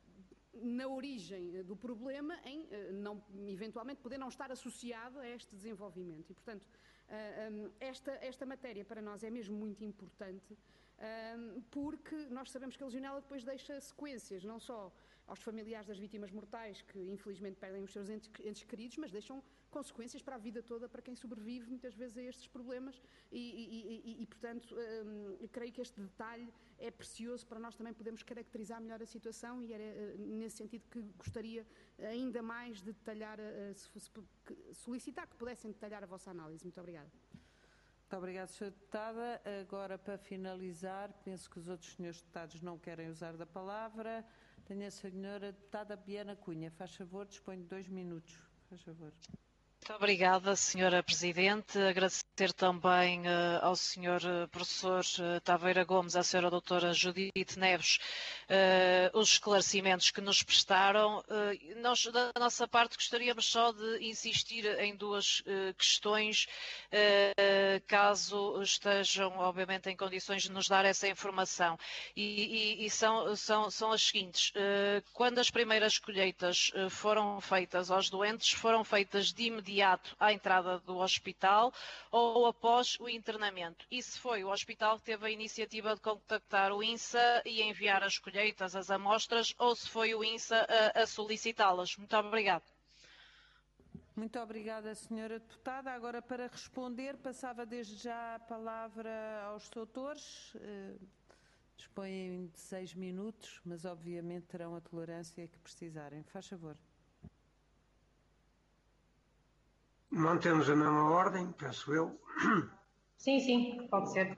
na origem do problema em não, eventualmente poder não estar associado a este desenvolvimento. E, portanto, esta, esta matéria para nós é mesmo muito importante, porque nós sabemos que a legionela depois deixa sequências, não só aos familiares das vítimas mortais, que infelizmente perdem os seus entes, entes queridos, mas deixam consequências para a vida toda, para quem sobrevive muitas vezes a estes problemas e, e, e, e portanto, hum, creio que este detalhe é precioso para nós também podermos caracterizar melhor a situação e era uh, nesse sentido que gostaria ainda mais de detalhar, uh, se, se, que, solicitar que pudessem detalhar a vossa análise. Muito obrigada.
Muito obrigada, senhora Deputada. Agora, para finalizar, penso que os outros senhores Deputados não querem usar da palavra. Tenho a senhora Deputada Biana Cunha. Faz favor, dispõe de dois minutos. Faz favor.
Muito obrigada, senhora Presidente. Agradecer também uh, ao senhor uh, Professor uh, Taveira Gomes, à senhora Doutora Judite Neves, uh, os esclarecimentos que nos prestaram. Uh, nós, da nossa parte, gostaríamos só de insistir em duas uh, questões, uh, caso estejam, obviamente, em condições de nos dar essa informação. E, e, e são, são, são as seguintes. Uh, quando as primeiras colheitas uh, foram feitas aos doentes, foram feitas de imediato imediato à entrada do hospital ou após o internamento. E se foi o hospital que teve a iniciativa de contactar o INSA e enviar as colheitas, as amostras, ou se foi o INSA a, a solicitá-las? Muito obrigada.
Muito obrigada, senhora Deputada. Agora, para responder, passava desde já a palavra aos doutores. Dispõem de seis minutos, mas obviamente terão a tolerância que precisarem. Faz favor.
Mantemos a mesma ordem, penso eu.
Sim, sim, pode ser.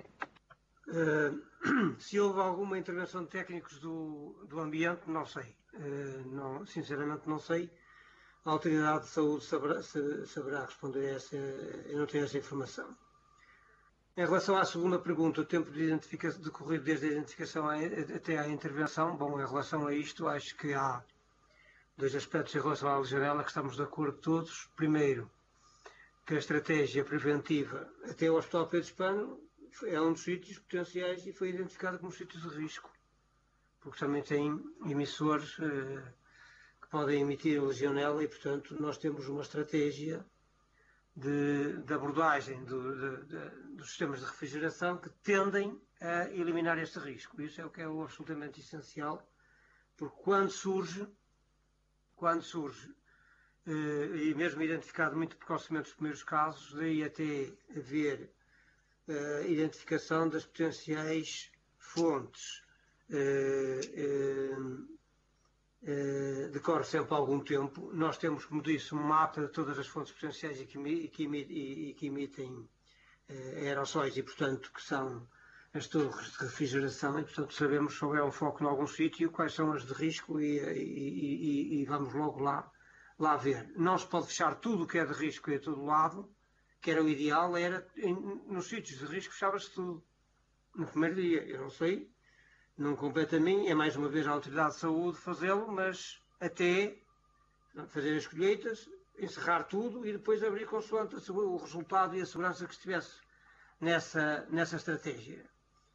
Uh, se houve alguma intervenção de técnicos do, do ambiente, não sei. Uh, não, sinceramente não sei. A Autoridade de Saúde saberá, saberá responder a essa, eu não tenho essa informação. Em relação à segunda pergunta, o tempo de identificação, decorrido desde a identificação até à intervenção, bom, em relação a isto, acho que há dois aspectos em relação à legionela que estamos de acordo todos. Primeiro, que a estratégia preventiva até o Hospital Pedro Hispano é um dos sítios potenciais e foi identificado como sítios de risco, porque também tem emissores eh, que podem emitir a legionela e, portanto, nós temos uma estratégia de, de abordagem do, de, de, dos sistemas de refrigeração que tendem a eliminar este risco. Isso é o que é o absolutamente essencial, porque quando surge, quando surge Uh, e mesmo identificado muito precocemente os primeiros casos, daí até haver uh, identificação das potenciais fontes. Uh, uh, uh, decorre sempre algum tempo. Nós temos, como disse, um mapa de todas as fontes potenciais e que, e que, emitem, e que emitem uh, aerossóis e, portanto, que são as torres de refrigeração e, portanto, sabemos se houver um foco em algum sítio, quais são as de risco e, e, e, e vamos logo lá lá ver. Não se pode fechar tudo o que é de risco e a todo lado, que era o ideal, era em, nos sítios de risco fechava-se tudo. No primeiro dia, eu não sei, não compete a mim, é mais uma vez a Autoridade de Saúde fazê-lo, mas até fazer as colheitas, encerrar tudo e depois abrir consoante o resultado e a segurança que estivesse nessa, nessa estratégia.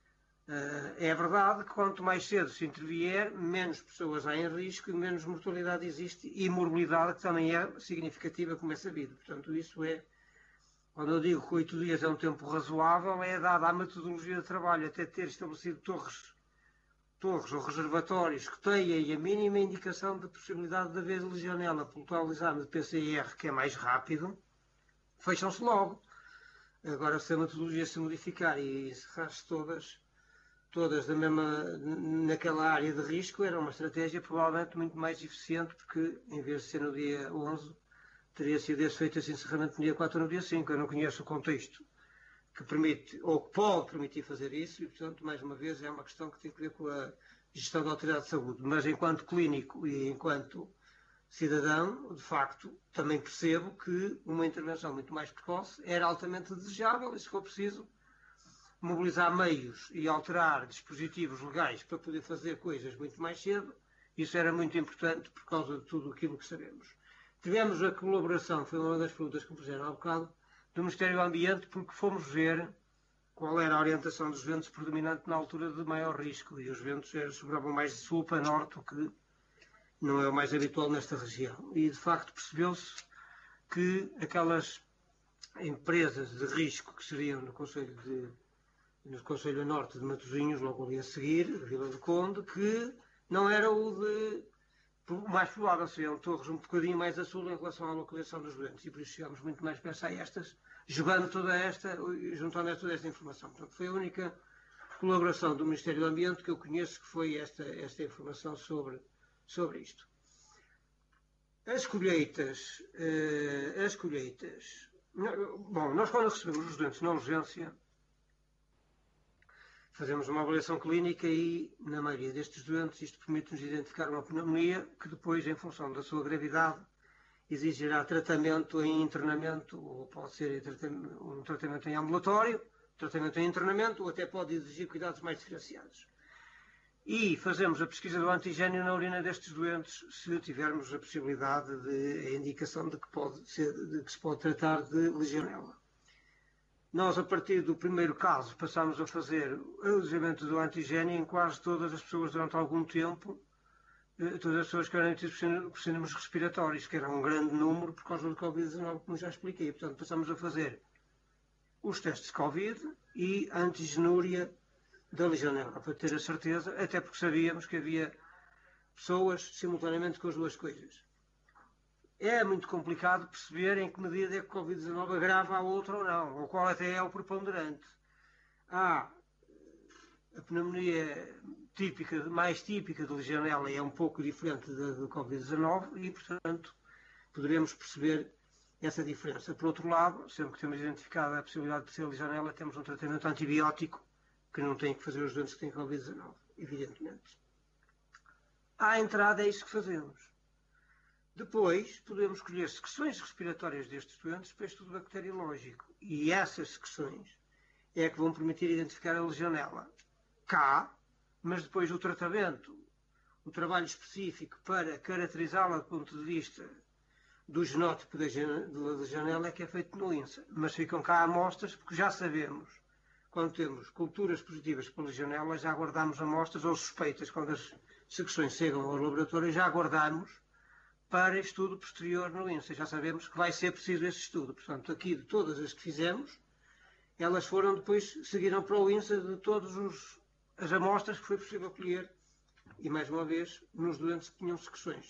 Uh, é verdade que quanto mais cedo se intervier, menos pessoas há em risco e menos mortalidade existe e morbilidade, que também é significativa, como é sabido. Portanto, isso é, quando eu digo que oito dias é um tempo razoável, é dada a metodologia de trabalho, até ter estabelecido torres, torres ou reservatórios que tenham a mínima indicação de possibilidade de haver legionela pelo tal exame de P C R, que é mais rápido, fecham-se logo. Agora, se a metodologia se modificar e encerrar-se todas, todas da mesma, naquela área de risco, era uma estratégia provavelmente muito mais eficiente, porque em vez de ser no dia onze, teria sido esse feito esse encerramento no dia quatro ou no dia cinco. Eu não conheço o contexto que permite, ou que pode permitir fazer isso, e portanto, mais uma vez, é uma questão que tem que ver com a gestão da Autoridade de Saúde. Mas enquanto clínico e enquanto cidadão, de facto, também percebo que uma intervenção muito mais precoce era altamente desejável e, se for preciso, mobilizar meios e alterar dispositivos legais para poder fazer coisas muito mais cedo, isso era muito importante por causa de tudo aquilo que sabemos. Tivemos a colaboração, foi uma das perguntas que me fizeram há bocado, do Ministério do Ambiente, porque fomos ver qual era a orientação dos ventos predominante na altura de maior risco, e os ventos sobravam mais de sul para norte, o que não é o mais habitual nesta região. E, de facto, percebeu-se que aquelas empresas de risco que seriam no Conselho, de, no Conselho Norte de Matosinhos, logo ali a seguir, a Vila do Conde, que não era o de o mais provável, seriam torres um bocadinho mais a sul em relação à localização dos doentes, e por isso chegámos muito mais perto a estas, jogando toda esta, juntando toda esta informação. Portanto, foi a única colaboração do Ministério do Ambiente que eu conheço que foi esta, esta informação sobre, sobre isto. As colheitas, eh, as colheitas, bom, nós quando recebemos os doentes na urgência, fazemos uma avaliação clínica e, na maioria destes doentes, isto permite-nos identificar uma pneumonia que depois, em função da sua gravidade, exigirá tratamento em internamento, ou pode ser um tratamento em ambulatório, tratamento em internamento, ou até pode exigir cuidados mais diferenciados. E fazemos a pesquisa do antigênio na urina destes doentes se tivermos a possibilidade de, a indicação de que, pode ser, de que se pode tratar de legionela. Nós, a partir do primeiro caso, passámos a fazer o alojamento do antigênio em quase todas as pessoas durante algum tempo, todas as pessoas que eram tidas por síndromes respiratórios, que era um grande número por causa do Covid dezenove, como já expliquei. Portanto, passámos a fazer os testes de Covid e a antigenúria da legionela, para ter a certeza, até porque sabíamos que havia pessoas simultaneamente com as duas coisas. É muito complicado perceber em que medida é que o Covid dezenove agrava a outra ou não, ou qual até é o preponderante. Há a pneumonia típica, mais típica de legionela é um pouco diferente da do Covid dezenove e, portanto, poderemos perceber essa diferença. Por outro lado, sempre que temos identificado a possibilidade de ser legionela, temos um tratamento antibiótico que não tem que fazer os doentes que têm Covid dezenove, evidentemente. À entrada é isso que fazemos. Depois, podemos escolher secções respiratórias destes doentes para estudo bacteriológico. E essas secções é que vão permitir identificar a legionela cá, mas depois o tratamento, o trabalho específico para caracterizá-la do ponto de vista do genótipo da legionela é que é feito no INSA. Mas ficam cá amostras, porque já sabemos, quando temos culturas positivas para legionela, já guardamos amostras ou suspeitas, quando as secções chegam ao laboratório, já guardamos para estudo posterior no INSA. Já sabemos que vai ser preciso esse estudo. Portanto, aqui de todas as que fizemos, elas foram depois, seguiram para o INSA de todas as amostras que foi possível colher, e mais uma vez, nos doentes que tinham secções.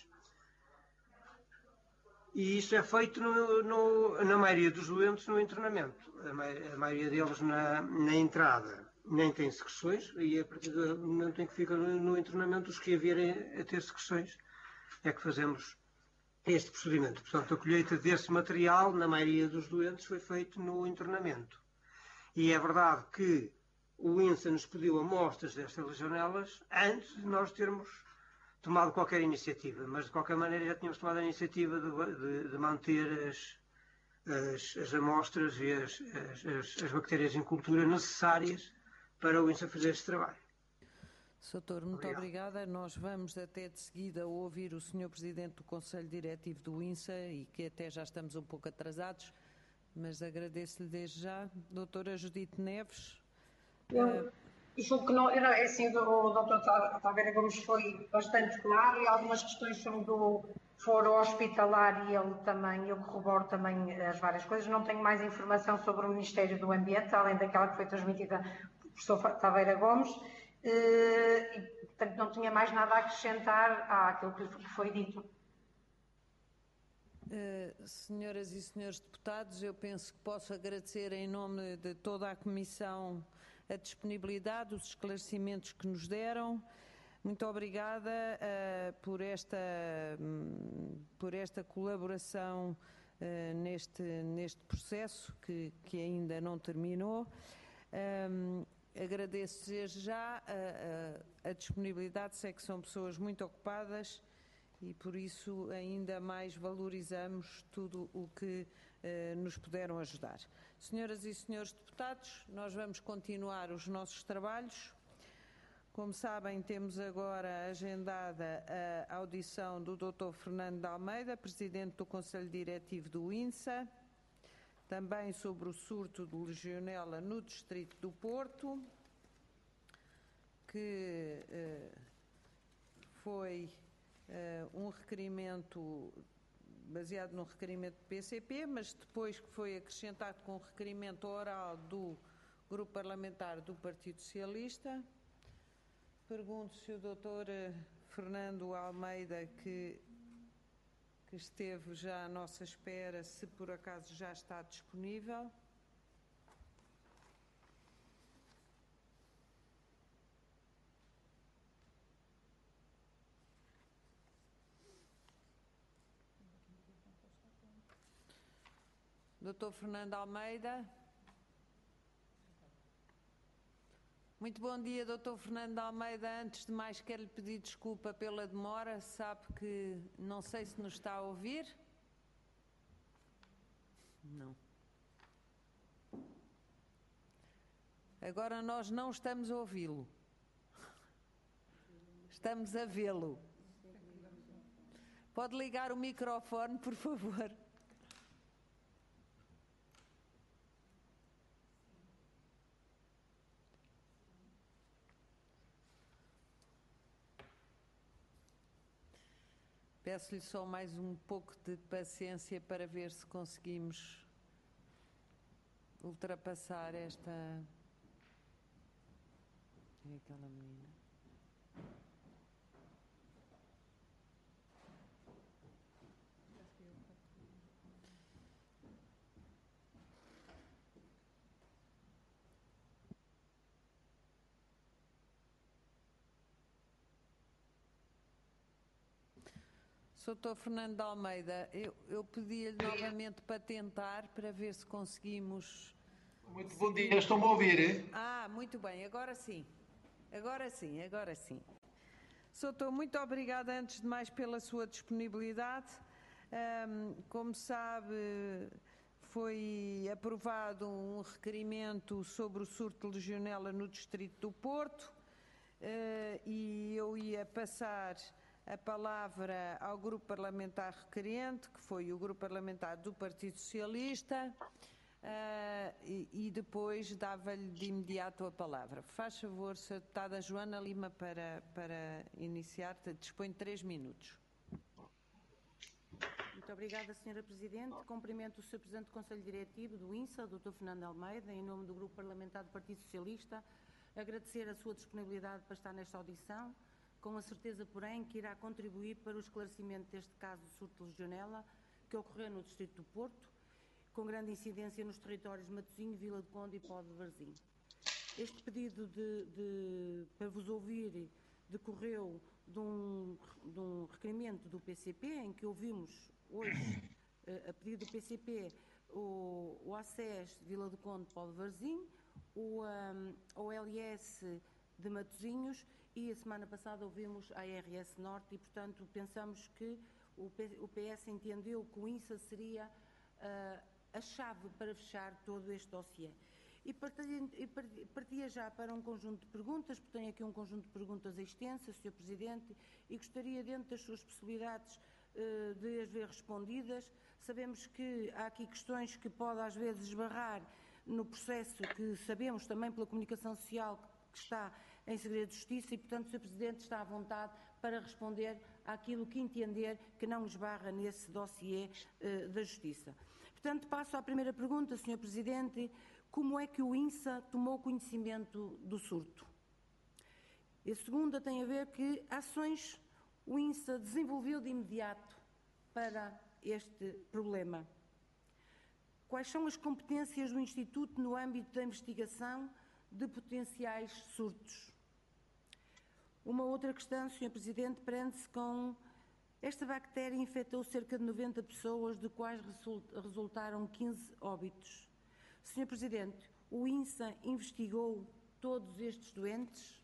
E isso é feito no, no, na maioria dos doentes no internamento. A, ma a maioria deles na, na entrada nem tem secções, e a partir do momento em que fica no, no internamento, os que a vierem a ter secções, é que fazemos este procedimento. Portanto, a colheita desse material, na maioria dos doentes, foi feito no internamento. E é verdade que o INSA nos pediu amostras destas legionelas antes de nós termos tomado qualquer iniciativa, mas de qualquer maneira já tínhamos tomado a iniciativa de, de, de manter as, as, as amostras e as, as, as bactérias em cultura necessárias para o INSA fazer este trabalho.
Doutor, muito
Obrigado.
obrigada. Nós vamos até de seguida ouvir o senhor Presidente do Conselho Diretivo do INSA e que até já estamos um pouco atrasados, mas agradeço-lhe desde já. Doutora Judite Neves.
Eu julgo que não, era, é assim, o doutor Taveira Gomes foi bastante claro e algumas questões sobre do foro hospitalar e ele também, eu corroboro também as várias coisas. Não tenho mais informação sobre o Ministério do Ambiente, além daquela que foi transmitida pelo professor Taveira Gomes. E, portanto, não tinha mais nada a acrescentar àquilo que foi dito.
Uh, senhoras e senhores deputados, eu penso que posso agradecer em nome de toda a Comissão a disponibilidade, os esclarecimentos que nos deram. Muito obrigada uh, por, esta, um, por esta colaboração uh, neste, neste processo que, que ainda não terminou. Um, Agradeço desde já a, a, a disponibilidade, sei que são pessoas muito ocupadas e por isso ainda mais valorizamos tudo o que eh, nos puderam ajudar. Senhoras e senhores deputados, nós vamos continuar os nossos trabalhos. Como sabem, temos agora agendada a audição do doutor Fernando de Almeida, Presidente do Conselho Diretivo do INSA, também sobre o surto de legionela no Distrito do Porto, que eh, foi um requerimento baseado num requerimento do P C P, mas depois que foi acrescentado com o requerimento oral do Grupo Parlamentar do Partido Socialista. Pergunto se o doutor Fernando Almeida, que, que esteve já à nossa espera, se por acaso já está disponível. doutor Fernando Almeida. Muito bom dia, doutor Fernando Almeida. Antes de mais, quero lhe pedir desculpa pela demora. Sabe que não sei se nos está a ouvir. Não. Agora nós não estamos a ouvi-lo. Estamos a vê-lo. Pode ligar o microfone, por favor. Peço-lhe só mais um pouco de paciência para ver se conseguimos ultrapassar esta... É aquela menina. doutor Fernando de Almeida, eu, eu pedi-lhe novamente para tentar, para ver se conseguimos...
Muito bom dia, estão-me a ouvir? Hein?
Ah, muito bem, agora sim, agora sim, agora sim. doutor, muito obrigada antes de mais pela sua disponibilidade. Um, como sabe, foi aprovado um requerimento sobre o surto de legionela no distrito do Porto uh, e eu ia passar a palavra ao grupo parlamentar requerente, que foi o grupo parlamentar do Partido Socialista, uh, e, e depois dava-lhe de imediato a palavra. Faz favor, senhora deputada Joana Lima, para, para iniciar, dispõe de três minutos.
Muito obrigada, senhora Presidente. Cumprimento o senhor Presidente do Conselho Diretivo do INSA, doutor Fernando Almeida, em nome do grupo parlamentar do Partido Socialista, agradecer a sua disponibilidade para estar nesta audição, com a certeza, porém, que irá contribuir para o esclarecimento deste caso de surto de legionela que ocorreu no distrito do Porto, com grande incidência nos territórios de Matosinhos, Vila do Conde e Pó de Varzim. Este pedido de, de, para vos ouvir decorreu de um, de um requerimento do P C P, em que ouvimos hoje, a pedido do P C P, o, o A C E S de Vila do Conde, Pó de Varzim, o, um, o L S de Matosinhos, e a semana passada ouvimos a R S Norte e, portanto, pensamos que o P S entendeu que o INSA seria uh, a chave para fechar todo este dossiê. E partia, e partia já para um conjunto de perguntas, porque tenho aqui um conjunto de perguntas extensas, senhor Presidente, e gostaria, dentro das suas possibilidades, uh, de as ver respondidas. Sabemos que há aqui questões que podem, às vezes, esbarrar no processo que sabemos também pela comunicação social que está em segredo de justiça e, portanto, o senhor Presidente está à vontade para responder àquilo que entender que não esbarra nesse dossiê uh, da Justiça. Portanto, passo à primeira pergunta, senhor Presidente. Como é que o INSA tomou conhecimento do surto? E a segunda tem a ver que ações o INSA desenvolveu de imediato para este problema. Quais são as competências do Instituto no âmbito da investigação de potenciais surtos? Uma outra questão, senhor Presidente, prende-se com esta bactéria infectou cerca de noventa pessoas, de quais resultaram quinze óbitos. senhor Presidente, o INSA investigou todos estes doentes?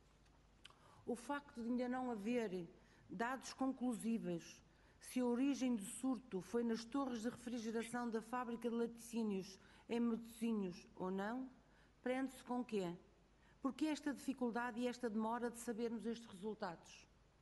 O facto de ainda não haver dados conclusivos se a origem do surto foi nas torres de refrigeração da fábrica de laticínios em Matosinhos ou não, prende-se com o quê? Porque esta dificuldade e esta demora de sabermos estes resultados?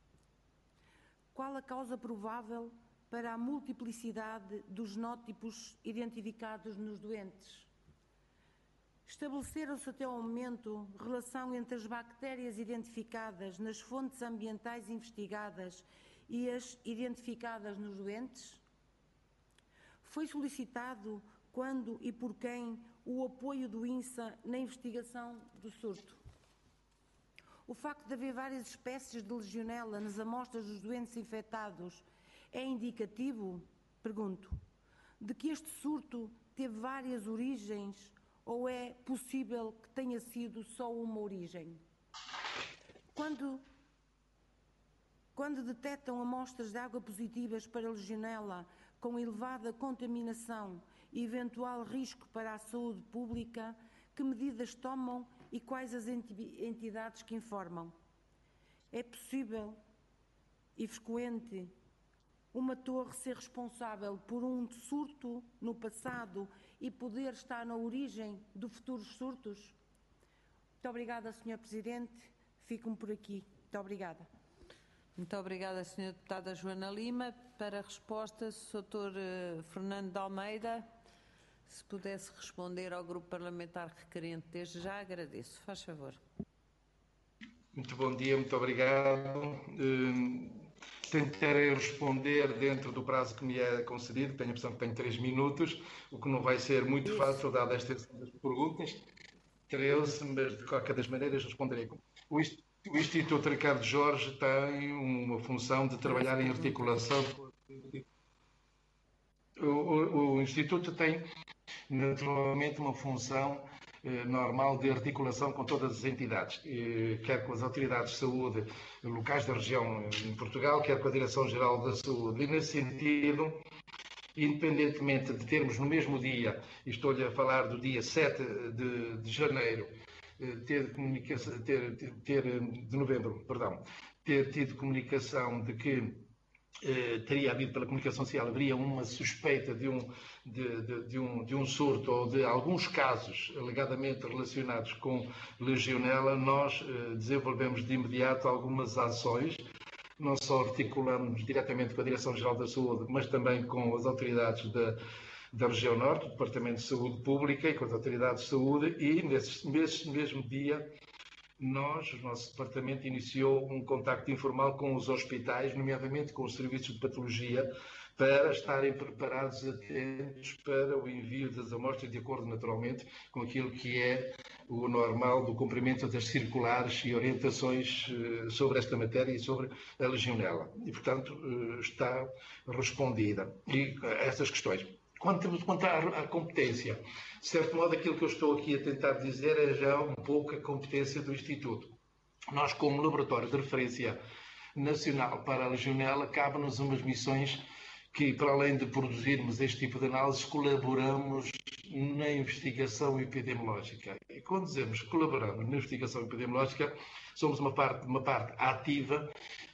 Qual a causa provável para a multiplicidade dos genótipos identificados nos doentes? Estabeleceram-se até ao momento relação entre as bactérias identificadas nas fontes ambientais investigadas e as identificadas nos doentes? Foi solicitado quando e por quem o apoio do INSA na investigação do surto? O facto de haver várias espécies de legionela nas amostras dos doentes infectados é indicativo, pergunto, de que este surto teve várias origens ou é possível que tenha sido só uma origem? Quando, quando detectam amostras de água positivas para legionela com elevada contaminação e eventual risco para a saúde pública, que medidas tomam e quais as entidades que informam? É possível e frequente uma torre ser responsável por um surto no passado e poder estar na origem de futuros surtos? Muito obrigada, senhor Presidente. Fico-me por aqui. Muito obrigada.
Muito obrigada, senhora Deputada Joana Lima. Para a resposta, doutor Fernando de Almeida, se pudesse responder ao grupo parlamentar requerente desde já, agradeço. Faz favor.
Muito bom dia, muito obrigado. Uh, tentarei responder dentro do prazo que me é concedido. Tenho a impressão que tenho três minutos, o que não vai ser muito Isso. fácil, dada esta das perguntas. treze, mas de qualquer das maneiras responderei. O O Instituto Ricardo Jorge tem uma função de trabalhar em articulação. O, o, o Instituto tem, naturalmente, uma função eh, normal de articulação com todas as entidades, eh, quer com as autoridades de saúde locais da região em Portugal, quer com a Direção-Geral da Saúde. E, nesse sentido, independentemente de termos no mesmo dia, e estou-lhe a falar do dia sete de, de janeiro, Ter, comunicação, ter, ter, de novembro, perdão, ter tido comunicação de que eh, teria havido pela comunicação social, haveria uma suspeita de um, de, de, de, um, de um surto ou de alguns casos alegadamente relacionados com legionela, nós eh, desenvolvemos de imediato algumas ações, não só articulamos diretamente com a Direção-Geral da Saúde, mas também com as autoridades da da região norte, do Departamento de Saúde Pública e com as autoridades de saúde, e nesse, nesse mesmo dia nós, o nosso departamento, iniciou um contacto informal com os hospitais, nomeadamente com os serviços de patologia, para estarem preparados e atentos para o envio das amostras, de acordo naturalmente com aquilo que é o normal do cumprimento das circulares e orientações sobre esta matéria e sobre a legionela. E, portanto, está respondida. E essas questões. Quanto, quanto à, à competência, de certo modo, aquilo que eu estou aqui a tentar dizer é já um pouco a competência do Instituto. Nós, como laboratório de referência nacional para a legionela, cabe-nos umas missões que, para além de produzirmos este tipo de análises, colaboramos na investigação epidemiológica. E quando dizemos que colaboramos na investigação epidemiológica, somos uma parte, uma parte ativa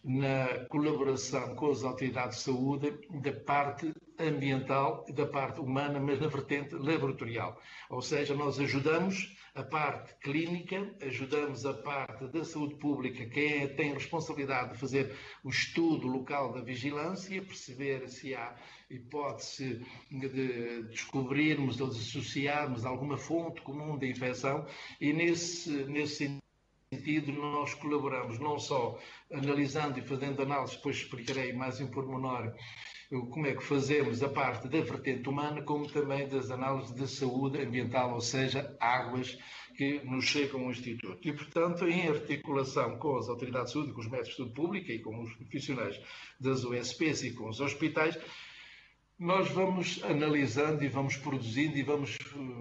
na colaboração com as autoridades de saúde da parte ambiental e da parte humana, mas na vertente laboratorial. Ou seja, nós ajudamos a parte clínica, ajudamos a parte da saúde pública, quem é, tem a responsabilidade de fazer o estudo local da vigilância, perceber se há hipótese de descobrirmos ou de associarmos alguma fonte comum de infecção, e nesse, nesse sentido, sentido, nós colaboramos não só analisando e fazendo análises, depois explicarei mais em pormenor como é que fazemos a parte da vertente humana, como também das análises de saúde ambiental, ou seja, águas que nos chegam ao Instituto. E, portanto, em articulação com as autoridades de saúde, com os médicos de saúde pública e com os profissionais das U S Ps e com os hospitais, nós vamos analisando e vamos produzindo e vamos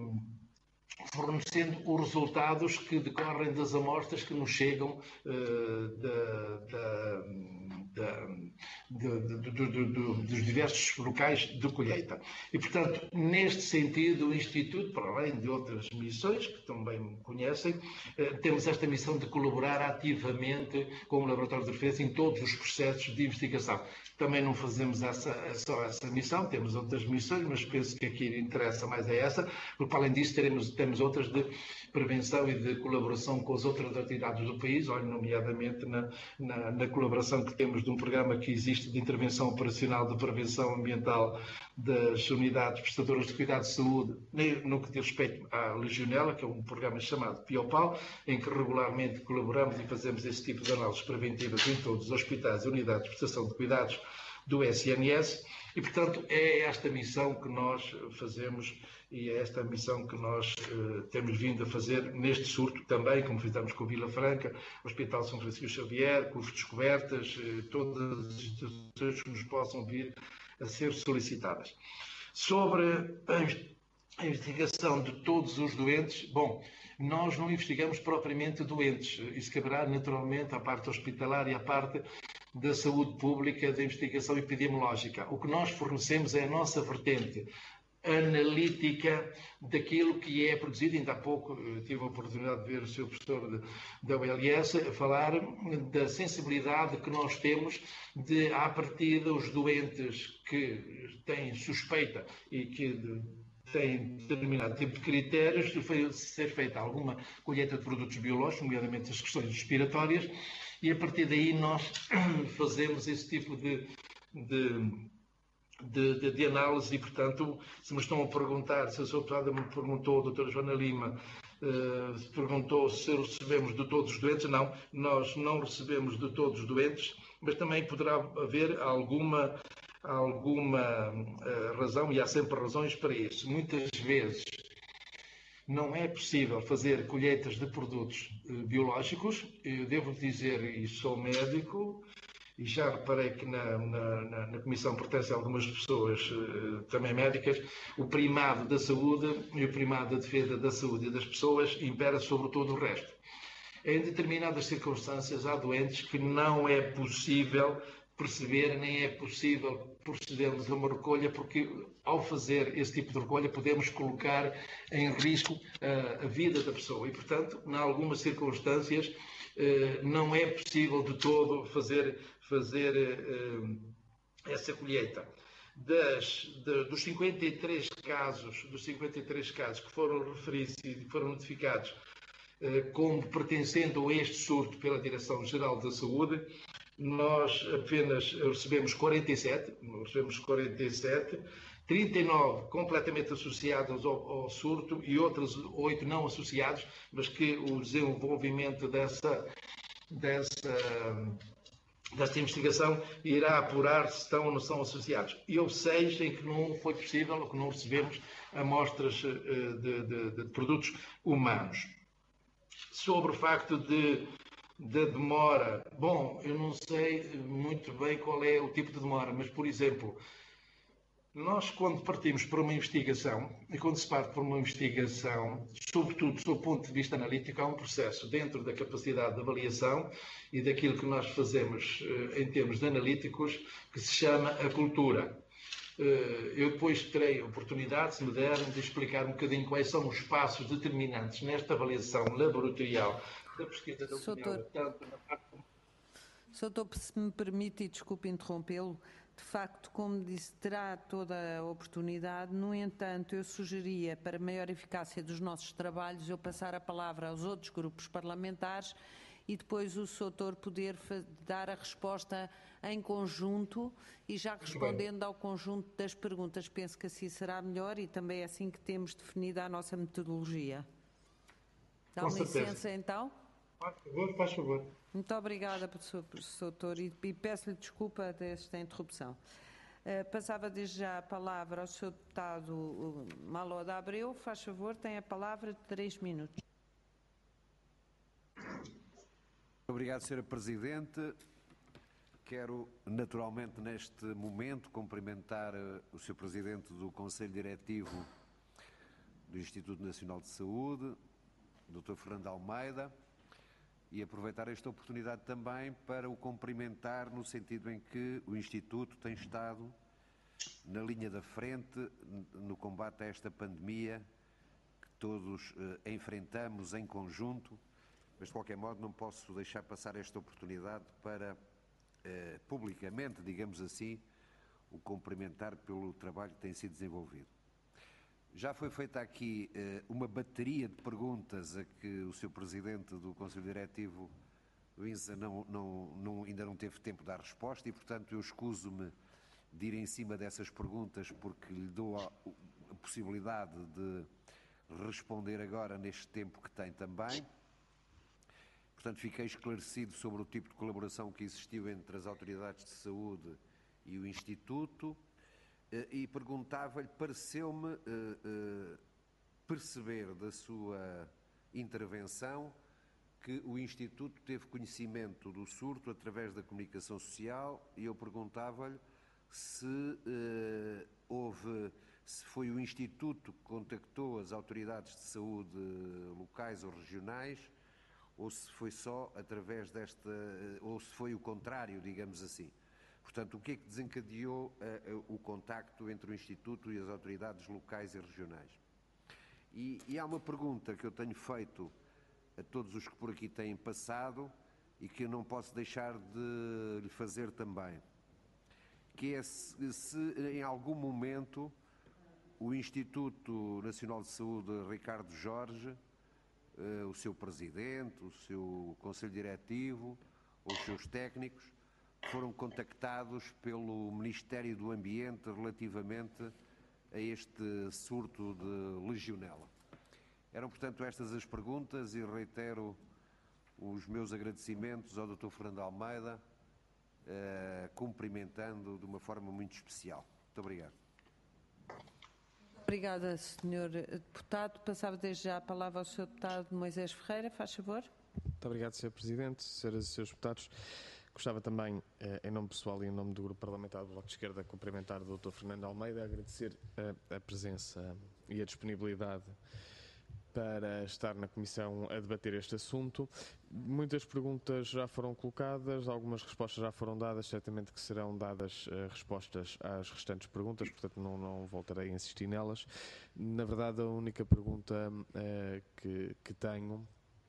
fornecendo os resultados que decorrem das amostras que nos chegam uh, da, da, da, de, de, de, de, dos diversos locais de colheita. E, portanto, neste sentido, o Instituto, para além de outras missões, que também conhecem, uh, temos esta missão de colaborar ativamente com o Laboratório de Referência em todos os processos de investigação. também não fazemos essa, só essa missão, temos outras missões, mas penso que aqui interessa mais é essa, porque além disso teremos, temos outras de prevenção e de colaboração com as outras atividades do país, olho nomeadamente na, na, na colaboração que temos de um programa que existe de intervenção operacional de prevenção ambiental das unidades prestadoras de cuidados de saúde, no que diz respeito à legionela, que é um programa chamado PIOPAL, em que regularmente colaboramos e fazemos esse tipo de análises preventivas em todos os hospitais e unidades de prestação de cuidados do S N S, e, portanto, é esta missão que nós fazemos e é esta missão que nós eh, temos vindo a fazer neste surto também, como fizemos com Vila Franca, Hospital São Francisco Xavier, com os descobertas, eh, todas as instituições que nos possam vir a ser solicitadas. Sobre a investigação de todos os doentes, bom, nós não investigamos propriamente doentes, isso caberá naturalmente à parte hospitalar e à parte da saúde pública, da investigação epidemiológica. O que nós fornecemos é a nossa vertente analítica daquilo que é produzido. Ainda há pouco tive a oportunidade de ver o seu professor da U L S a falar da sensibilidade que nós temos de, à partida, os doentes que têm suspeita e que têm determinado tipo de critérios, de ser feita alguma colheita de produtos biológicos, nomeadamente as questões respiratórias, e a partir daí nós fazemos esse tipo de, de De, de, de análise e, portanto, se me estão a perguntar, se a sua deputada me perguntou, a doutora Joana Lima, uh, se perguntou se recebemos de todos os doentes, não, nós não recebemos de todos os doentes, mas também poderá haver alguma, alguma uh, razão, e há sempre razões para isso. Muitas vezes não é possível fazer colheitas de produtos uh, biológicos. Eu devo dizer, e sou médico, e já reparei que na, na, na Comissão pertencem algumas pessoas uh, também médicas, o primado da saúde e o primado da defesa da saúde e das pessoas impera sobre todo o resto. Em determinadas circunstâncias há doentes que não é possível perceber, nem é possível procedermos a uma recolha, porque ao fazer esse tipo de recolha podemos colocar em risco uh, a vida da pessoa e, portanto, em algumas circunstâncias uh, não é possível de todo fazer fazer uh, essa colheita. Das, de, dos cinquenta e três casos, dos cinquenta e três casos que foram referidos e que foram notificados uh, como pertencendo a este surto pela Direção-Geral da Saúde, nós apenas recebemos quarenta e sete, recebemos quarenta e sete, trinta e nove completamente associados ao, ao surto e outros oito não associados, mas que o desenvolvimento dessa, dessa desta investigação irá apurar se estão ou não são associados. E houve seis em que não foi possível, ou que não recebemos amostras de, de, de produtos humanos. Sobre o facto de, de demora, bom, eu não sei muito bem qual é o tipo de demora, mas, por exemplo, nós, quando partimos para uma investigação, e quando se parte para uma investigação, sobretudo do ponto de vista analítico, há um processo dentro da capacidade de avaliação e daquilo que nós fazemos em termos de analíticos, que se chama a cultura. Eu depois terei a oportunidade, se me derem, de explicar um bocadinho quais são os passos determinantes nesta avaliação laboratorial da pesquisa da opinião, tanto na parte...
Doutor, se me permite, e desculpe interrompê-lo, de facto, como disse, terá toda a oportunidade. No entanto, eu sugeria, para maior eficácia dos nossos trabalhos, eu passar a palavra aos outros grupos parlamentares e depois o doutor poder dar a resposta em conjunto e já respondendo ao conjunto das perguntas. Penso que assim será melhor e também é assim que temos definida a nossa metodologia. Dá-me licença, então?
Faz favor, faz favor.
Muito obrigada, professor, doutor, e, e peço-lhe desculpa desta interrupção. Uh, passava desde já a palavra ao senhor deputado uh, Maloda Abreu. Faz favor, tem a palavra de três minutos.
Obrigado, senhora Presidente. Quero, naturalmente, neste momento, cumprimentar uh, o senhor Presidente do Conselho Diretivo do Instituto Nacional de Saúde, doutor Fernando Almeida, e aproveitar esta oportunidade também para o cumprimentar no sentido em que o Instituto tem estado na linha da frente no combate a esta pandemia que todos eh, enfrentamos em conjunto, mas de qualquer modo não posso deixar passar esta oportunidade para eh, publicamente, digamos assim, o cumprimentar pelo trabalho que tem sido desenvolvido. Já foi feita aqui eh, uma bateria de perguntas a que o senhor Presidente do Conselho Diretivo do INSA não, não, não, ainda não teve tempo de dar resposta e, portanto, eu escuso-me de ir em cima dessas perguntas porque lhe dou a, a possibilidade de responder agora neste tempo que tem também. Portanto, fiquei esclarecido sobre o tipo de colaboração que existiu entre as autoridades de saúde e o Instituto e perguntava-lhe, pareceu-me perceber da sua intervenção que o Instituto teve conhecimento do surto através da comunicação social e eu perguntava-lhe se uh, houve, se foi o Instituto que contactou as autoridades de saúde locais ou regionais ou se foi só através desta, ou se foi o contrário, digamos assim. Portanto, o que é que desencadeou uh, uh, o contacto entre o Instituto e as autoridades locais e regionais? E, e há uma pergunta que eu tenho feito a todos os que por aqui têm passado e que eu não posso deixar de lhe fazer também, que é se, se em algum momento o Instituto Nacional de Saúde Ricardo Jorge, eh, o seu presidente, o seu conselho diretivo, ou os seus técnicos, foram contactados pelo Ministério do Ambiente relativamente a este surto de legionela. Eram, portanto, estas as perguntas e reitero os meus agradecimentos ao doutor Fernando Almeida, eh, cumprimentando de uma forma muito especial. Muito obrigado.
Obrigada, senhor Deputado. Passava desde já a palavra ao senhor Deputado Moisés Ferreira. Faz favor.
Muito obrigado, senhor Presidente, senhoras e senhores deputados. Gostava também, em nome pessoal e em nome do Grupo Parlamentar do Bloco de Esquerda, cumprimentar o doutor Fernando Almeida, agradecer a, a presença e a disponibilidade para estar na Comissão a debater este assunto. Muitas perguntas já foram colocadas, algumas respostas já foram dadas, certamente que serão dadas uh, respostas às restantes perguntas, portanto não, não voltarei a insistir nelas. Na verdade, a única pergunta uh, que, que tenho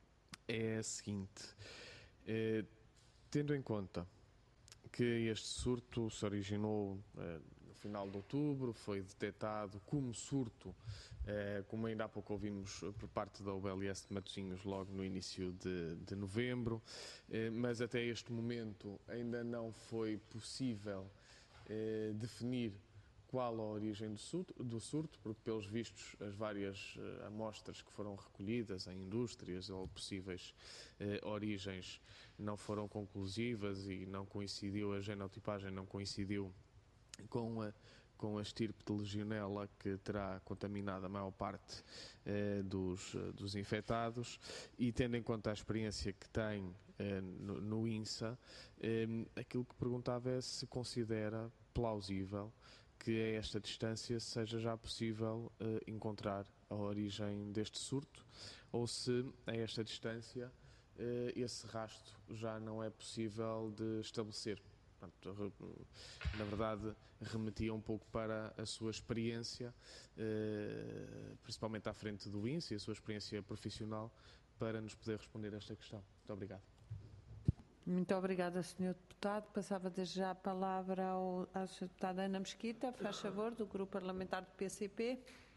é a seguinte. Uh, tendo em conta que este surto se originou uh, no final de outubro, foi detectado como surto, Uh, como ainda há pouco ouvimos por parte da U B L S de Matosinhos logo no início de, de novembro, uh, mas até este momento ainda não foi possível uh, definir qual a origem do surto, do surto, porque pelos vistos as várias uh, amostras que foram recolhidas em indústrias ou possíveis uh, origens não foram conclusivas e não coincidiu, a genotipagem não coincidiu com a com a estirpe de legionela que terá contaminado a maior parte eh, dos, dos infectados e tendo em conta a experiência que tem eh, no, no INSA, eh, aquilo que perguntava é se considera plausível que a esta distância seja já possível eh, encontrar a origem deste surto ou se a esta distância eh, esse rastro já não é possível de estabelecer. Portanto, na verdade, remetia um pouco para a sua experiência, principalmente à frente do INSA e a sua experiência profissional, para nos poder responder a esta questão. Muito obrigado.
Muito obrigada, senhor Deputado. Passava desde já a palavra ao, à senhora Deputada Ana Mesquita, faz favor, do Grupo Parlamentar do P C P.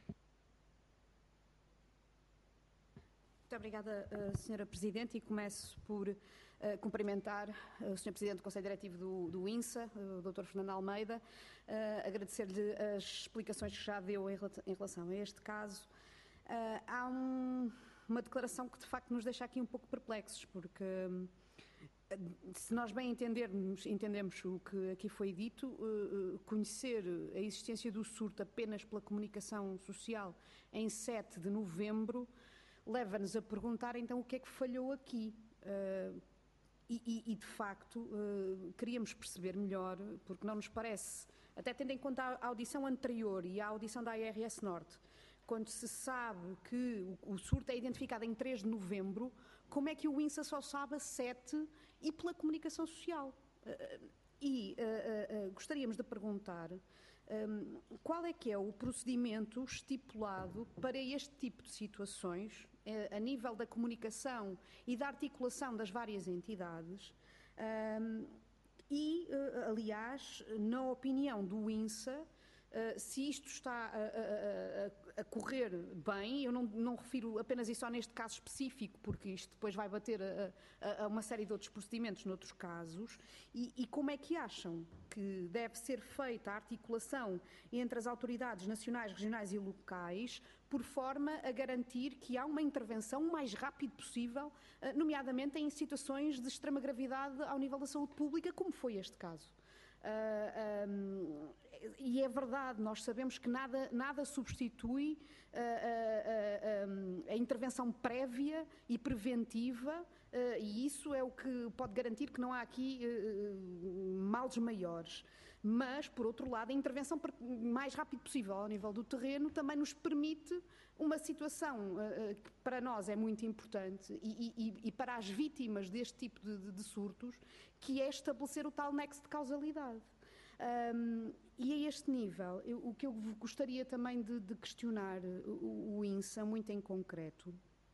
Muito obrigada, senhora Presidente, e começo por uh, cumprimentar uh, o senhor Presidente do Conselho Diretivo do, do INSA, o doutor Fernando Almeida, uh, agradecer-lhe as explicações que já deu em, em relação a este caso. Uh, há um, uma declaração que de facto nos deixa aqui um pouco perplexos, porque uh, se nós bem entendermos, entendemos o que aqui foi dito, uh, conhecer a existência do surto apenas pela comunicação social em sete de novembro leva-nos a perguntar então o que é que falhou aqui uh, e, e, e de facto uh, queríamos perceber melhor, porque não nos parece, até tendo em conta a audição anterior e a audição da A R S Norte, quando se sabe que o, o surto é identificado em três de novembro, como é que o INSA só sabe a sete e pela comunicação social? Uh, e uh, uh, uh, gostaríamos de perguntar um, qual é que é o procedimento estipulado para este tipo de situações, a nível da comunicação e da articulação das várias entidades, um, E, aliás, na opinião do INSA, se isto está a, a, a correr bem, eu não, não refiro apenas e só neste caso específico, porque isto depois vai bater a, a, a uma série de outros procedimentos noutros casos, e, e como é que acham que deve ser feita a articulação entre as autoridades nacionais, regionais e locais, por forma a garantir que há uma intervenção o mais rápido possível, nomeadamente em situações de extrema gravidade ao nível da saúde pública, como foi este caso? Uh, um, e é verdade, nós sabemos que nada, nada substitui uh, uh, uh, a intervenção prévia e preventiva, uh, e isso é o que pode garantir que não há aqui uh, males maiores. Mas, por outro lado, a intervenção mais rápida possível ao nível do terreno também nos permite uma situação uh, que para nós é muito importante e, e, e para as vítimas deste tipo de, de, de surtos, que é estabelecer o tal nexo de causalidade. Um, e a este nível, eu, o que eu gostaria também de, de questionar o, o INSA, muito em concreto,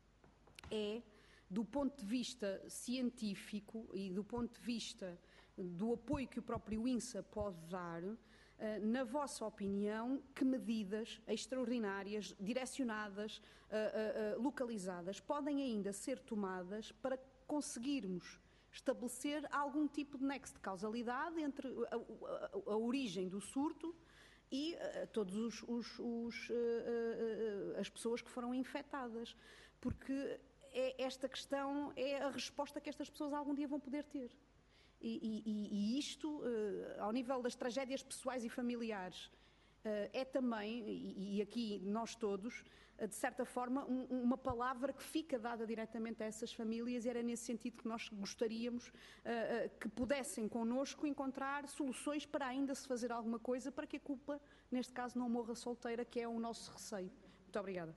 é, do ponto de vista científico e do ponto de vista do apoio que o próprio INSA pode dar, na vossa opinião, que medidas extraordinárias, direcionadas, localizadas, podem ainda ser tomadas para conseguirmos estabelecer algum tipo de nexo de causalidade entre a, a, a origem do surto e uh, todas os, os, os, uh, uh, as pessoas que foram infectadas? Porque é, esta questão é a resposta que estas pessoas algum dia vão poder ter. E, e, e isto, uh, ao nível das tragédias pessoais e familiares, uh, é também, e, e aqui nós todos, uh, de certa forma, um, uma palavra que fica dada diretamente a essas famílias, e era nesse sentido que nós gostaríamos uh, uh, que pudessem connosco encontrar soluções para ainda se fazer alguma coisa para que a culpa, neste caso, não morra solteira, que é o nosso receio. Muito obrigada.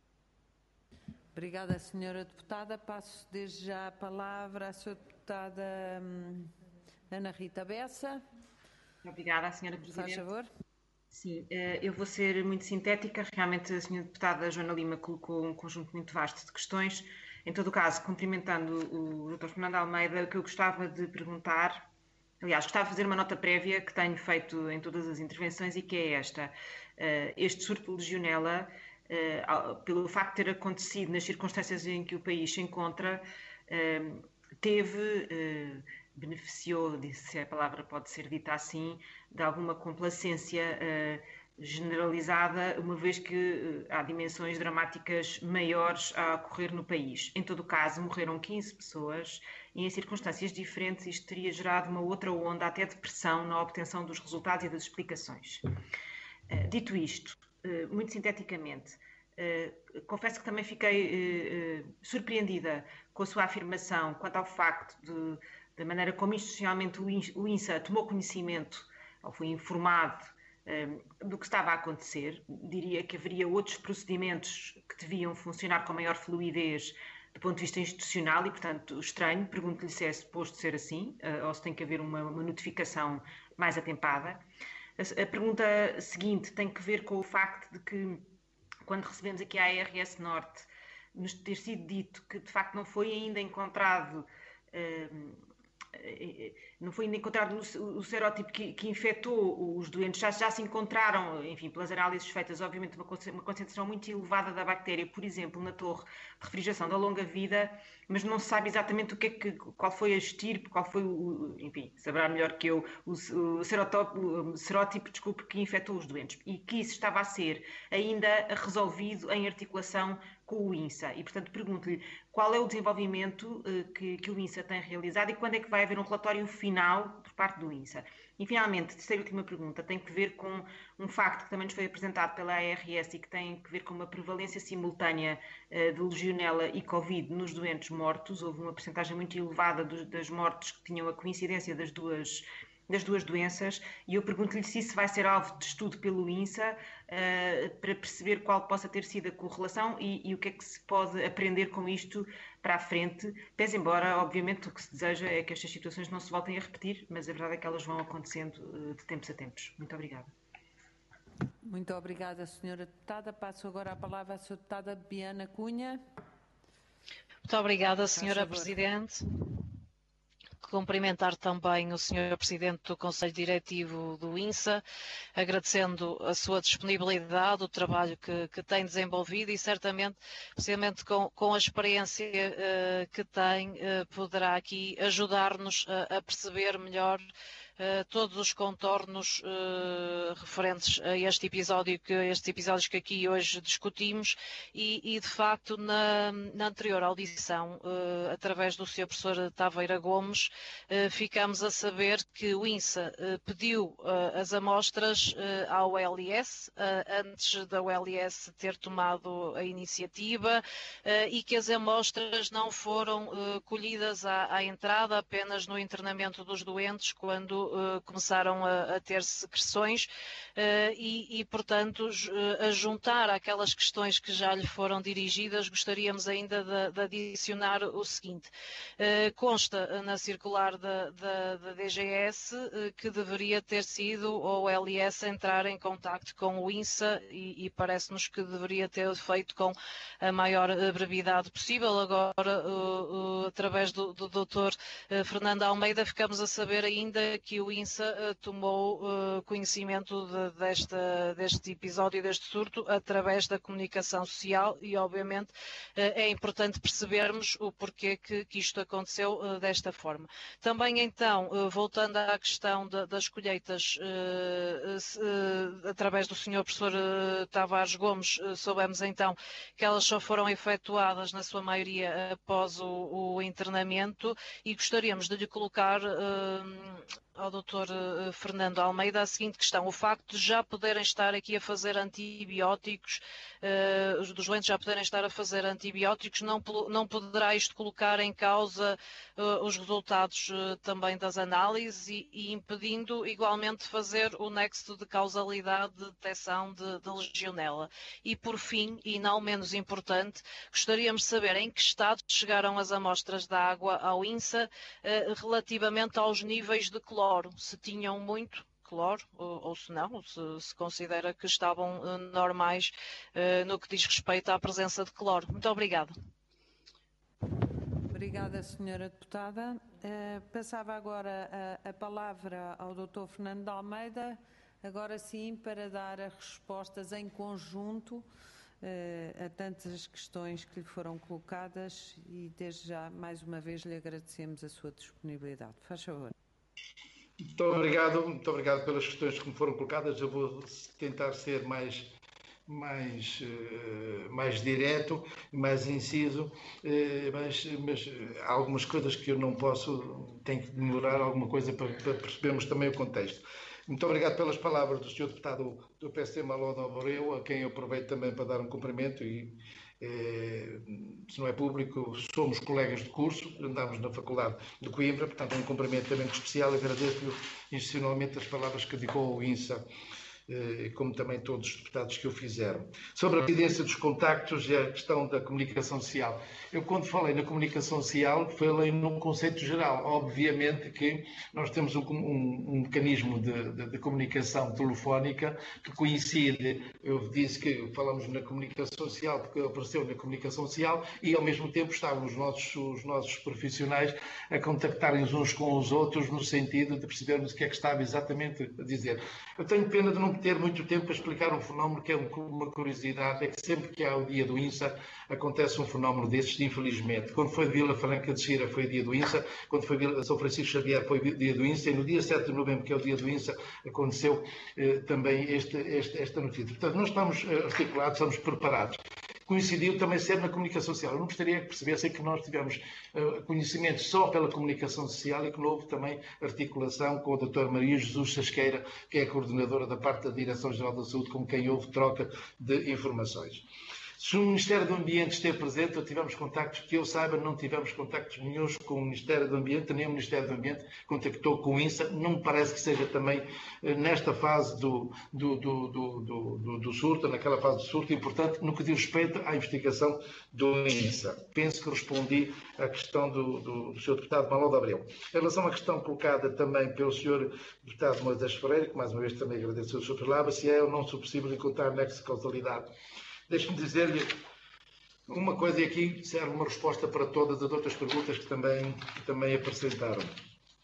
Obrigada, senhora deputada. Passo desde já a palavra à senhora deputada hum, Ana Rita Bessa.
Obrigada, senhora Presidente.
Faz favor.
Sim, eu vou ser muito sintética. Realmente a senhora deputada Joana Lima colocou um conjunto muito vasto de questões. Em todo o caso, cumprimentando o doutor Fernando Almeida, o que eu gostava de perguntar, aliás, gostava de fazer uma nota prévia que tenho feito em todas as intervenções e que é esta. Este surto de legionela, Uh, pelo facto de ter acontecido nas circunstâncias em que o país se encontra, uh, teve, uh, beneficiou, se a palavra pode ser dita assim, de alguma complacência uh, generalizada, uma vez que uh, há dimensões dramáticas maiores a ocorrer no país. Em todo o caso, morreram quinze pessoas e em circunstâncias diferentes isto teria gerado uma outra onda até de pressão na obtenção dos resultados e das explicações. Uh, dito isto, muito sinteticamente, uh, confesso que também fiquei uh, uh, surpreendida com a sua afirmação quanto ao facto de, da maneira como institucionalmente o INSA tomou conhecimento ou foi informado uh, do que estava a acontecer. Diria que haveria outros procedimentos que deviam funcionar com maior fluidez do ponto de vista institucional e, portanto, estranho. Pergunto-lhe se é suposto ser assim uh, ou se tem que haver uma, uma notificação mais atempada. A pergunta seguinte tem que ver com o facto de que, quando recebemos aqui a A R S Norte, nos ter sido dito que, de facto, não foi ainda encontrado, não foi ainda encontrado o serótipo que, que infectou os doentes, já, já se encontraram, enfim, pelas análises feitas, obviamente, uma, uma concentração muito elevada da bactéria, por exemplo, na torre de refrigeração da longa vida, mas não se sabe exatamente o que é que, qual foi a estirpe, qual foi o, enfim, saberá melhor que eu, o, o, serotótipo, o serótipo, desculpe, que infectou os doentes, e que isso estava a ser ainda resolvido em articulação com o INSA. E, portanto, pergunto-lhe qual é o desenvolvimento uh, que, que o INSA tem realizado e quando é que vai haver um relatório final por parte do INSA. E, finalmente, terceira e última pergunta tem que ver com um facto que também nos foi apresentado pela A R S e que tem que ver com uma prevalência simultânea uh, de legionela e Covid nos doentes mortos. Houve uma percentagem muito elevada dos, das mortes que tinham a coincidência das duas das duas doenças, e eu pergunto-lhe se isso vai ser alvo de estudo pelo INSA uh, para perceber qual possa ter sido a correlação e, e o que é que se pode aprender com isto para a frente, pese embora, obviamente, o que se deseja é que estas situações não se voltem a repetir, mas a verdade é que elas vão acontecendo uh, de tempos a tempos. Muito obrigada.
Muito obrigada, senhora deputada. Passo agora a palavra à senhora deputada Biana Cunha.
Muito obrigada, senhora Presidente. cumprimentar também o senhor Presidente do Conselho Diretivo do INSA, agradecendo a sua disponibilidade, o trabalho que, que tem desenvolvido e certamente, precisamente com, com a experiência uh, que tem, uh, poderá aqui ajudar-nos a, a perceber melhor Uh, todos os contornos uh, referentes a este episódio, que, estes episódios que aqui hoje discutimos e, e de facto na, na anterior audição, uh, através do senhor professor Taveira Gomes, uh, ficamos a saber que o INSA uh, pediu uh, as amostras uh, ao L I S, uh, antes da L I S ter tomado a iniciativa uh, e que as amostras não foram uh, colhidas à, à entrada, apenas no internamento dos doentes, quando Uh, começaram a, a ter secreções uh, e, e, portanto, uh, a juntar aquelas questões que já lhe foram dirigidas, gostaríamos ainda de, de adicionar o seguinte. Uh, consta na circular da, da, da D G S uh, que deveria ter sido o L I S entrar em contacto com o INSA e, e parece-nos que deveria ter feito com a maior brevidade possível. Agora, uh, uh, através do, do doutor uh, Fernando Almeida, ficamos a saber ainda que o INSA uh, tomou uh, conhecimento de, desta, deste episódio, deste surto, através da comunicação social e, obviamente, uh, é importante percebermos o porquê que, que isto aconteceu uh, desta forma. Também, então, uh, voltando à questão de, das colheitas, uh, uh, através do senhor professor uh, Tavares Gomes, uh, soubemos, então, que elas só foram efetuadas, na sua maioria, após o, o internamento e gostaríamos de lhe colocar uh, ao doutor Fernando Almeida a seguinte questão: o facto de já poderem estar aqui a fazer antibióticos, uh, os doentes já poderem estar a fazer antibióticos, não, não poderá isto colocar em causa uh, os resultados uh, também das análises e, e impedindo igualmente fazer o nexo de causalidade de detecção de, de legionela? E por fim, e não menos importante, gostaríamos de saber em que estado chegaram as amostras da água ao INSA uh, relativamente aos níveis de cloro. Se tinham muito cloro ou, ou se não, se, se considera que estavam uh, normais uh, no que diz respeito à presença de cloro. Muito obrigada.
Obrigada, senhora deputada. Uh, passava agora a, a palavra ao doutor Fernando de Almeida, agora sim para dar as respostas em conjunto uh, a tantas questões que lhe foram colocadas e desde já, mais uma vez, lhe agradecemos a sua disponibilidade. Faz favor.
Muito obrigado, muito obrigado pelas questões que me foram colocadas. Eu vou tentar ser mais, mais, uh, mais direto, mais inciso, uh, mas, mas há algumas coisas que eu não posso, tenho que melhorar alguma coisa para, para percebermos também o contexto. Muito obrigado pelas palavras do senhor deputado do P S D, Malona Abreu, a quem eu aproveito também para dar um cumprimento e, Eh, se não é público, somos colegas de curso, andamos na Faculdade de Coimbra, portanto um cumprimento também especial e agradeço-lhe institucionalmente as palavras que dedicou ao INSA, eh, como também todos os deputados que o fizeram. Sobre a evidência dos contactos e a questão da comunicação social. Eu, quando falei na comunicação social, falei num conceito geral. Obviamente que nós temos um, um, um mecanismo de, de, de comunicação telefónica que coincide. Eu disse que falamos na comunicação social porque apareceu na comunicação social e, ao mesmo tempo, estavam os nossos, os nossos profissionais a contactarem uns com os outros no sentido de percebermos o que é que estava exatamente a dizer. Eu tenho pena de não ter muito tempo para explicar um fenómeno que é uma curiosidade, é que sempre que há o dia do INSA acontece um fenómeno desses, infelizmente. Quando foi Vila Franca de Xira foi dia do INSA, quando foi Vila, São Francisco Xavier foi dia do INSA, e no dia sete de novembro, que é o dia do INSA, aconteceu eh, também este, este, esta notícia. Portanto, nós estamos articulados, estamos preparados. Coincidiu também ser na comunicação social. Eu não gostaria que percebessem que nós tivemos uh, conhecimento só pela comunicação social e que não houve também articulação com a doutora Maria Jesus Sasqueira, que é a coordenadora da parte da Direção-Geral da Saúde, com quem houve troca de informações. Se o Ministério do Ambiente esteve presente, ou tivemos contactos, que eu saiba, não tivemos contactos nenhuns com o Ministério do Ambiente, nem o Ministério do Ambiente contactou com o INSA. Não me parece que seja também nesta fase do, do, do, do, do, do surto, naquela fase do surto, importante no que diz respeito à investigação do INSA. Penso que respondi à questão do, do, do senhor deputado Manuel de Abreu. Em relação à questão colocada também pelo senhor deputado Moisés Ferreira, que mais uma vez também agradeço a sua palavra, se é ou não se possível encontrar nexo de causalidade. Deixe-me dizer-lhe uma coisa, e aqui serve uma resposta para todas as outras perguntas que também, que também apresentaram.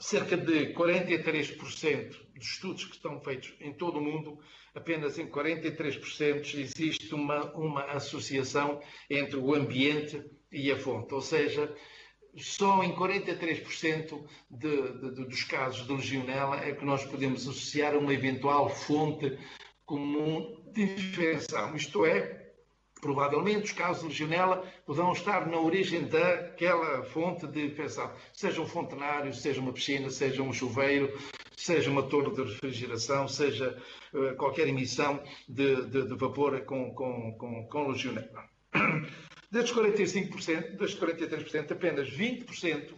cerca de quarenta e três por cento dos estudos que estão feitos em todo o mundo, apenas em quarenta e três por cento existe uma, uma associação entre o ambiente e a fonte. Ou seja, só em quarenta e três por cento de, de, de, dos casos de legionela é que nós podemos associar a uma eventual fonte comum de infecção. Isto é, provavelmente os casos de legionela poderão estar na origem daquela fonte de infecção. Seja um fontenário, seja uma piscina, seja um chuveiro, seja uma torre de refrigeração, seja uh, qualquer emissão de, de, de vapor com, com, com, com legionela. Destes quarenta e cinco por cento, destes quarenta e três por cento, apenas vinte por cento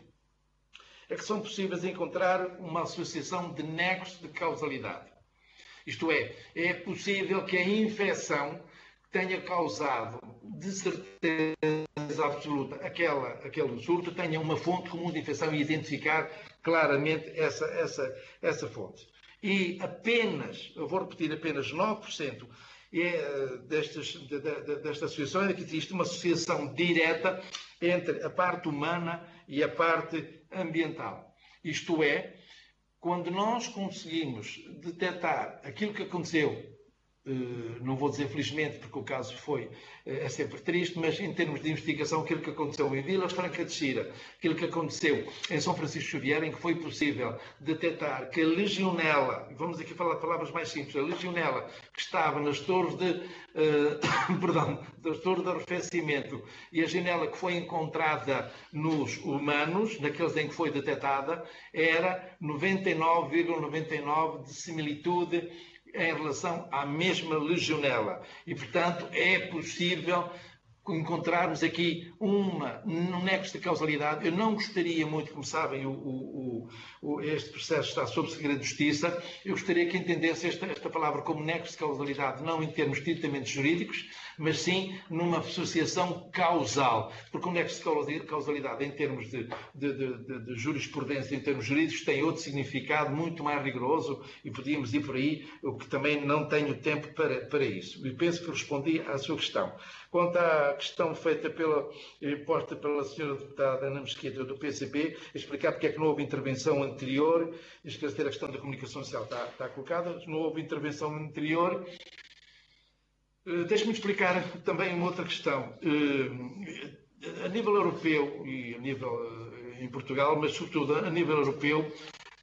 é que são possíveis encontrar uma associação de nexo de causalidade. Isto é, é possível que a infecção tenha causado, de certeza absoluta, aquela, aquele surto, tenha uma fonte comum de infecção e identificar claramente essa, essa, essa fonte. E apenas, eu vou repetir, apenas nove por cento é, destas, de, de, desta associação é que existe uma associação direta entre a parte humana e a parte ambiental. Isto é, quando nós conseguimos detectar aquilo que aconteceu, não vou dizer felizmente, porque o caso foi, é sempre triste, mas em termos de investigação, aquilo que aconteceu em Vila Franca de Xira, aquilo que aconteceu em São Francisco Xavier, em que foi possível detectar que a legionela, vamos aqui falar de palavras mais simples, a legionela que estava nas torres de, uh, perdão, das torres de arrefecimento e a janela que foi encontrada nos humanos, naqueles em que foi detectada, era noventa e nove vírgula noventa e nove por cento de similitude em relação à mesma legionela. E, portanto, é possível encontrarmos aqui uma, um nexo de causalidade. Eu não gostaria muito, como sabem, o, o, o, este processo está sob segredo de justiça, eu gostaria que entendesse esta, esta palavra como nexo de causalidade, não em termos estritamente jurídicos, mas sim numa associação causal. Porque o nexo de causalidade, em termos de, de, de, de, de jurisprudência, em termos jurídicos, tem outro significado muito mais rigoroso e podíamos ir por aí, o que também não tenho tempo para, para isso. E penso que respondi à sua questão. Quanto à questão feita pela, posta pela senhora deputada Ana Mesquita do P C P, explicar porque é que não houve intervenção anterior, esclarecer a questão da comunicação social está, está colocada, não houve intervenção anterior. Uh, Deixe-me explicar também uma outra questão. Uh, a nível europeu e a nível uh, em Portugal, mas sobretudo a nível europeu, uh,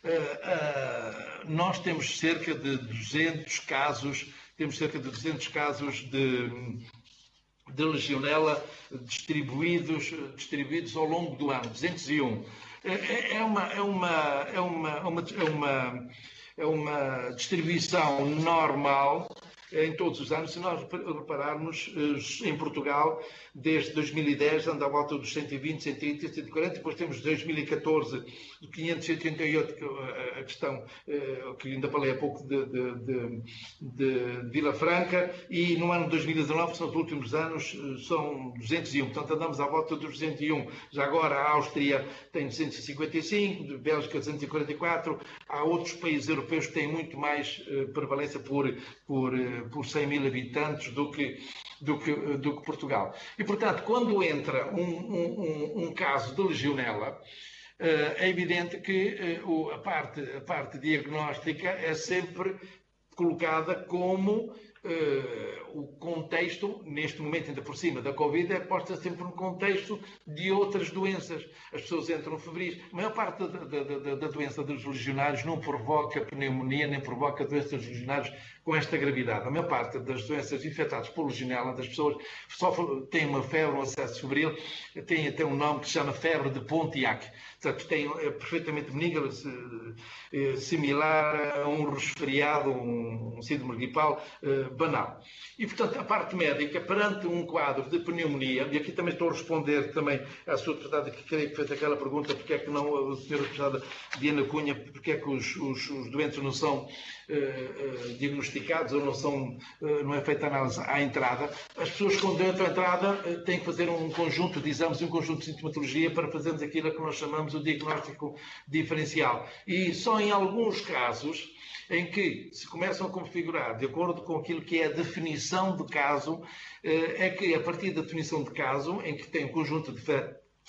uh, nós temos cerca de duzentos casos, temos cerca de duzentos casos de de legionela distribuídos, distribuídos ao longo do ano, duzentos e um. É uma, é uma, é uma, é uma, é uma, é uma distribuição normal em todos os anos. Se nós repararmos, em Portugal, desde dois mil e dez, anda à volta dos cento e vinte, cento e trinta, cento e quarenta, depois temos dois mil e catorze, quinhentos e oitenta e oito, a questão que ainda falei há pouco de, de, de, de Vila Franca, e no ano de dois mil e dezanove, são os últimos anos, são duzentos e um, portanto andamos à volta dos duzentos e um. Já agora a Áustria tem duzentos e cinquenta e cinco, a Bélgica duzentos e quarenta e quatro, há outros países europeus que têm muito mais prevalência por, por, por cem mil habitantes do que, do que, do que Portugal. E, portanto, quando entra um, um, um caso de legionela, é evidente que a parte, a parte diagnóstica é sempre colocada como Uh, o contexto, neste momento ainda por cima da Covid, é posta sempre no contexto de outras doenças. As pessoas entram febris. A maior parte da, da, da, da doença dos legionários não provoca pneumonia, nem provoca doenças legionários com esta gravidade. A maior parte das doenças infectadas por legionela, das pessoas sofrem, têm uma febre, um acesso febril, tem até um nome que se chama febre de Pontiac. Portanto, tem, é perfeitamente benigna, similar a um resfriado, um síndrome gripal uh, banal. E, portanto, a parte médica, perante um quadro de pneumonia, e aqui também estou a responder também à sua deputada que creio que fez aquela pergunta, porque é que não, a senhora deputada Diana Cunha, porque é que os, os, os doentes não são uh, uh, diagnosticados ou não, são, uh, não é feita análise à entrada. As pessoas, quando entram à entrada, uh, têm que fazer um conjunto de exames e um conjunto de sintomatologia para fazermos aquilo que nós chamamos o diagnóstico diferencial. E só em alguns casos em que se começam a configurar de acordo com aquilo que é a definição de caso, é que a partir da definição de caso, em que tem um conjunto de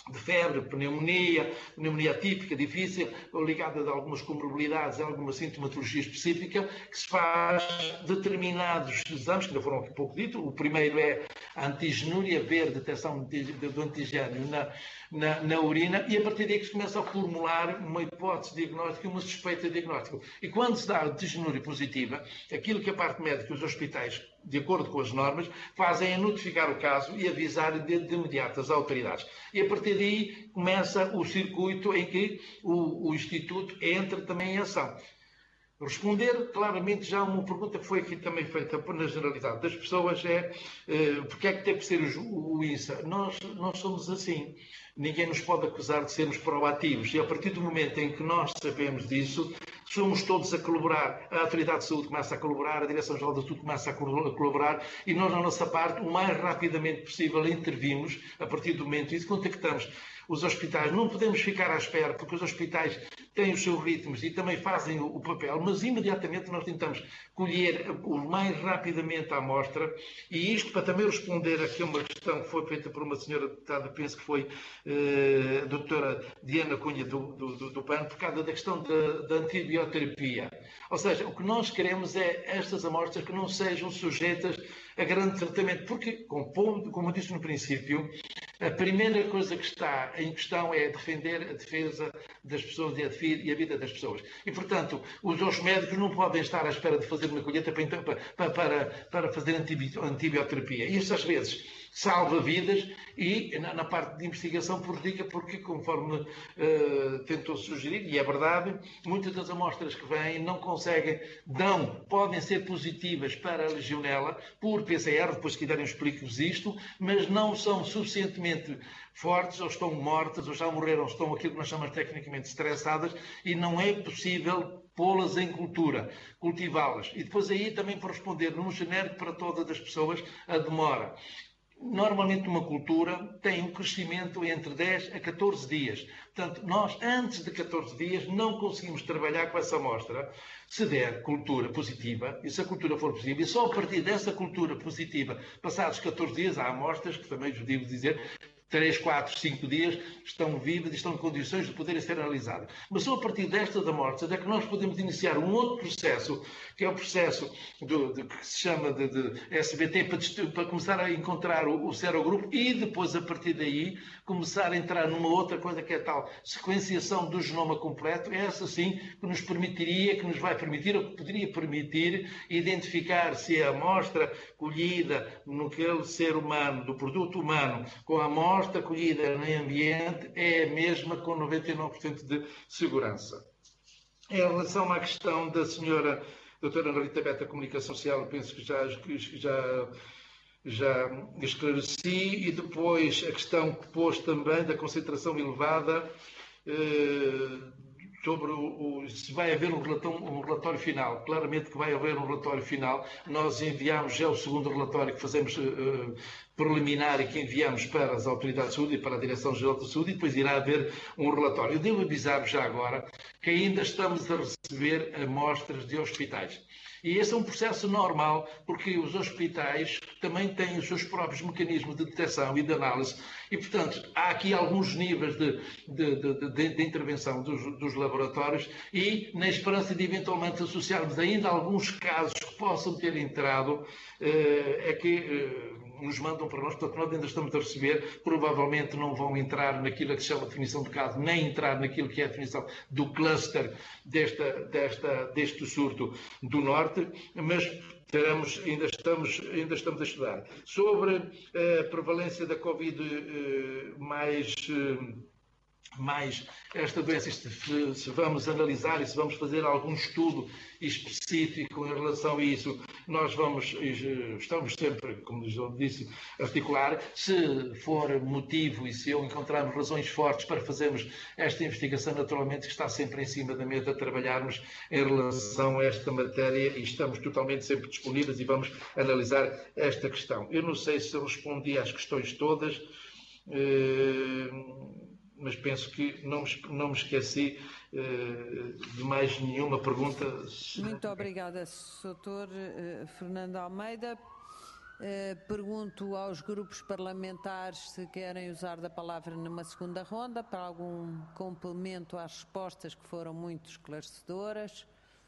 de febre, pneumonia, pneumonia típica, difícil, ligada a algumas comorbilidades, a alguma sintomatologia específica, que se faz determinados exames, que ainda foram aqui pouco dito. O primeiro é a antigenúria, ver a detecção do antigênio na, na, na urina, e a partir daí que se começa a formular uma hipótese diagnóstica e uma suspeita diagnóstica. E quando se dá a antigenúria positiva, aquilo que a parte médica e os hospitais, de acordo com as normas, fazem é notificar o caso e avisar de, de imediato as autoridades. E a partir daí começa o circuito em que o, o Instituto entra também em ação. Responder claramente já a uma pergunta que foi aqui também feita na generalidade das pessoas é uh, porque é que tem que ser o, o INSA? Nós, nós somos assim. Ninguém nos pode acusar de sermos proativos. E a partir do momento em que nós sabemos disso, somos todos a colaborar. A Autoridade de Saúde começa a colaborar, a Direção-Geral da Saúde começa a colaborar e nós, na nossa parte, o mais rapidamente possível intervimos a partir do momento em que contactamos os hospitais. Não podemos ficar à espera, porque os hospitais têm os seus ritmos e também fazem o, o papel, mas imediatamente nós tentamos colher o mais rapidamente a amostra, e isto para também responder aqui a uma questão que foi feita por uma senhora deputada, penso que foi eh, a doutora Diana Cunha do, do, do, do P A N, por causa da questão da, da antibioterapia. Ou seja, o que nós queremos é estas amostras que não sejam sujeitas a grande tratamento, porque, como, como eu disse no princípio, a primeira coisa que está em questão é defender a defesa das pessoas e a, e a vida das pessoas. E, portanto, os, os médicos não podem estar à espera de fazer uma colheita para, para, para, para fazer antibioterapia. Isso, às vezes, salva vidas e, na, na parte de investigação, prejudica, porque, conforme uh, tentou sugerir, e é verdade, muitas das amostras que vêm não conseguem, dão, podem ser positivas para a legionela, por P C R, depois se quiserem explico-vos isto, mas não são suficientemente fortes, ou estão mortas, ou já morreram, ou estão aquilo que nós chamamos tecnicamente estressadas, e não é possível pô-las em cultura, cultivá-las. E depois aí também para responder num genérico para todas as pessoas, a demora. Normalmente uma cultura tem um crescimento entre dez a catorze dias. Portanto, nós antes de catorze dias não conseguimos trabalhar com essa amostra. Se der cultura positiva, e se a cultura for positiva, e só a partir dessa cultura positiva, passados catorze dias, há amostras que também vos devo dizer, três, quatro, cinco dias, estão vivas e estão em condições de poderem ser analisadas. Mas só a partir destas amostras é que nós podemos iniciar um outro processo, que é o processo do, de, que se chama de, de S B T, para, para começar a encontrar o, o serogrupo e depois, a partir daí, começar a entrar numa outra coisa que é a tal sequenciação do genoma completo. É essa sim que nos permitiria, que nos vai permitir, ou que poderia permitir, identificar se a amostra colhida naquele ser humano, do produto humano, com a amostra colhida no ambiente, é a mesma com noventa e nove por cento de segurança. Em relação à questão da senhora doutora Ana Rita Beta, Comunicação Social, penso que já, que já, já esclareci, e depois a questão que pôs também da concentração elevada, eh, sobre o, o, se vai haver um relatório, um relatório final. Claramente que vai haver um relatório final. Nós enviamos já o segundo relatório que fazemos uh, preliminar e que enviamos para as autoridades de saúde e para a Direção-Geral da Saúde, e depois irá haver um relatório. Eu devo avisar-vos já agora que ainda estamos a receber amostras de hospitais. E esse é um processo normal, porque os hospitais também têm os seus próprios mecanismos de detecção e de análise, e, portanto, há aqui alguns níveis de, de, de, de, de intervenção dos, dos laboratórios, e na esperança de eventualmente associarmos ainda alguns casos que possam ter entrado, é que nos mandam para nós. Portanto, nós ainda estamos a receber, provavelmente não vão entrar naquilo que se chama definição de caso, nem entrar naquilo que é a definição do cluster desta, desta, deste surto do Norte, mas teremos, ainda, estamos, ainda estamos a estudar. Sobre a prevalência da Covid mais... mais esta doença, se, se vamos analisar e se vamos fazer algum estudo específico em relação a isso, nós vamos, estamos sempre, como eu disse, a articular. Se for motivo e se eu encontrarmos razões fortes para fazermos esta investigação, naturalmente que está sempre em cima da mesa a trabalharmos em relação a esta matéria, e estamos totalmente sempre disponíveis e vamos analisar esta questão. Eu não sei se eu respondi às questões todas, mas penso que não, não me esqueci uh, de mais nenhuma pergunta.
Muito obrigada, doutor Uh, Fernando Almeida. Uh, pergunto aos grupos parlamentares se querem usar da palavra numa segunda ronda para algum complemento às respostas que foram muito esclarecedoras.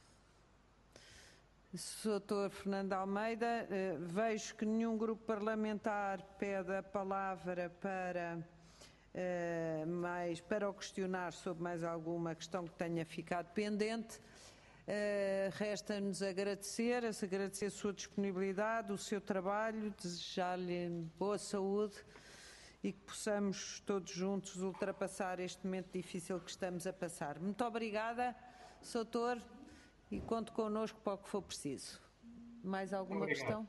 doutor Fernando Almeida, uh, vejo que nenhum grupo parlamentar pede a palavra para, uh, mais, para o questionar sobre mais alguma questão que tenha ficado pendente. Uh, Resta-nos agradecer, agradecer a sua disponibilidade, o seu trabalho, desejar-lhe boa saúde e que possamos todos juntos ultrapassar este momento difícil que estamos a passar. Muito obrigada, doutor, e conto connosco para o que for preciso. Mais alguma
Obrigado.
questão?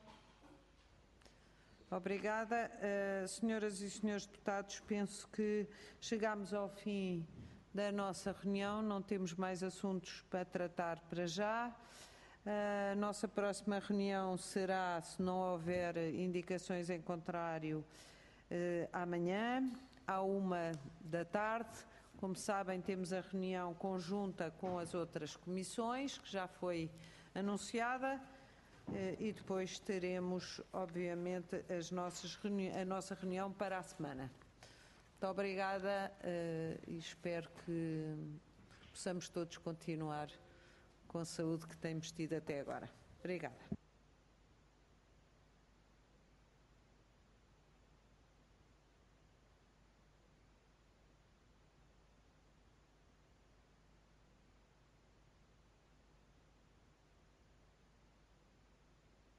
Obrigada. Uh, senhoras e senhores deputados, penso que chegámos ao fim da nossa reunião, não temos mais assuntos para tratar para já. A nossa próxima reunião será, se não houver indicações em contrário, eh, amanhã, à uma da tarde. Como sabem, temos a reunião conjunta com as outras comissões, que já foi anunciada, eh, e depois teremos, obviamente, as nossas a nossa reunião para a semana. Muito obrigada uh, e espero que possamos todos continuar com a saúde que temos tido até agora. Obrigada.